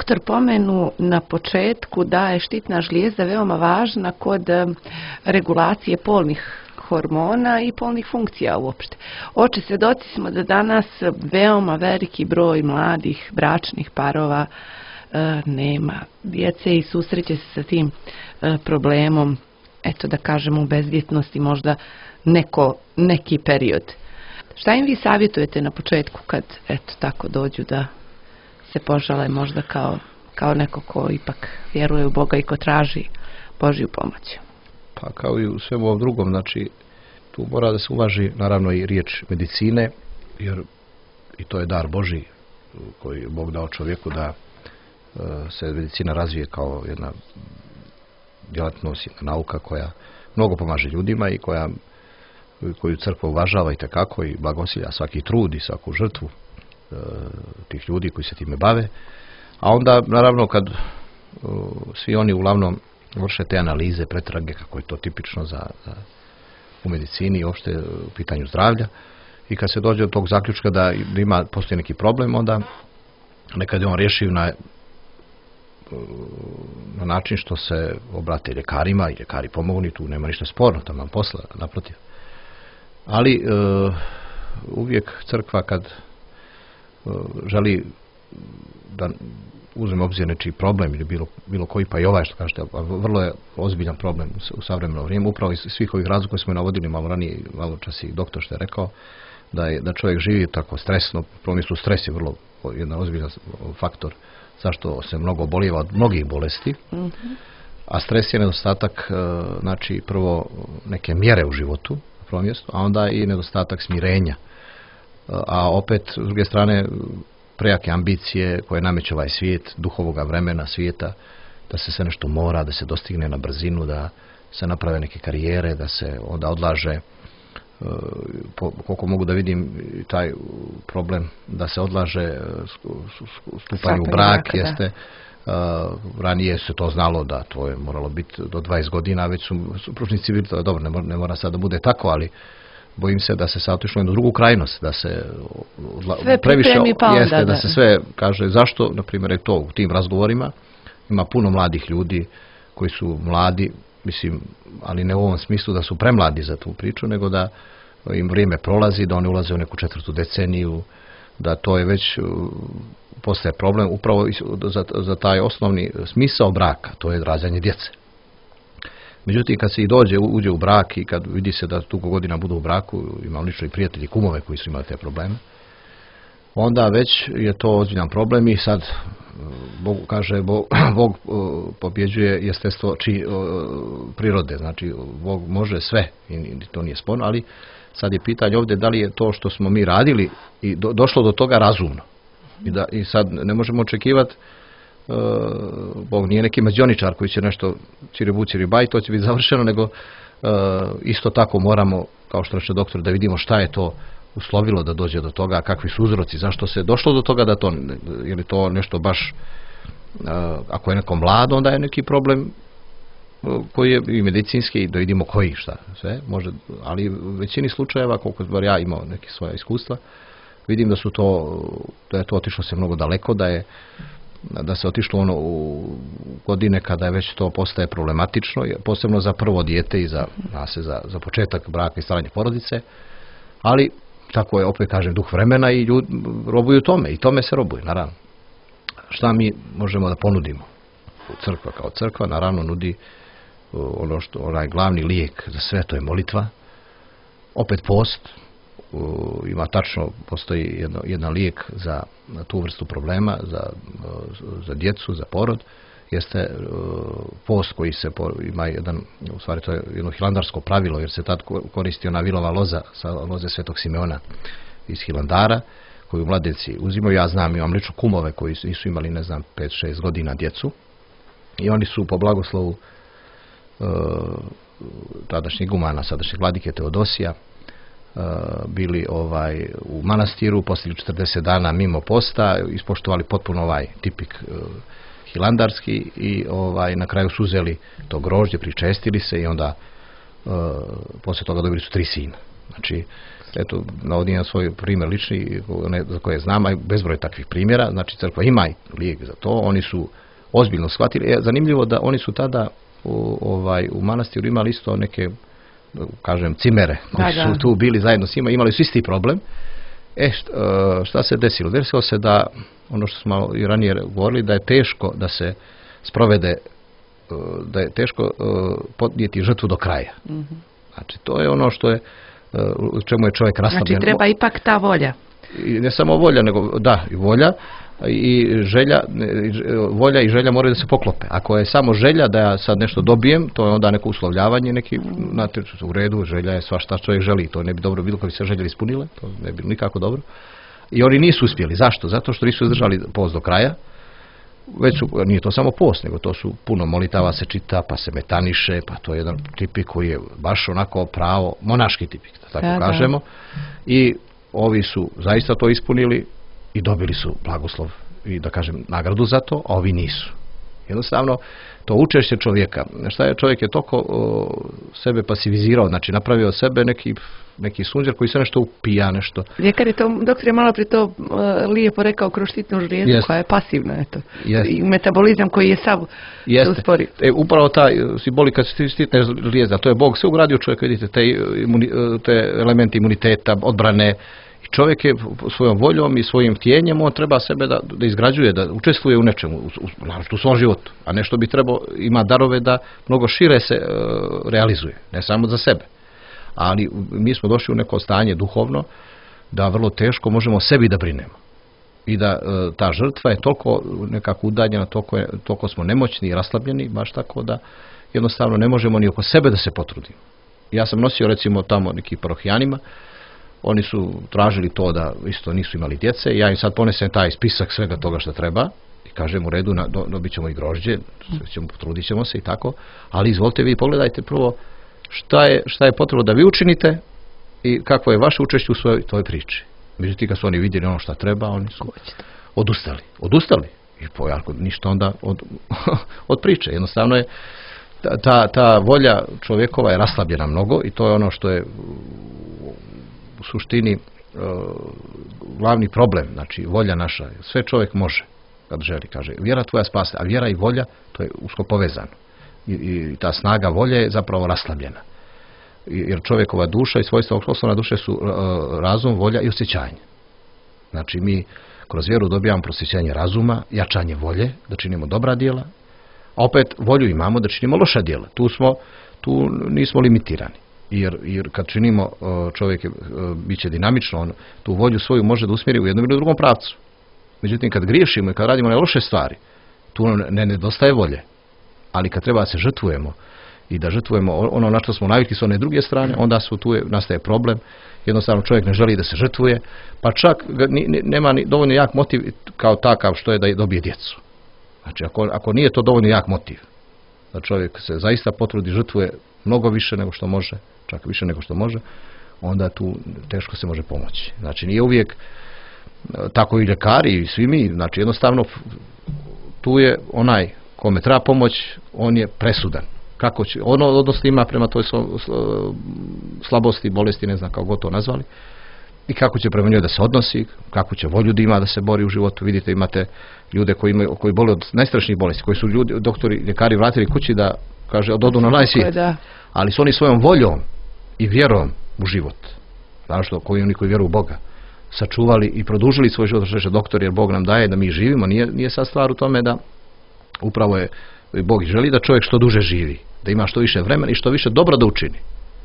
doktor pomenu na početku da je štitna žlijezda veoma važna kod e, regulacije polnih hormona i polnih funkcija uopšte. Oče, svedoci smo da danas veoma veliki broj mladih bračnih parova e, nema djece i susreće se sa tim e, problemom, eto da kažemo, u bezdjetnosti možda neko, neki period. Šta im vi savjetujete na početku kad eto tako dođu da se požale možda kao, kao neko ko ipak vjeruje u Boga i ko traži Božju pomoć? Pa kao i u svemu ovom drugom, znači tu mora da se uvaži naravno i riječ medicine, jer i to je dar Božji koji je Bog dao čovjeku da e, se medicina razvije kao jedna djelatnost, jedna nauka koja mnogo pomaže ljudima i koja, koju crkva uvažava i tekako i blagosilja svaki trud i svaku žrtvu e, tih ljudi koji se time bave. A onda naravno kad e, svi oni uglavnom vrše te analize, pretrage, kako je to tipično za, za u medicini i uopšte u pitanju zdravlja, i kad se dođe do tog zaključka da ima, postoji neki problem, onda nekad je on rješiv na, na način što se obrate ljekarima i ljekari pomognu, tu nema ništa sporno, tamo nam posla, naprotiv. Ali e, uvijek crkva kad e, želi da uzme obzir nečiji problem ili bilo, bilo koji, pa i ovaj što kažete, vrlo je ozbiljan problem u savremeno vrijeme, upravo iz svih ovih razloga koje smo navodili malo ranije, malo čas i doktor što je rekao, da, je, da čovjek živi tako stresno, u prvom mislu stres je vrlo jedan ozbiljan faktor zašto se mnogo bolijeva od mnogih bolesti, mm-hmm. a stres je nedostatak, znači prvo neke mjere u životu, na prvom mjestu, a onda i nedostatak smirenja, a opet s druge strane prejake ambicije koje nameće ovaj svijet, duhovoga vremena svijeta, da se sve nešto mora, da se dostigne na brzinu, da se naprave neke karijere, da se onda odlaže, po, koliko mogu da vidim taj problem, da se odlaže stupanje u brak, jeste, uh, ranije se to znalo da to je moralo biti do dvadeset godina, već su supružnici bili, to dobro, ne mora, ne mora sad da bude tako, ali bojim se da se sad otišlo na drugu krajnost, da se sve previše pa onda, jeste, da, da se sve kaže zašto, na primjer je to u tim razgovorima, ima puno mladih ljudi koji su mladi, mislim, ali ne u ovom smislu da su premladi za tu priču, nego da im vrijeme prolazi, da oni ulaze u neku četvrtu deceniju, da to je već postaje problem upravo za, za taj osnovni smisao braka, to je rađanje djece. Međutim, kad se i dođe, uđe u brak i kad vidi se da dugo godina budu u braku, imam lično i prijatelji, kumove koji su imali te probleme, onda već je to ozbiljan problem i sad Bog kaže, Bog, Bog pobjeđuje jeststvo či, prirode, znači Bog može sve i to nije sporno, ali sad je pitanje ovdje da li je to što smo mi radili i do, došlo do toga razumno. I, da, i sad ne možemo očekivati, uh, Bog nije neki mađioničar koji će nešto ciribu ciribaj, to će biti završeno, nego uh, isto tako moramo, kao što reče doktor, da vidimo šta je to uslovilo da dođe do toga, kakvi su uzroci, zašto se došlo do toga, da to, je li to nešto baš, uh, ako je neko mlad, onda je neki problem koji je i medicinski, da vidimo koji, šta, sve, može, ali u većini slučajeva, koliko bar ja imao neke svoje iskustva, vidim da su to, da je to otišlo se mnogo daleko, da je, da se otišlo ono u godine kada je već to postaje problematično, posebno za prvo dijete i za, se, za, za početak braka i stvaranje porodice, ali tako je, opet kažem, duh vremena i ljudi robuju tome i tome se robuje, naravno. Šta mi možemo da ponudimo? Crkva kao crkva naravno nudi ono što, onaj glavni lijek za sve, to je molitva, opet post, ima tačno, postoji jedno, jedan lijek za tu vrstu problema, za, za djecu, za porod, jeste post koji se ima jedan, u stvari to je jedno hilandarsko pravilo, jer se tad koristi ona vilova loza sa loze Svetog Simeona iz Hilandara, koju mladenci uzimaju. Ja znam, imam lično kumove koji nisu imali, ne znam, pet šest godina djecu i oni su po blagoslovu e, tadašnjeg igumana, sadašnjeg vladike Teodosija, e, bili ovaj u manastiru, poslije četrdeset dana mimo posta, ispoštovali potpuno ovaj tipik e, hilandarski i ovaj na kraju su uzeli to grožđe, pričestili se i onda e, poslije toga dobili su tri sina. Znači, eto, navodim na svoj primjer lični, one za koje znam, a bezbroj takvih primjera, znači crkva ima i lijek za to, oni su ozbiljno shvatili. E, zanimljivo da oni su tada u, ovaj, u manastiru imali isto neke, kažem, cimere, koji da, da. su tu bili zajedno s njima, imali su isti problem. E, šta, šta se desilo? Desilo se da, ono što smo i ranije govorili, da je teško da se sprovede, da je teško podnijeti žrtvu do kraja. Mm-hmm. Znači, to je ono što je, u čemu je čovjek raslabljen. Znači, treba ipak ta volja. I ne samo volja, nego, da, i volja, i želja, volja i želja moraju da se poklope. Ako je samo želja da ja sad nešto dobijem, to je onda neko uslovljavanje, neki, znate, u redu, želja je sva šta čovjek želi, to ne bi dobro bilo kad bi se želje ispunile, to ne bi bilo nikako dobro. I oni nisu uspjeli. Zašto? Zato što nisu izdržali post do kraja. Već su, nije to samo post, nego to su puno molitava se čita, pa se metaniše, pa to je jedan tipik koji je baš onako pravo, monaški tipik, da tako da, kažemo. Da. I ovi su zaista to ispunili i dobili su blagoslov i, da kažem, nagradu za to, a ovi nisu. Jednostavno, to učešće čovjeka, šta je, čovjek je toliko o, sebe pasivizirao, znači napravio sebe neki, neki sunđer koji se nešto upija, nešto. Ljekar je to, doktor je malo prije to uh, lijepo rekao kroz štitnu žlijezdu, Jest. koja je pasivna, eto. Jest. I metabolizam koji je sav se uspori. E, upravo ta simbolika štitne žlijezde, to je Bog sve ugradio čovjek, vidite, te, imuni, te elemente imuniteta, odbrane. Čovjek je svojom voljom i svojim htjenjem, on treba sebe da, da izgrađuje, da učestvuje u nečemu, u, u, naravno u svom životu. A nešto bi trebao, ima darove da mnogo šire se e, realizuje, ne samo za sebe. Ali mi smo došli u neko stanje duhovno da vrlo teško možemo sebi da brinemo. I da e, ta žrtva je toliko nekako udaljena, toliko, je, toliko smo nemoćni i raslabljeni, baš tako da jednostavno ne možemo ni oko sebe da se potrudimo. Ja sam nosio recimo tamo nekim parohijanima. Oni su tražili to da isto nisu imali djece. Ja im sad ponesem taj spisak svega toga što treba i kažem u redu, na, do, dobit ćemo i grožđe, ćemo, potrudit ćemo se i tako. Ali izvolite vi, pogledajte prvo šta je, šta je potrebno da vi učinite i kakvo je vaše učešće u svojoj toj priči. Međutim, kad su oni vidjeli ono šta treba, oni su odustali. Odustali. I pojarko, ništa onda od, od priče. Jednostavno je ta, ta, ta volja čovjekova je raslabljena mnogo i to je ono što je u suštini e, glavni problem, znači volja naša, sve čovjek može kad želi, kaže, vjera tvoja spase, a vjera i volja, to je usko povezano. I, i ta snaga volje je zapravo raslabljena. I, jer čovjekova duša i svojstva osnovna duše su e, razum, volja i osjećanje. Znači mi kroz vjeru dobijamo prosjećanje razuma, jačanje volje, da činimo dobra djela, a opet volju imamo da činimo loša djela. Tu smo, tu nismo limitirani. Jer, jer kad činimo, čovjek je, bit će dinamično, on tu volju svoju može da usmjeri u jednom ili u drugom pravcu. Međutim, kad griješimo i kad radimo one loše stvari, tu ne nedostaje volje. Ali kad treba da se žrtvujemo i da žrtvujemo ono na što smo navikli s one druge strane, onda su tu je, nastaje problem. Jednostavno čovjek ne želi da se žrtvuje, pa čak ni, nema ni dovoljno jak motiv kao takav što je da dobije djecu. Znači, ako, ako nije to dovoljno jak motiv, da čovjek se zaista potrudi, žrtvuje mnogo više nego što može, čak više nego što može, onda tu teško se može pomoći. Znači, nije uvijek tako i ljekari i svi mi, znači jednostavno tu je onaj kome treba pomoć, on je presudan. Kako će, ono odnos ima prema toj slabosti, bolesti, ne znam kako god to nazvali, i kako će prema njoj da se odnosi, kako će volju da ima da se bori u životu. Vidite, imate ljude koji imaju, koji bole od najstrašnijih bolesti, koji su ljudi, doktori, ljekari vratili kući da, kaže, ododu na najsvijet. Ali su oni svojom voljom i vjerom u život, znači što koji oni koji vjeruju u Boga, sačuvali i produžili svoj život, što je doktor, jer Bog nam daje da mi živimo. Nije, nije sad stvar u tome da upravo je Bog želi da čovjek što duže živi, da ima što više vremena i što više dobro da učini.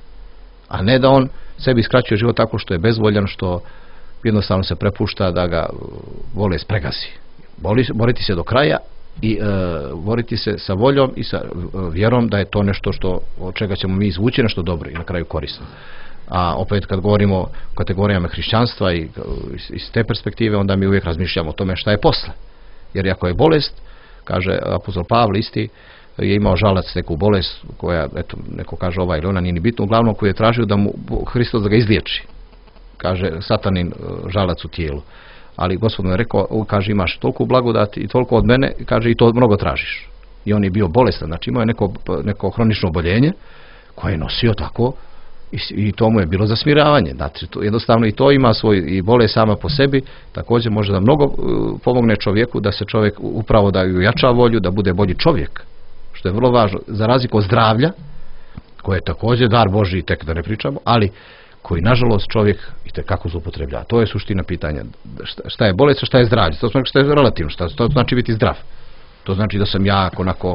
A ne da on sebi skraćuje život tako što je bezvoljan, što jednostavno se prepušta da ga bolest pregazi. Boli, boriti se do kraja i e, boriti se sa voljom i sa e, vjerom da je to nešto što, od čega ćemo mi izvući nešto dobro i na kraju korisno. A opet kad govorimo o kategorijama hrišćanstva i iz te perspektive, onda mi uvijek razmišljamo o tome šta je posle. Jer ako je bolest, kaže apostol Pavle isti, je imao žalac, neku bolest koja, eto, neko kaže ova ili ona, nije ni bitno, uglavnom koji je tražio da mu Hristos da ga izliječi. Kaže satanin žalac u tijelu. Ali Gospod mu je rekao, kaže, imaš toliko blagodati i toliko od mene, kaže, i to mnogo tražiš. I on je bio bolestan, znači imao je neko, neko hronično oboljenje koje je nosio tako i, i to mu je bilo za smiravanje. Znači, to, jednostavno i to ima svoj, i bolest sama po sebi, također može da mnogo uh, pomogne čovjeku, da se čovjek upravo da ju jača volju, da bude bolji čovjek, što je vrlo važno, za razliku od zdravlja, koje je također dar Božji, tek da ne pričamo, ali koji nažalost čovjek itekako zloupotrebljava. To je suština pitanja. Šta, šta je bolest, šta je zdravlje? To znači šta je relativno, šta to znači biti zdrav. To znači da sam jak, onako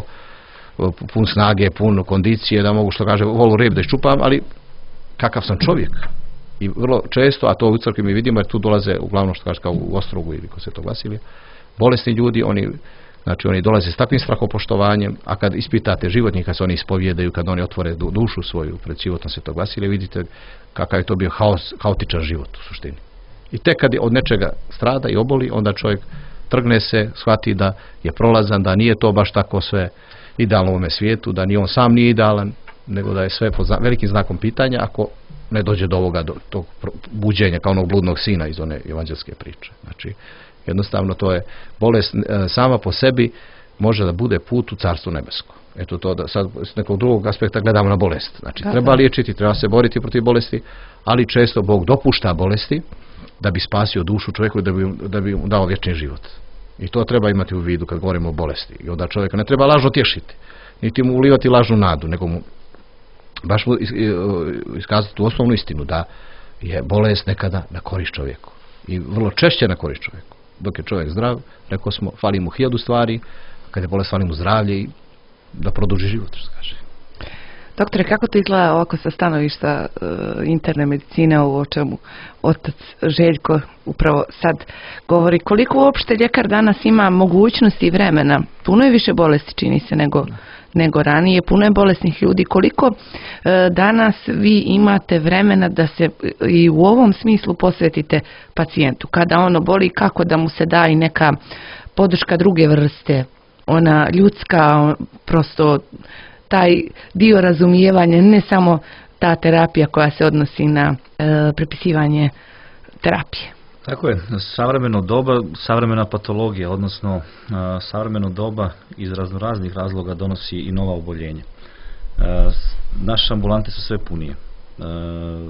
pun snage, pun kondicije, da mogu, što kaže, volu rep da iščupam, ali kakav sam čovjek. I vrlo često, a to u crkvi mi vidimo, jer tu dolaze uglavnom, što kaže, kao u Ostrogu ili ko se to glasili, bolesni ljudi, oni, znači, oni dolaze s takvim strahopoštovanjem, a kad ispitate životnih, kad se oni ispovjedaju, kad oni otvore dušu svoju pred životom se to glasili, vidite kakav je to bio haos, haotičan život u suštini. I tek kad je od nečega strada i oboli, onda čovjek trgne se, shvati da je prolazan, da nije to baš tako sve idealno u ovome svijetu, da ni on sam nije idealan, nego da je sve pod velikim znakom pitanja ako ne dođe do ovoga, do tog buđenja kao onog bludnog sina iz one evanđelske priče. Znači, jednostavno to je bolest e, sama po sebi može da bude put u Carstvo nebesko. Eto to da sad s nekog drugog aspekta gledamo na bolest. Znači, da, treba liječiti, treba se boriti protiv bolesti, ali često Bog dopušta bolesti da bi spasio dušu čovjeku, da bi, da bi mu dao vječni život. I to treba imati u vidu kad govorimo o bolesti. I onda čovjeka ne treba lažno tješiti, niti mu ulivati lažnu nadu, nego mu baš mu iskazati tu osnovnu istinu, da je bolest nekada na korist čovjeku. I vrlo češće na korist čovjeku. Dok je čovjek zdrav, rekao smo, fali mu hiljadu stvari, a kad je bolest, fali mu zdravlje i da produži život, što se kaže. Doktore, kako to izgleda ovako sa stanovišta uh, interne medicine, ovo o čemu otac Željko upravo sad govori? Koliko uopšte ljekar danas ima mogućnosti i vremena? Puno je više bolesti, čini se, nego, nego ranije. Puno je bolesnih ljudi. Koliko uh, danas vi imate vremena da se i u ovom smislu posvetite pacijentu? Kada ono boli, kako da mu se da i neka podrška druge vrste? Ona ljudska, prosto taj dio razumijevanja, ne samo ta terapija koja se odnosi na e, prepisivanje terapije. Tako je, savremeno doba, savremena patologija, odnosno a, savremeno doba iz raznoraznih razloga donosi i nova oboljenja. A, naše ambulante su sve punije. A,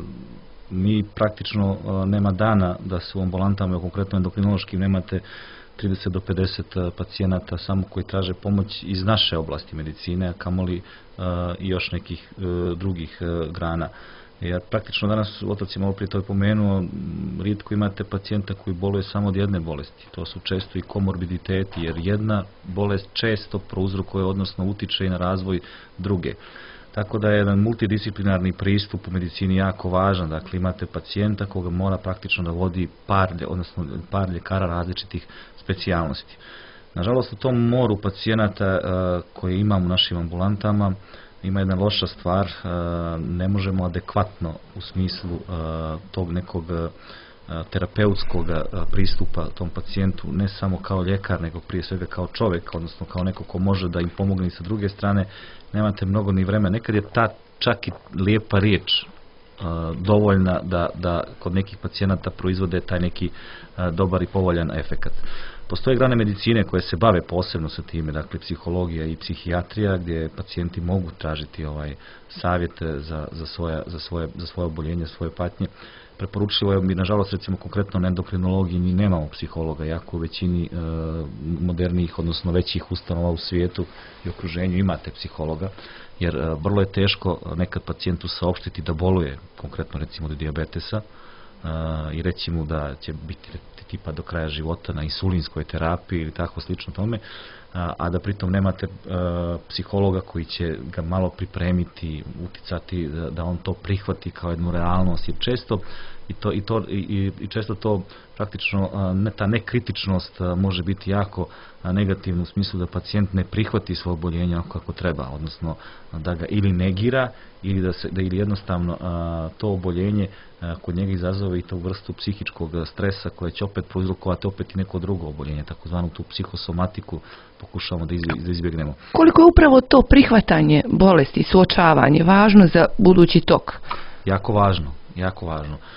mi praktično a, nema dana da se u ambulantama, konkretno endokrinološkim, nemate trideset do pedeset pacijenata samo koji traže pomoć iz naše oblasti medicine, a kamoli uh, i još nekih uh, drugih uh, grana. Jer praktično danas, otac je malo prije to pomenuo, rijetko imate pacijenta koji boluje samo od jedne bolesti. To su često i komorbiditeti, jer jedna bolest često prouzrokuje, odnosno utiče i na razvoj druge. Tako da je jedan multidisciplinarni pristup u medicini jako važan. Dakle, imate pacijenta koga mora praktično da vodi par, odnosno par ljekara različitih specijalnosti. Nažalost, u tom moru pacijenata uh, koje imamo u našim ambulantama ima jedna loša stvar, uh, ne možemo adekvatno u smislu uh, tog nekog uh, terapeutskog uh, pristupa tom pacijentu, ne samo kao ljekar, nego prije svega kao čovjek, odnosno kao neko ko može da im pomogne i sa druge strane, nemate mnogo ni vremena. Nekad je ta čak i lijepa riječ uh, dovoljna da, da kod nekih pacijenata proizvode taj neki uh, dobar i povoljan efekat. Postoje grane medicine koje se bave posebno sa time, dakle psihologija i psihijatrija, gdje pacijenti mogu tražiti ovaj savjete za, za, svoje, za, svoje, za svoje oboljenje, svoje patnje. Preporučljivo je, mi nažalost recimo konkretno na endokrinologiji ni nemamo psihologa, jako u većini e, modernijih, odnosno većih ustanova u svijetu i okruženju imate psihologa, jer e, vrlo je teško nekad pacijentu saopštiti da boluje, konkretno recimo od dijabetesa, e, i reći mu da će biti tipa do kraja života na insulinskoj terapiji ili tako slično tome, a, a da pritom nemate a, psihologa koji će ga malo pripremiti, uticati da, da on to prihvati kao jednu realnost, jer često i to i to i, i često to praktično a, ne, ta nekritičnost a, može biti jako a, negativna u smislu da pacijent ne prihvati svoje oboljenje kako treba, odnosno a, da ga ili negira ili da se da ili jednostavno a, to oboljenje a, kod njega izazove i tu vrstu psihičkog stresa koje će opet prouzrokovati opet i neko drugo oboljenje, takozvanu tu psihosomatiku pokušavamo da, izbje, da izbjegnemo. Koliko je upravo to prihvatanje bolesti, suočavanje važno za budući tok? Jako važno, jako važno. E,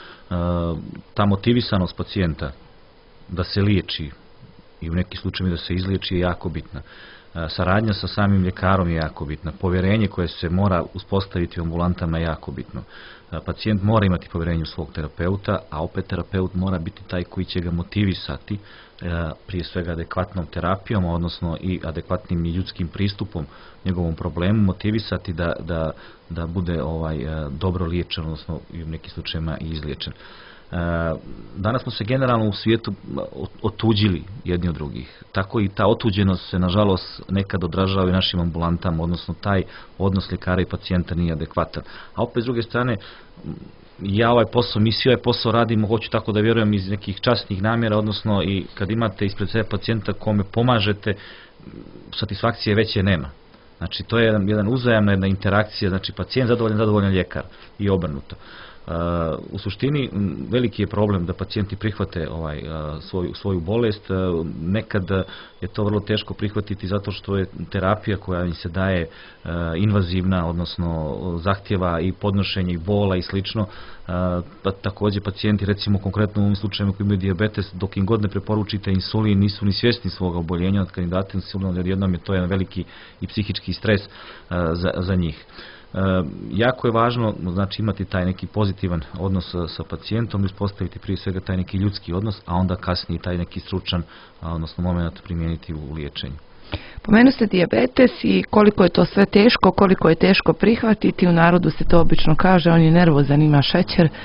ta motivisanost pacijenta da se liječi i u nekim slučajevima da se izliječi je jako bitna. Saradnja sa samim ljekarom je jako bitna. Povjerenje koje se mora uspostaviti u ambulantama je jako bitno. Pacijent mora imati povjerenje u svog terapeuta, a opet terapeut mora biti taj koji će ga motivisati prije svega adekvatnom terapijom, odnosno i adekvatnim i ljudskim pristupom njegovom problemu, motivisati da, da, da bude ovaj dobro liječen, odnosno i u nekim slučajevima i izliječen. Danas smo se generalno u svijetu otuđili jedni od drugih. Tako i ta otuđenost se nažalost nekad odražava i našim ambulantama, odnosno taj odnos ljekara i pacijenta nije adekvatan. A opet s druge strane, ja ovaj posao, mi svi ovaj posao radimo, hoću tako da vjerujem, iz nekih časnih namjera, odnosno i kad imate ispred sebe pacijenta kome pomažete, satisfakcije veće nema. Znači to je jedan, jedan uzajamna jedna interakcija, znači pacijent zadovoljan, zadovoljan ljekar i obrnuto. Uh, u suštini veliki je problem da pacijenti prihvate ovaj, uh, svoju, svoju bolest. Uh, nekad je to vrlo teško prihvatiti zato što je terapija koja im se daje uh, invazivna, odnosno zahtjeva i podnošenje i bola i slično. Uh, pa, također pacijenti, recimo konkretno u ovim slučajima koji imaju dijabetes, dok im god ne preporučite insulin, nisu ni svjesni svoga oboljenja od kandidata insulina, jer jednom je to jedan veliki i psihički stres uh, za, za njih. E, jako je važno, znači, imati taj neki pozitivan odnos sa, sa pacijentom i uspostaviti prije svega taj neki ljudski odnos, a onda kasnije taj neki stručan, a, odnosno moment primijeniti u, u liječenju. Pomenuli ste dijabetes i koliko je to sve teško, koliko je teško prihvatiti, u narodu se to obično kaže, on je nervozan, ima šećer. E,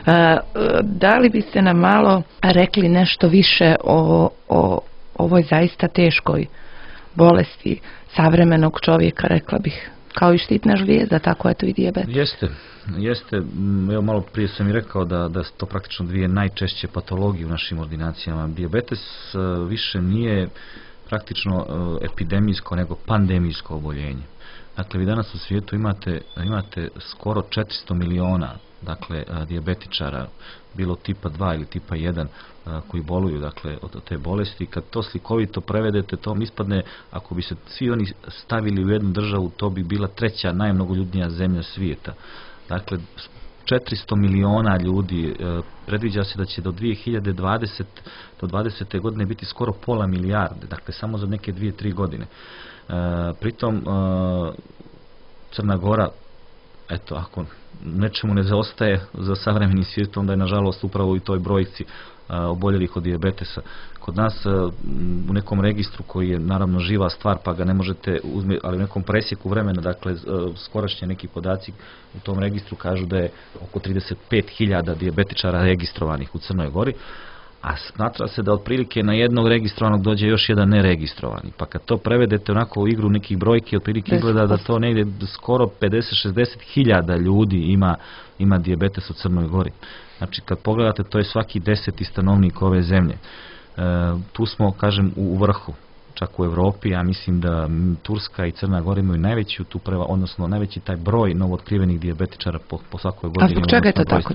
da li biste nam malo rekli nešto više o, o ovoj zaista teškoj bolesti savremenog čovjeka, rekla bih? Kao i štitna žlijezda, tako je to i dijabetes. Jeste, jeste. Evo, malo prije sam i rekao da, da su to praktično dvije najčešće patologije u našim ordinacijama. Dijabetes uh, više nije praktično uh, epidemijsko, nego pandemijsko oboljenje. Dakle, vi danas u svijetu imate, imate skoro četiristo miliona, dakle, uh, dijabetičara, bilo tipa dva ili tipa jedan, koji boluju, dakle, od te bolesti. Kad to slikovito prevedete, to vam ispadne, ako bi se svi oni stavili u jednu državu, to bi bila treća najmnogoljudnija zemlja svijeta. Dakle, četiristo miliona ljudi, predviđa se da će do dvije hiljade dvadesete do dvadesete godine biti skoro pola milijarde, dakle samo za neke dvije, tri godine. Pritom Crna Gora, eto, ako nečemu ne zaostaje za savremeni svijet, onda je nažalost upravo i toj brojci oboljelih od dijabetesa. Kod nas u nekom registru koji je naravno živa stvar, pa ga ne možete uzeti, ali u nekom presjeku vremena, dakle skorašnje neki podaci u tom registru kažu da je oko trideset pet hiljada dijabetičara registrovanih u Crnoj Gori, a smatra se da otprilike na jednog registrovanog dođe još jedan neregistrovani. Pa kad to prevedete onako u igru nekih brojki, otprilike izgleda da to negdje skoro pedeset šezdeset hiljada ljudi ima, ima dijabetes u Crnoj Gori. Znači kad pogledate, to je svaki deseti stanovnik ove zemlje. E, tu smo, kažem, u, u vrhu, čak u Europi. Ja mislim da Turska i Crna Gora imaju najveći tu preva, odnosno najveći taj broj novootkrivenih dijabetičara po, po svakoj godini. A zbog čega je to tako?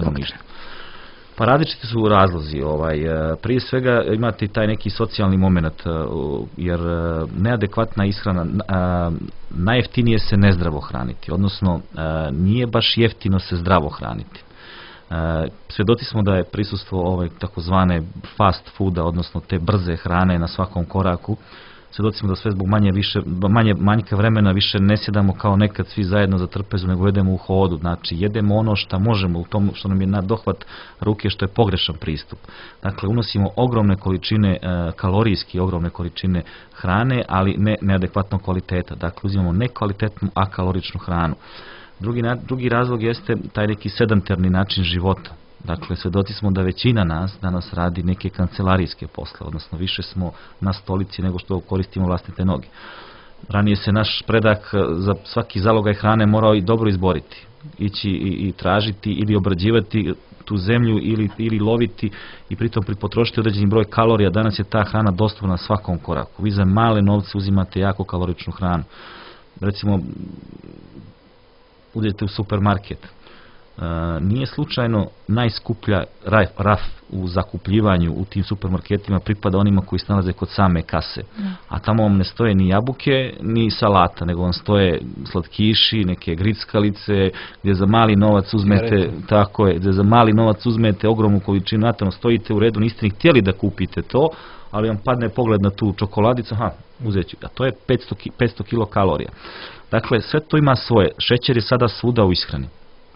Pa različiti su razlozi. Ovaj, prije svega imate taj neki socijalni moment, jer neadekvatna ishrana, najjeftinije se nezdravo hraniti, odnosno nije baš jeftino se zdravo hraniti. Svjedoci smo da je prisustvo ove takozvane fast fooda, odnosno te brze hrane na svakom koraku. Svjedoci smo da sve zbog manje, više, manje manjka vremena više ne sjedamo kao nekad svi zajedno za trpezu, nego jedemo u hodu. Znači, jedemo ono što možemo, u tom što nam je na dohvat ruke, što je pogrešan pristup. Dakle, unosimo ogromne količine, kalorijski ogromne količine hrane, ali ne neadekvatnog kvaliteta. Dakle, uzimamo nekvalitetnu, a kaloričnu hranu. Drugi, drugi razlog jeste taj neki sedentarni način života. Dakle, svjedoci smo da većina nas danas radi neke kancelarijske posle, odnosno više smo na stolici nego što koristimo vlastite noge. Ranije se naš predak za svaki zalogaj hrane morao i dobro izboriti, ići i, i tražiti ili obrađivati tu zemlju ili, ili loviti i pritom potrošiti određeni broj kalorija. Danas je ta hrana dostupna na svakom koraku. Vi za male novce uzimate jako kaloričnu hranu. Recimo, uđete u supermarket. Uh, nije slučajno najskuplja raf, raf u zakupljivanju u tim supermarketima pripada onima koji se nalaze kod same kase. A tamo vam ne stoje ni jabuke, ni salata, nego vam stoje slatkiši, neke grickalice, gdje za mali novac uzmete, tako je, gdje za mali novac uzmete ogromnu količinu, znate, stojite u redu, niste ni htjeli da kupite to, ali vam padne pogled na tu čokoladicu, aha, uzet ću, a to je petsto kilokalorija. Dakle, sve to ima svoje. Šećer je sada svuda u ishrani.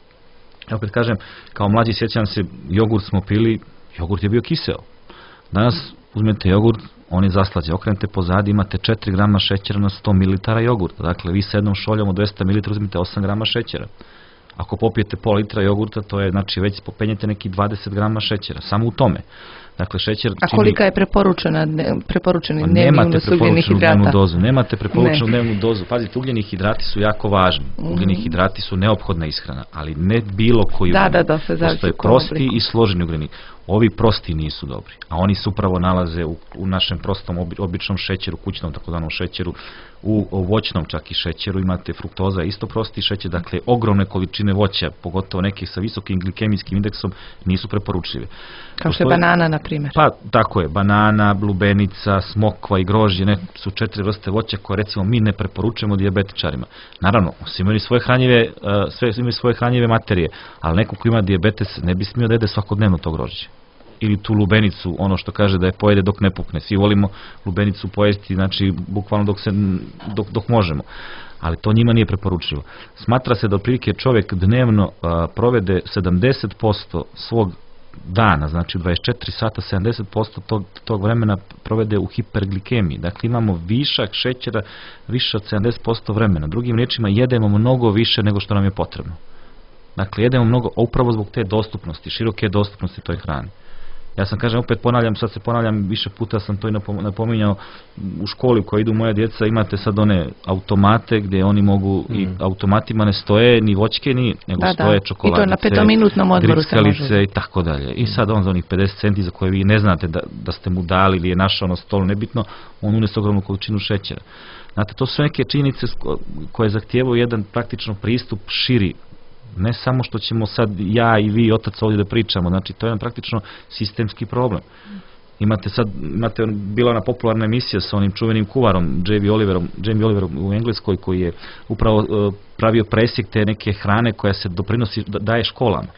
Ja opet kažem, kao mlađi sjećam se, jogurt smo pili, jogurt je bio kiseo. Danas uzmete jogurt, on je zaslađen. Okrenete pozadi, imate četiri grama šećera na sto mililitara jogurta. Dakle, vi sa jednom šoljom od dvesta mililitara uzmete osam grama šećera. Ako popijete pol litra jogurta, to je, znači, već popenjete neki dvadeset grama šećera. Samo u tome. Dakle, šećer A kolika je preporučena, preporučeni dnevni unos ugljenih hidrata? Dnevnu dozu. Nemate preporučenu dnevnu dozu. Pazite, ugljeni hidrati su jako važni. Ugljeni hidrati su neophodna ishrana, ali ne bilo koji da, ugljenik. Da, da, se postoje prosti i složeni ugljenik. Ovi prosti nisu dobri, a oni se upravo nalaze u, u našem prostom obi, običnom šećeru, kućnom takozvanom šećeru, u, u voćnom čak i šećeru imate fruktoza, isto prosti šećer, dakle ogromne količine voća, pogotovo nekih sa visokim glikemijskim indeksom, nisu preporučljive. Kao što je banana, na primjer. Pa, tako je, banana, lubenica, smokva i grožđe, ne, su četiri vrste voća koje recimo mi ne preporučujemo dijabetičarima. Naravno, svi imaju svoje hranjive, uh, sve imaju svoje hranjive materije, ali neko ko ima dijabetes ne bi smio da jede svakodnevno to grožđe. Ili tu lubenicu, ono što kaže da je pojede dok ne pukne. Svi volimo lubenicu pojesti, znači bukvalno dok, se, dok, dok možemo. Ali to njima nije preporučljivo. Smatra se da otprilike čovjek dnevno uh, provede sedamdeset posto svog dana, znači u dvadeset četiri sata sedamdeset posto tog, tog vremena provede u hiperglikemiji. Dakle, imamo višak šećera više od sedamdeset posto vremena. Drugim riječima, jedemo mnogo više nego što nam je potrebno. Dakle, jedemo mnogo, upravo zbog te dostupnosti, široke dostupnosti toj hrani. Ja sam, kažem, opet ponavljam, sad se ponavljam, više puta sam to i napominjao, u školi u kojoj idu moja djeca imate sad one automate gdje oni mogu, mm. i automatima ne stoje ni voćke, ni, nego da, stoje da. čokoladice, i to na petominutnom odmoru se može. I tako dalje. I sad on za onih pedeset centi za koje vi ne znate da, da ste mu dali ili je našao na stolu, nebitno, on unese ogromnu količinu šećera. Znate, to su neke činjenice koje zahtijevaju jedan praktično pristup širi. Ne samo što ćemo sad ja i vi, otac, ovdje da pričamo, znači to je jedan praktično sistemski problem. Imate sad, imate, bila ona popularna emisija sa onim čuvenim kuvarom, Jamie Oliverom, Jamie Oliverom u Engleskoj, koji je upravo uh, pravio presjek te neke hrane koja se doprinosi, daje školama.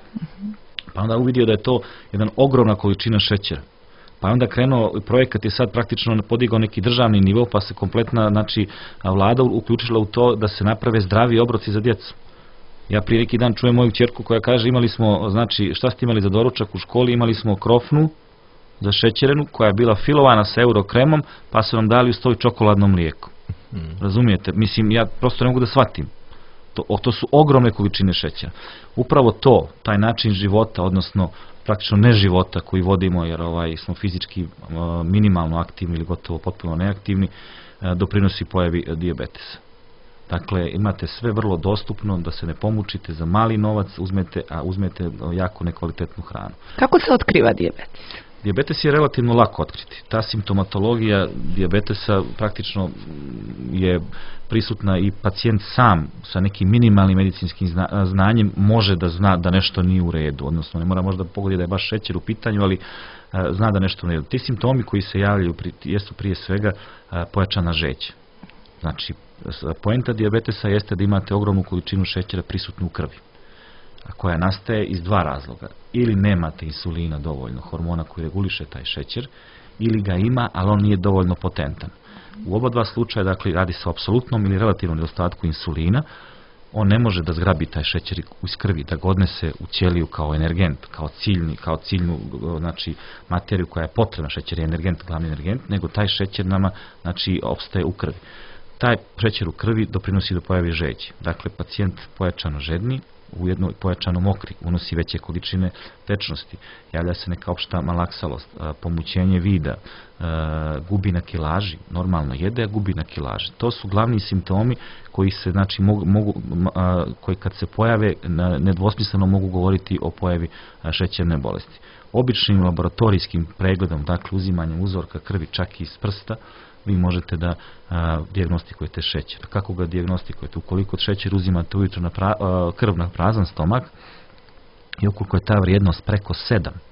Pa onda uvidio da je to jedan ogromna količina šećera. Pa onda krenuo, projekat je sad praktično podigao neki državni nivo, pa se kompletna, znači, vlada uključila u to da se naprave zdravi obroci za djecu. Ja prije neki dan čujem moju ćerku koja kaže, imali smo, znači, šta ste imali za doručak u školi, imali smo krofnu za šećerenu koja je bila filovana sa eurokremom, pa su nam dali uz to i čokoladno mlijeko. Hmm. Razumijete? Mislim, ja prosto ne mogu da shvatim. To, o, to su ogromne količine šećera. Upravo to, taj način života, odnosno praktično ne života koji vodimo, jer ovaj, smo fizički uh, minimalno aktivni ili gotovo potpuno neaktivni, uh, doprinosi pojavi uh, dijabetesa. Dakle, imate sve vrlo dostupno, da se ne pomučite za mali novac, uzmete, a uzmete jako nekvalitetnu hranu. Kako se otkriva dijabetes? Dijabetes je relativno lako otkriti. Ta simptomatologija dijabetesa praktično je prisutna i pacijent sam sa nekim minimalnim medicinskim znanjem može da zna da nešto nije u redu. Odnosno, ne mora možda pogodi da je baš šećer u pitanju, ali a, zna da nešto nije u redu. Ti simptomi koji se javljaju jesu prije svega a, pojačana žeđ. Znači, poenta dijabetesa jeste da imate ogromnu količinu šećera prisutnu u krvi, a koja nastaje iz dva razloga. Ili nemate insulina dovoljno, hormona koji reguliše taj šećer, ili ga ima, ali on nije dovoljno potentan. U oba dva slučaja, dakle, radi se o apsolutnom ili relativnom nedostatku insulina, on ne može da zgrabi taj šećer iz krvi, da ga odnese u ćeliju kao energent, kao ciljni, kao ciljnu, znači, materiju koja je potrebna. Šećer je energent, glavni energent, nego taj šećer nama, znači, opstaje u krvi. Taj šećer u krvi doprinosi do pojave žeđi. Dakle, pacijent pojačano žedni, ujedno pojačano mokri, unosi veće količine tečnosti, javlja se neka opšta malaksalost, pomućenje vida, gubi na kilaži, normalno jede, a gubi na kilaži. To su glavni simptomi koji se, znači, mogu, mogu, koji kad se pojave nedvosmisleno mogu govoriti o pojavi šećerne bolesti. Običnim laboratorijskim pregledom, dakle uzimanjem uzorka krvi čak i iz prsta, vi možete da a, dijagnostikujete šećer. Kako ga dijagnostikujete? Ukoliko šećer uzimate ujutro na pra, a, krv na prazan stomak i ukoliko je ta vrijednost preko sedam,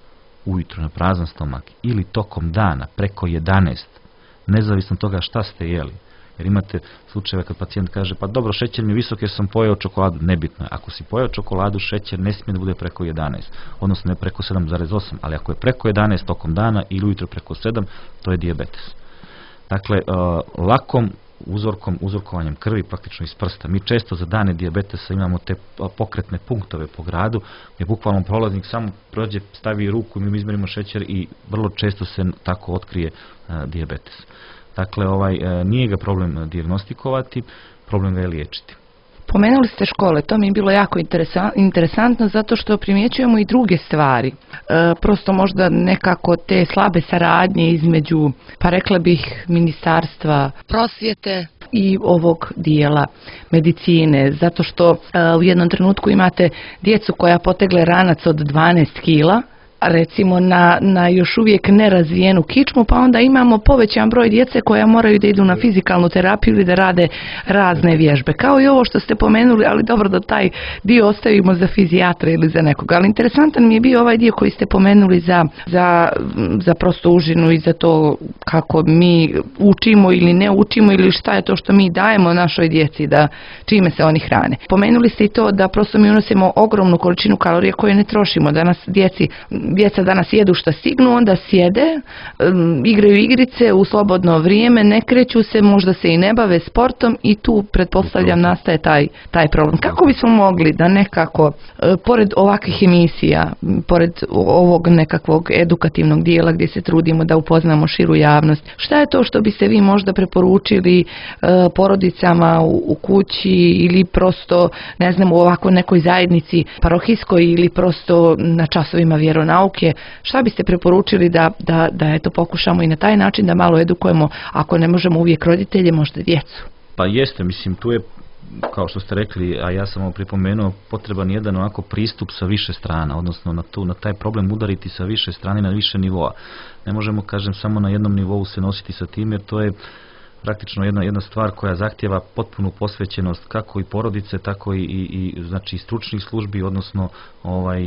ujutro na prazan stomak ili tokom dana preko jedanaest, nezavisno od toga šta ste jeli. Jer imate slučajeve kad pacijent kaže pa dobro, šećer mi je visok jer sam pojeo čokoladu. Nebitno je. Ako si pojeo čokoladu, šećer ne smije da bude preko jedanaest, odnosno ne preko sedam zarez osam, ali ako je preko jedanaest tokom dana ili ujutro preko sedam, to je dijabetes. Dakle, uh, lakom uzorkom, uzorkovanjem krvi praktično iz prsta. Mi često za dane dijabetesa imamo te pokretne punktove po gradu gdje bukvalno prolaznik samo prođe, stavi ruku i mi izmjerimo šećer i vrlo često se tako otkrije uh, dijabetes. Dakle, ovaj, uh, nije ga problem dijagnostikovati, problem ga je liječiti. Pomenuli ste škole, to mi je bilo jako interesantno zato što primjećujemo i druge stvari. E, prosto možda nekako te slabe saradnje između, pa rekla bih, ministarstva prosvjete i ovog dijela medicine, zato što e, u jednom trenutku imate djecu koja potegle ranac od dvanaest kila, recimo na, na još uvijek nerazvijenu kičmu, pa onda imamo povećan broj djece koja moraju da idu na fizikalnu terapiju ili da rade razne vježbe. Kao i ovo što ste pomenuli, ali dobro da taj dio ostavimo za fizijatra ili za nekoga. Ali interesantan mi je bio ovaj dio koji ste pomenuli za, za, za prosto užinu i za to kako mi učimo ili ne učimo ili šta je to što mi dajemo našoj djeci, da čime se oni hrane. Pomenuli ste i to da prosto mi unosimo ogromnu količinu kalorija koje ne trošimo. Danas djeci Djeca danas jedu što stignu, onda sjede, um, igraju igrice u slobodno vrijeme, ne kreću se, možda se i ne bave sportom i tu, pretpostavljam, nastaje taj, taj problem. Kako bismo mogli da nekako, uh, pored ovakvih emisija, pored ovog nekakvog edukativnog dijela gdje se trudimo da upoznamo širu javnost, šta je to što biste vi možda preporučili uh, porodicama u, u kući ili prosto, ne znam, u ovako nekoj zajednici parohijskoj ili prosto na časovima vjeronauke? Šta biste preporučili da, da, da eto, pokušamo i na taj način da malo edukujemo, ako ne možemo uvijek roditelje, možda djecu? Pa jeste, mislim, tu je, kao što ste rekli, a ja sam ovo pripomenuo, potreban jedan onako pristup sa više strana, odnosno na, tu, na taj problem udariti sa više strane, na više nivoa. Ne možemo, kažem, samo na jednom nivou se nositi sa tim, jer to je praktično jedna, jedna stvar koja zahtjeva potpunu posvećenost kako i porodice, tako i, i, i znači, stručnih službi, odnosno ovaj,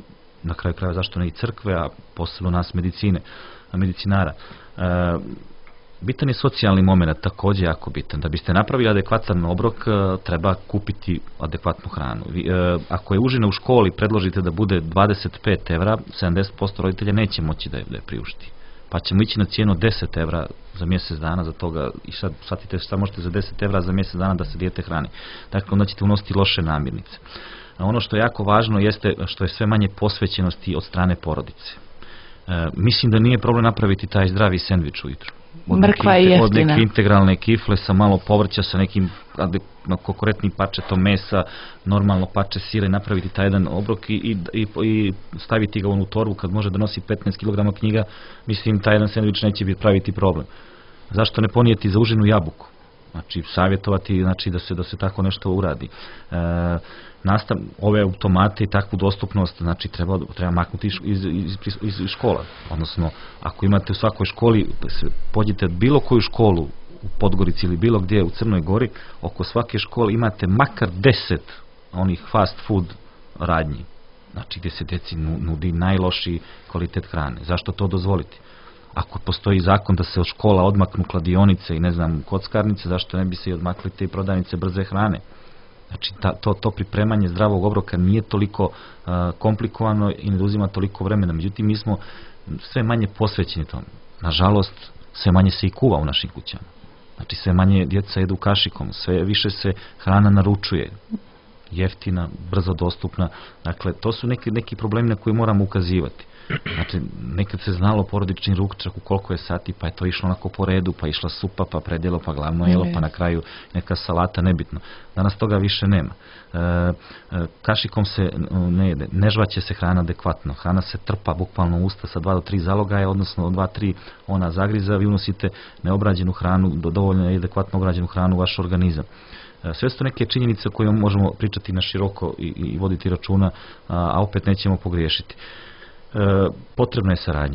na kraju krajeva zašto ne i crkve, a posebno nas medicine, medicinara. E, bitan je socijalni moment, također jako bitan. Da biste napravili adekvatan obrok, treba kupiti adekvatnu hranu. E, ako je užina u školi, predložite da bude dvadeset pet evra, sedamdeset posto roditelja neće moći da je, da je priušti. Pa ćemo ići na cijenu deset evra za mjesec dana za toga i sad shvatite šta možete za deset evra za mjesec dana da se dijete hrani. Dakle, onda ćete unositi loše namirnice. A ono što je jako važno jeste što je sve manje posvećenosti od strane porodice. E, mislim da nije problem napraviti taj zdravi sendvič ujutro. Od Mrkva je jeftina. Od neke integralne kifle sa malo povrća, sa nekim kokoretnim parčetom mesa, normalno parče sira i napraviti taj jedan obrok i, i, i staviti ga u onu torbu kad može da nosi petnaest kilograma knjiga, mislim taj jedan sendvič neće biti praviti problem. Zašto ne ponijeti za užinu jabuku? Znači, savjetovati, znači, da se, da se tako nešto uradi. E, nastav, ove automate i takvu dostupnost, znači, treba, treba maknuti iz, iz, iz, iz škola. Odnosno, ako imate u svakoj školi, se pođite bilo koju školu u Podgorici ili bilo gdje u Crnoj Gori, oko svake škole imate makar deset onih fast food radnji. Znači, gdje se djeci nudi najlošiji kvalitet hrane. Zašto to dozvoliti? Ako postoji zakon da se od škola odmaknu kladionice i ne znam kockarnice, zašto ne bi se i odmakli te prodavnice brze hrane? Znači ta, to, to pripremanje zdravog obroka nije toliko uh, komplikovano i ne uzima toliko vremena. Međutim, mi smo sve manje posvećeni tom. Nažalost, sve manje se i kuva u našim kućama. Znači sve manje djeca jedu kašikom, sve više se hrana naručuje. Jeftina, brzo dostupna. Dakle, to su neki, neki problemi na koje moramo ukazivati. Znači, nekad se znalo porodični ručak u koliko je sati, pa je to išlo onako po redu, pa išla supa, pa predjelo, pa glavno jelo, pa na kraju neka salata, nebitno. Danas toga više nema. E, e, kašikom se ne jede, ne žvaće se hrana adekvatno. Hrana se trpa bukvalno u usta sa dva do tri zalogaja, odnosno od dva do tri ona zagriza, vi unosite neobrađenu hranu, dovoljno i adekvatno obrađenu hranu u vaš organizam. Sve su neke činjenice koje možemo pričati na široko i, i voditi računa, a, a opet nećemo pogriješiti. E, potrebna je saradnja.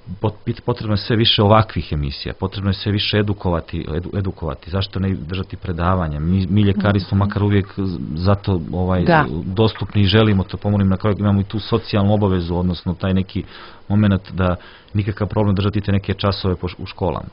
potrebno je sve više ovakvih emisija, potrebno je sve više edukovati, edu, edukovati. Zašto ne držati predavanja? Mi, mi ljekari smo makar uvijek zato ovaj, dostupni i želimo to pomoći. Na kraju imamo i tu socijalnu obavezu, odnosno taj neki moment da nikakav problem držati te neke časove u školama.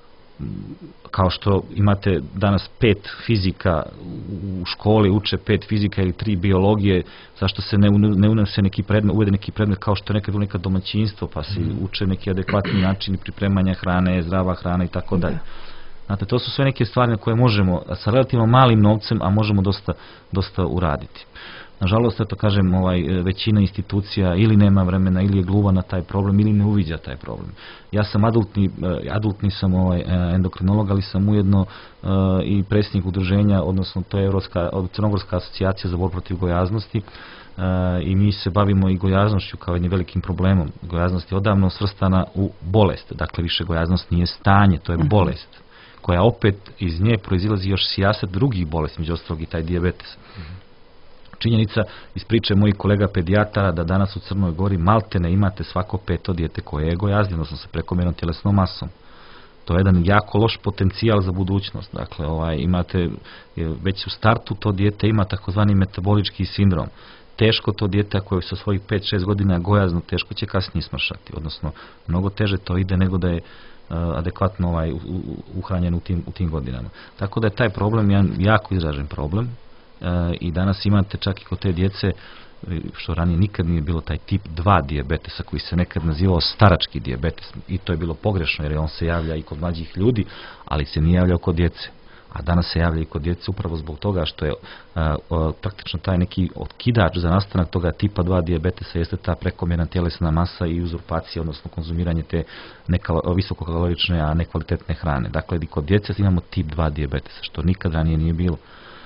Kao što imate danas pet fizika u školi, uče pet fizika ili tri biologije, zašto se ne, ne unese neki predmet, uvede neki predmet kao što je nekad u neka domaćinstvo, pa se uče neki adekvatni načini pripremanja hrane, zdrava hrana i tako dalje. Znate, to su sve neke stvari na koje možemo sa relativno malim novcem, a možemo dosta, dosta uraditi. Nažalost, eto kažem, ovaj, većina institucija ili nema vremena, ili je gluva na taj problem, ili ne uviđa taj problem. Ja sam adultni, adultni sam ovaj, endokrinolog, ali sam ujedno uh, i predsjednik udruženja, odnosno to je Europska, Crnogorska asocijacija za borbu protiv gojaznosti, uh, i mi se bavimo i gojaznošću kao jednim velikim problemom. Gojaznost je odavno svrstana u bolest, dakle više gojaznost nije stanje, to je bolest, koja opet iz nje proizilazi još sijaset drugih bolesti, među ostalog i taj dijabetes. Činjenica iz priče mojih kolega pedijatara da danas u Crnoj Gori maltene imate svako peto dijete koje je gojazno, odnosno sa prekomjernom tjelesnom masom. To je jedan jako loš potencijal za budućnost. Dakle, ovaj, imate već u startu to dijete ima takozvani metabolički sindrom. Teško to dijete koje sa svojih pet šest godina gojazno, teško će kasnije smršati. Odnosno, mnogo teže to ide nego da je adekvatno ovaj, uhranjen u tim, u tim godinama. Tako da je taj problem jedan jako izražen problem. E, i danas imate čak i kod te djece, što ranije nikad nije bilo, taj tip dva dijabetesa koji se nekad nazivao starački dijabetes, i to je bilo pogrešno jer on se javlja i kod mlađih ljudi, ali se nije javljao kod djece, a danas se javlja i kod djece upravo zbog toga što je a, a, praktično taj neki otkidač za nastanak toga tipa dva dijabetesa jeste ta prekomjerna tjelesna masa i uzurpacija, odnosno konzumiranje te nekalo, visokokalorične, a nekvalitetne hrane. Dakle, i kod djece imamo tip dva dijabetesa, što nikad ranije nije bilo.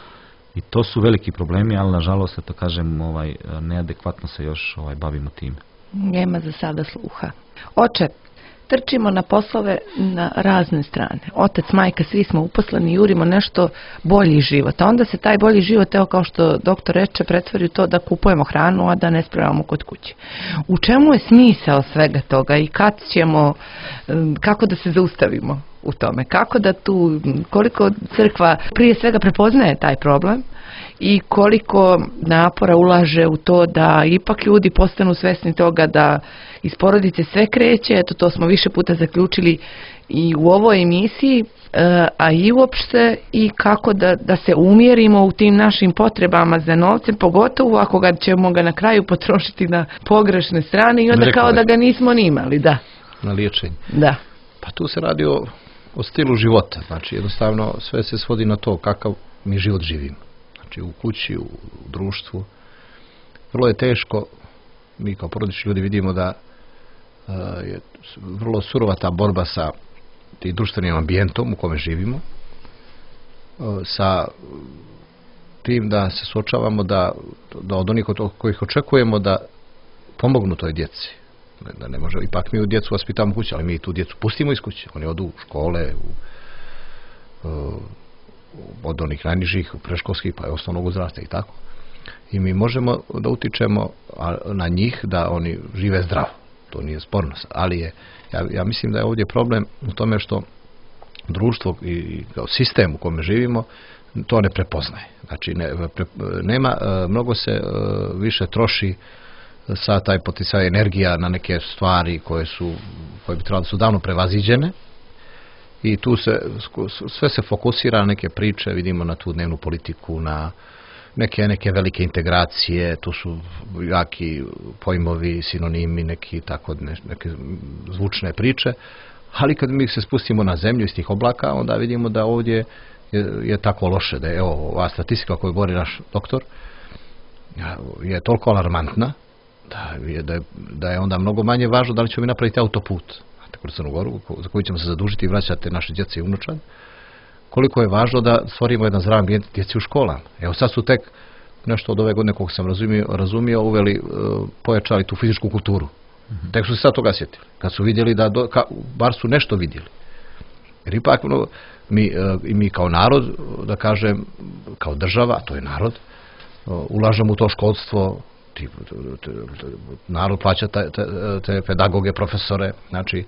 I to su veliki problemi, ali nažalost, to kažem, ovaj, neadekvatno se još ovaj, bavimo tim. Nema za sada sluha. Oče, trčimo na poslove na razne strane. Otac, majka, svi smo uposleni, jurimo nešto bolji život. A onda se taj bolji život, evo kao što doktor reče, pretvori u to da kupujemo hranu, a da ne spremamo kod kuće. U čemu je smisao svega toga i kad ćemo, kako da se zaustavimo u tome? Kako da tu, koliko crkva prije svega prepoznaje taj problem i koliko napora ulaže u to da ipak ljudi postanu svjesni toga da iz porodice sve kreće, eto to smo više puta zaključili i u ovoj emisiji, a i uopšte i kako da, da se umjerimo u tim našim potrebama za novcem, pogotovo ako ga ćemo ga na kraju potrošiti na pogrešne strane i onda Rekao kao da ga nismo ni imali, da. Na liječenje. Da. Pa tu se radi o, o stilu života, znači jednostavno sve se svodi na to kakav mi život živimo. Znači u kući, u, u društvu. Vrlo je teško, mi kao porodični ljudi vidimo da uh, je vrlo surova ta borba sa tim društvenim ambijentom u kome živimo, uh, sa tim da se suočavamo da, da od onih od kojih očekujemo da pomognu toj djeci. Da ne može, ipak mi u djecu vaspitamo kuće, ali mi tu djecu pustimo iz kuće. Oni odu u škole, u, uh, od onih najnižih, u preškolskih, pa je osnovnog uzrasta i tako. I mi možemo da utičemo na njih da oni žive zdravo. To nije sporno. Ali je, ja, ja mislim da je ovdje problem u tome što društvo i kao sistem u kome živimo to ne prepoznaje. Znači ne, pre, nema, mnogo se više troši sa taj poticaj energija na neke stvari koje su, koje bi trebalo da su davno prevaziđene. I tu se, sve se fokusira na neke priče, vidimo na tu dnevnu politiku, na neke, neke velike integracije, tu su jaki pojmovi, sinonimi, neki tako ne, neke zvučne priče, ali kad mi se spustimo na zemlju iz tih oblaka, onda vidimo da ovdje je, je tako loše, da je evo, ova statistika koju govori naš doktor je toliko alarmantna, da je, da je, da je onda mnogo manje važno da li ćemo mi napraviti autoput kroz Crnu Goru, za koju ćemo se zadužiti i vraćati naše djece i unučad, koliko je važno da stvorimo jedan zdrav ambijent djeci u školama. Evo sad su tek nešto od ove godine, koliko sam razumio, razumio uveli, uh, pojačali tu fizičku kulturu. Mm-hmm. Tek su se sad toga sjetili. Kad su vidjeli da, do, ka, bar su nešto vidjeli. Jer ipak no, mi, uh, i mi kao narod, da kažem, kao država, a to je narod, uh, ulažemo u to školstvo, ti, narod plaća te, te, te pedagoge, profesore, znači,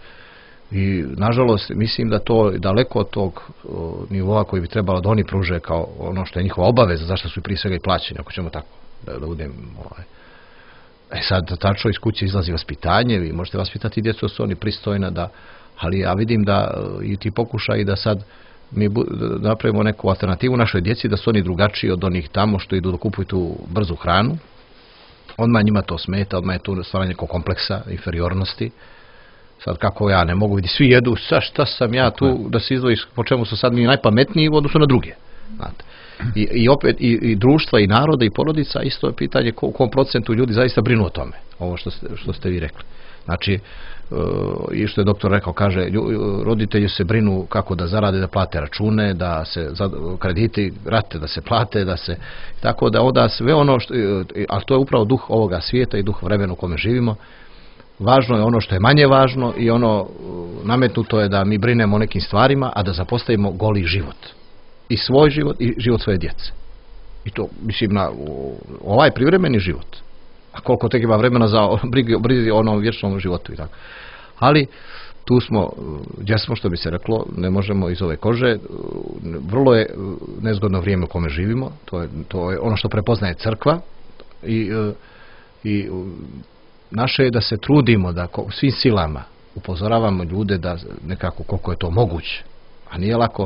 i nažalost mislim da to daleko od tog o, nivoa koji bi trebalo da oni pruže kao ono što je njihova obaveza, zašto su i prije svega i plaćeni, ako ćemo tako da, da budem ovaj. E sad, tačno iz kuće izlazi vaspitanje, vi možete vaspitati djecu da su oni pristojna, da, ali ja vidim da i ti pokušaj da sad mi bu, da napravimo neku alternativu našoj djeci, da su oni drugačiji od onih tamo što idu da kupuju tu brzu hranu. Odmah njima to smeta, odmah je tu stvaranje nekog kompleksa, inferiornosti. Sad kako ja ne mogu vidjeti, svi jedu, sa šta sam ja tu da se izdvojiš, po čemu su sad mi najpametniji u odnosu na druge. Znate. I, i opet i, i društva i naroda i porodica isto je pitanje ko, u kom procentu ljudi zaista brinu o tome, ovo što ste, što ste vi rekli. Znači, uh, i što je doktor rekao, kaže, lju, roditelji se brinu kako da zarade, da plate račune, da se za, krediti, rate da se plate, da se, tako da onda sve ono, što, ali to je upravo duh ovoga svijeta i duh vremena u kome živimo. Važno je ono što je manje važno i ono nametnuto je da mi brinemo o nekim stvarima, a da zapostavimo goli život. I svoj život i život svoje djece. I to, mislim, na ovaj privremeni život. A koliko tek ima vremena za brigi, brizi o onom vječnom životu i tako. Ali tu smo, gdje smo, što bi se reklo, ne možemo iz ove kože. Vrlo je nezgodno vrijeme u kome živimo. To je, to je ono što prepoznaje crkva i, i naše je da se trudimo da svim silama upozoravamo ljude da nekako koliko je to moguće. A nije lako,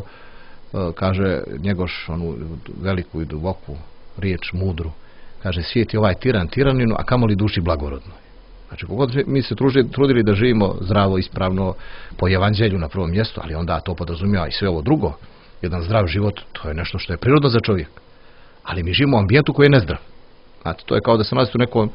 kaže Njegoš onu veliku i duboku riječ, mudru, kaže svijet je ovaj tiran tiraninu, a kamoli duši blagorodno. Znači kogod mi se trudili da živimo zdravo, ispravno, po evanđelju na prvom mjestu, ali onda to podrazumijeva i sve ovo drugo, jedan zdrav život, to je nešto što je prirodno za čovjek. Ali mi živimo u ambijentu koji je nezdrav. Znači to je kao da se nalazite u nekom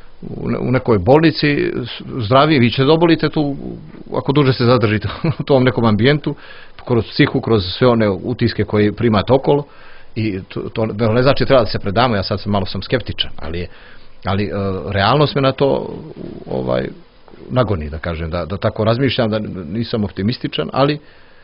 u nekoj bolnici, zdravi, vi ćete dobolite tu, ako duže se zadržite u tom nekom ambijentu, kroz psihu, kroz sve one utiske koje primate okolo, i to, to ne znači treba da se predamo, ja sad sam malo sam skeptičan, ali, ali uh, realnost me na to ovaj, nagoni, da kažem, da, da tako razmišljam, da nisam optimističan, ali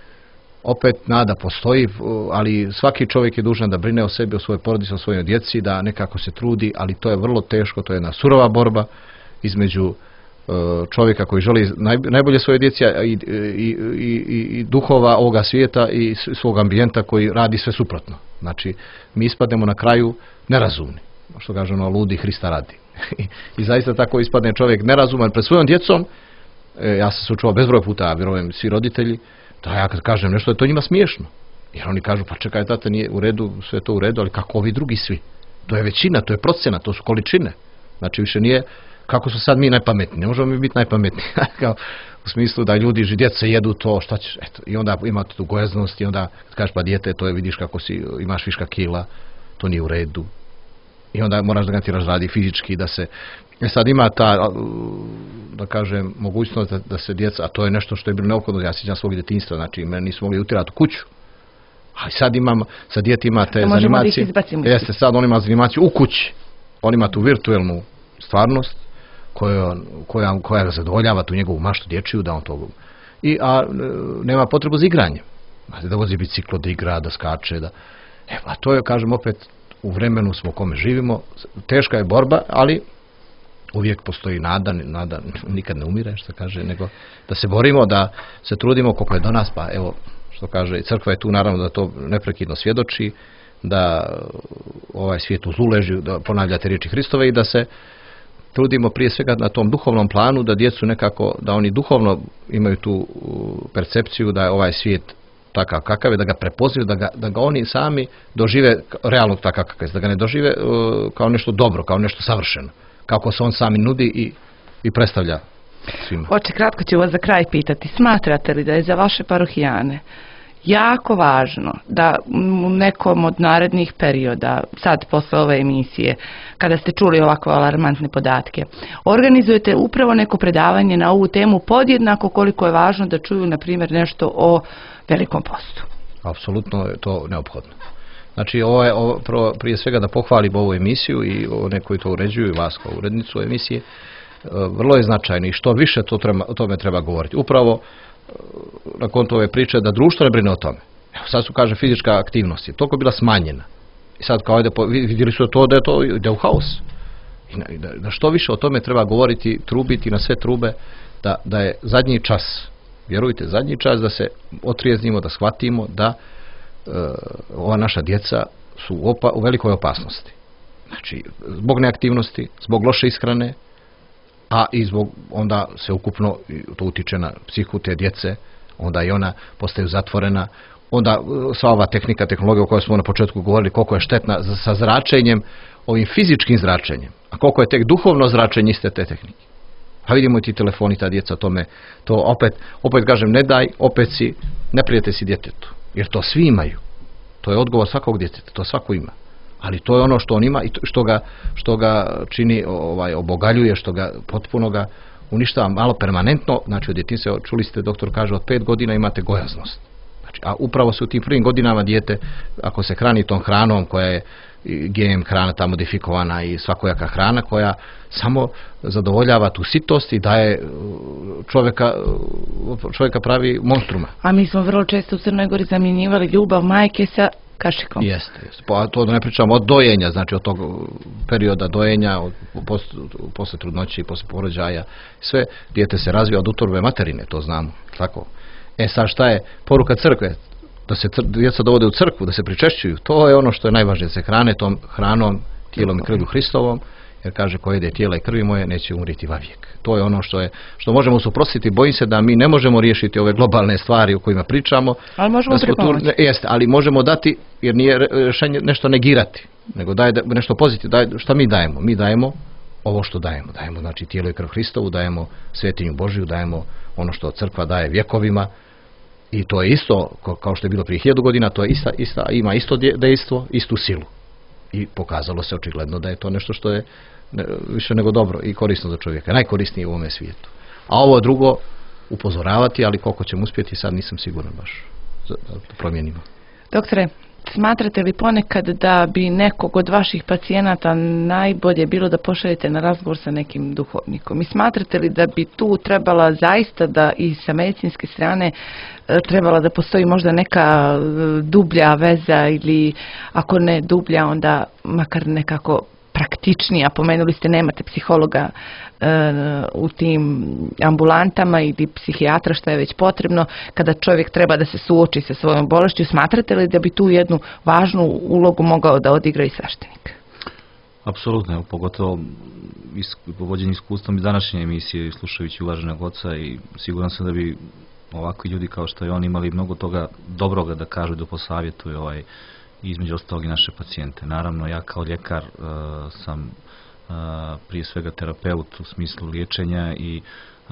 opet nada postoji, ali svaki čovjek je dužan da brine o sebi, o svojoj porodici, o svojoj djeci, da nekako se trudi, ali to je vrlo teško, to je jedna surova borba između čovjeka koji želi najbolje svoje djeci i, i, i, i duhova ovoga svijeta i svog ambijenta koji radi sve suprotno. Znači, mi ispadnemo na kraju nerazumni, što kaže ono, ludi Hrista radi. I zaista tako ispadne čovjek nerazuman pred svojom djecom. Ja sam se učuo bezbroj puta, vjerujem svi roditelji, da ja kad kažem nešto je to njima smiješno. Jer oni kažu, pa čekaj, tata, nije u redu, sve to u redu, ali kako ovi drugi svi? To je većina, to je procena, to su količine. Znači više nije kako su sad mi najpametniji. Ne možemo mi biti najpametniji. Kao, u smislu da ljudi, djeca jedu to, šta ćeš, eto. I onda imate tu gojaznost i onda kad kažeš pa dijete, to je, vidiš kako si, imaš viška kila, to nije u redu. I onda moraš da ga ti razradi fizički, da se, e sad ima ta, da kažem, mogućnost da, da se djeca, a to je nešto što je bilo neophodno, ja sjećam svog djetinjstva, znači mene nisu mogli utirati u kuću. A sad imam, sad dijete ima te zanimacije, jeste, sad on ima zanimaciju u kući, on ima tu virtualnu stvarnost koja, koja, koja ga zadovoljava tu njegovu maštu dječju, da on to, i, a nema potrebu za igranje, da vozi biciklo, da igra, da skače, da, e, a to je, kažem, opet u vremenu smo u kome živimo, teška je borba, ali uvijek postoji nada, nada nikad ne umire, što kaže, nego da se borimo, da se trudimo koliko je do nas, pa evo, što kaže, crkva je tu naravno da to neprekidno svjedoči, da ovaj svijet uzuleži, da ponavljate riječi Hristove i da se trudimo prije svega na tom duhovnom planu, da djecu nekako, da oni duhovno imaju tu percepciju da je ovaj svijet takav kakav je, da ga prepoznaju, da ga, da ga oni sami dožive realno takav kakav je, da ga ne dožive uh, kao nešto dobro, kao nešto savršeno, kako se on sami nudi i, i predstavlja svima. Oče, kratko ću vas za kraj pitati, smatrate li da je za vaše parohijane jako važno da u nekom od narednih perioda, sad posle ove emisije, kada ste čuli ovakve alarmantne podatke, organizujete upravo neko predavanje na ovu temu podjednako koliko je važno da čuju, na primjer, nešto o Velikom postu? Apsolutno je to neophodno. Znači, ovo je, ovo, prvo, prije svega da pohvalim ovu emisiju i one koji to uređuju i vas kao urednicu emisije, vrlo je značajno i što više to treba, o tome treba govoriti. Upravo na kontu ove priče da društvo ne brine o tome. Evo, sad su, kaže, fizička aktivnost je toliko bila smanjena. I sad kao ajde, vidjeli su to da je to ide u haos. I da, da što više o tome treba govoriti, trubiti na sve trube, da, da je zadnji čas, vjerujte, zadnji čas da se otrijeznimo, da shvatimo da e, ova naša djeca su u, opa, u velikoj opasnosti. Znači, zbog neaktivnosti, zbog loše ishrane, a i zbog, onda se ukupno to utiče na psihu te djece, onda i ona postaju zatvorena, onda sva ova tehnika, tehnologija o kojoj smo na početku govorili, koliko je štetna sa zračenjem, ovim fizičkim zračenjem, a koliko je tek duhovno zračenje iste te tehnike. A vidimo i ti telefoni, ta djeca tome, to opet, opet kažem, ne daj, opet si, ne prijete si djetetu, jer to svi imaju. To je odgovor svakog djeteta, to svako ima. Ali to je ono što on ima i što ga, što ga čini, ovaj, obogaljuje, što ga potpuno ga uništava malo permanentno. Znači od djetinjstva, čuli ste, doktor kaže, od pet godina imate gojaznost. Znači, a upravo se u tim prvim godinama dijete, ako se hrani tom hranom koja je G M hrana, ta modifikovana i svakojaka hrana koja samo zadovoljava tu sitost i daje čovjeka, čovjeka pravi monstruma. A mi smo vrlo često u Crnoj Gori zamjenjivali ljubav majke sa kašikom. Jeste, jeste. Pa to ne pričamo od dojenja, znači od tog perioda dojenja, od, posle, posle trudnoće i posle porođaja. Sve dijete se razvija od utorbe materine, to znamo. Tako. E sad šta je poruka crkve? Da se djeca dovode u crkvu, da se pričešćuju. To je ono što je najvažnije, da se hrane tom hranom, tijelom i krvlju Hristovom, jer kaže ko jede tijela i krvi moje neće umriti vavijek. To je ono što je, što možemo suprotstaviti. Bojim se da mi ne možemo riješiti ove globalne stvari o kojima pričamo. Ali možemo pripomoći. Jeste, ali možemo dati, jer nije rješenje nešto negirati, nego daje nešto pozitivno. Daje, šta mi dajemo? Mi dajemo ovo što dajemo. Dajemo znači tijelo i krv Hristovu, dajemo svetinju Božiju, dajemo ono što crkva daje vjekovima. I to je isto, kao što je bilo prije hiljadu godina, to je ista, ista, ima isto dejstvo, istu silu. I pokazalo se očigledno da je to nešto što je ne, više nego dobro i korisno za čovjeka. Najkorisnije u ovome svijetu. A ovo drugo, upozoravati, ali koliko ćemo uspjeti, sad nisam siguran baš da to promijenimo. Doktore, smatrate li ponekad da bi nekog od vaših pacijenata najbolje bilo da pošaljete na razgovor sa nekim duhovnikom? I smatrate li da bi tu trebala zaista da i sa medicinske strane trebala da postoji možda neka dublja veza ili ako ne dublja onda makar nekako praktičnija? Pomenuli ste nemate psihologa e, u tim ambulantama ili psihijatra, što je već potrebno kada čovjek treba da se suoči sa svojom bolešću. Smatrate li da bi tu jednu važnu ulogu mogao da odigra i sveštenik? Apsolutno, evo, pogotovo vođenje iskustvom iz današnje emisije, slušajući uvaženog oca, i siguran sam da bi ovakvi ljudi kao što je on imali mnogo toga dobroga da kažu i da posavjetuju ovaj, između ostalog i naše pacijente. Naravno, ja kao ljekar uh, sam uh, prije svega terapeut u smislu liječenja i uh,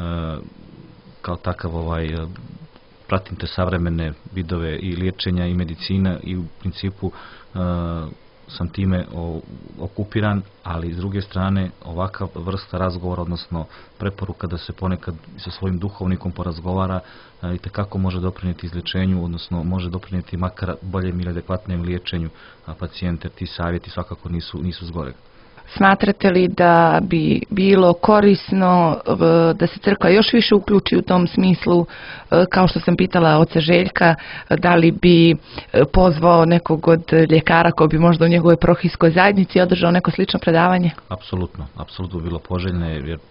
kao takav ovaj, uh, pratim te savremene vidove i liječenja i medicina i u principu uh, sam time okupiran, ali s druge strane ovakav vrsta razgovora, odnosno preporuka da se ponekad sa svojim duhovnikom porazgovara, i tekako može doprinijeti izlječenju, odnosno može doprinijeti makar boljem ili adekvatnijem liječenju pacijenta. Ti savjeti svakako nisu, nisu zgoreg. Smatrate li da bi bilo korisno da se crkva još više uključi u tom smislu, kao što sam pitala oca Željka, da li bi pozvao nekog od ljekara koji bi možda u njegovoj parohijskoj zajednici održao neko slično predavanje? Apsolutno, apsolutno bilo poželjno, jer e,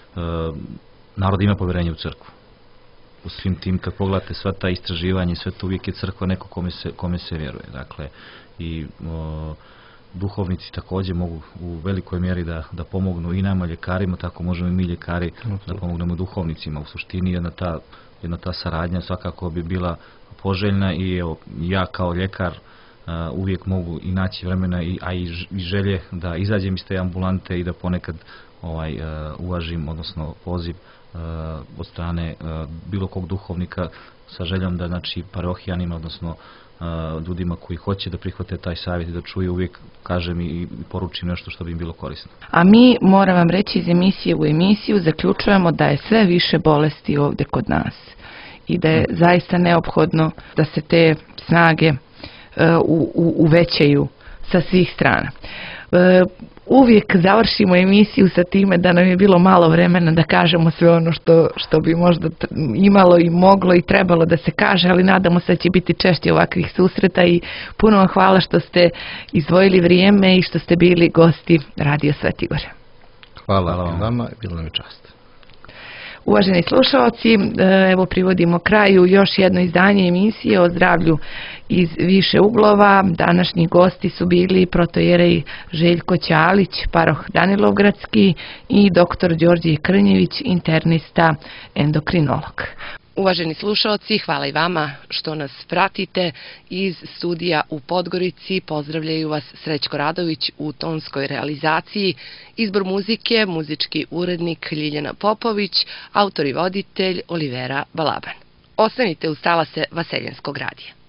narod ima povjerenje u crkvu. U svim tim, kad pogledate sva ta istraživanja, sve to uvijek je crkva neko kome se, kome se vjeruje. Dakle, i o, duhovnici također mogu u velikoj mjeri da, da pomognu i nama ljekarima, tako možemo i mi ljekari da pomognemo duhovnicima. U suštini jedna ta, jedna ta saradnja svakako bi bila poželjna i evo, ja kao ljekar uh, uvijek mogu i naći vremena, i, a i želje da izađem iz te ambulante i da ponekad ovaj, uh, uvažim, odnosno poziv uh, od strane uh, bilo kog duhovnika sa željom da, znači, parohijanima, odnosno ljudima koji hoće da prihvate taj savjet i da čuju, uvijek kažem i poručim nešto što bi im bilo korisno. A mi, moram vam reći, iz emisije u emisiju zaključujemo da je sve više bolesti ovdje kod nas i da je hmm. zaista neophodno da se te snage uh, u, u, uvećaju sa svih strana. Uh, uvijek završimo emisiju sa time da nam je bilo malo vremena da kažemo sve ono što, što bi možda imalo i moglo i trebalo da se kaže, ali nadamo se da će biti češće ovakvih susreta i puno vam hvala što ste izdvojili vrijeme i što ste bili gosti Radio Svetogora. Hvala, Hvala vam. vama, bilo nam je čast. Uvaženi slušalci, evo privodimo kraju još jedno izdanje emisije o zdravlju iz više uglova. Današnji gosti su bili protojerej Željko Ćalić, paroh Danilovgradski i doktor Đorđe Krnjević, internista endokrinolog. Uvaženi slušalci, hvala i vama što nas pratite. Iz studija u Podgorici pozdravljaju vas Srećko Radović u tonskoj realizaciji. Izbor muzike, muzički urednik Ljiljana Popović, autor i voditelj Olivera Balaban. Ostanite uz talase Vaseljenskog radija.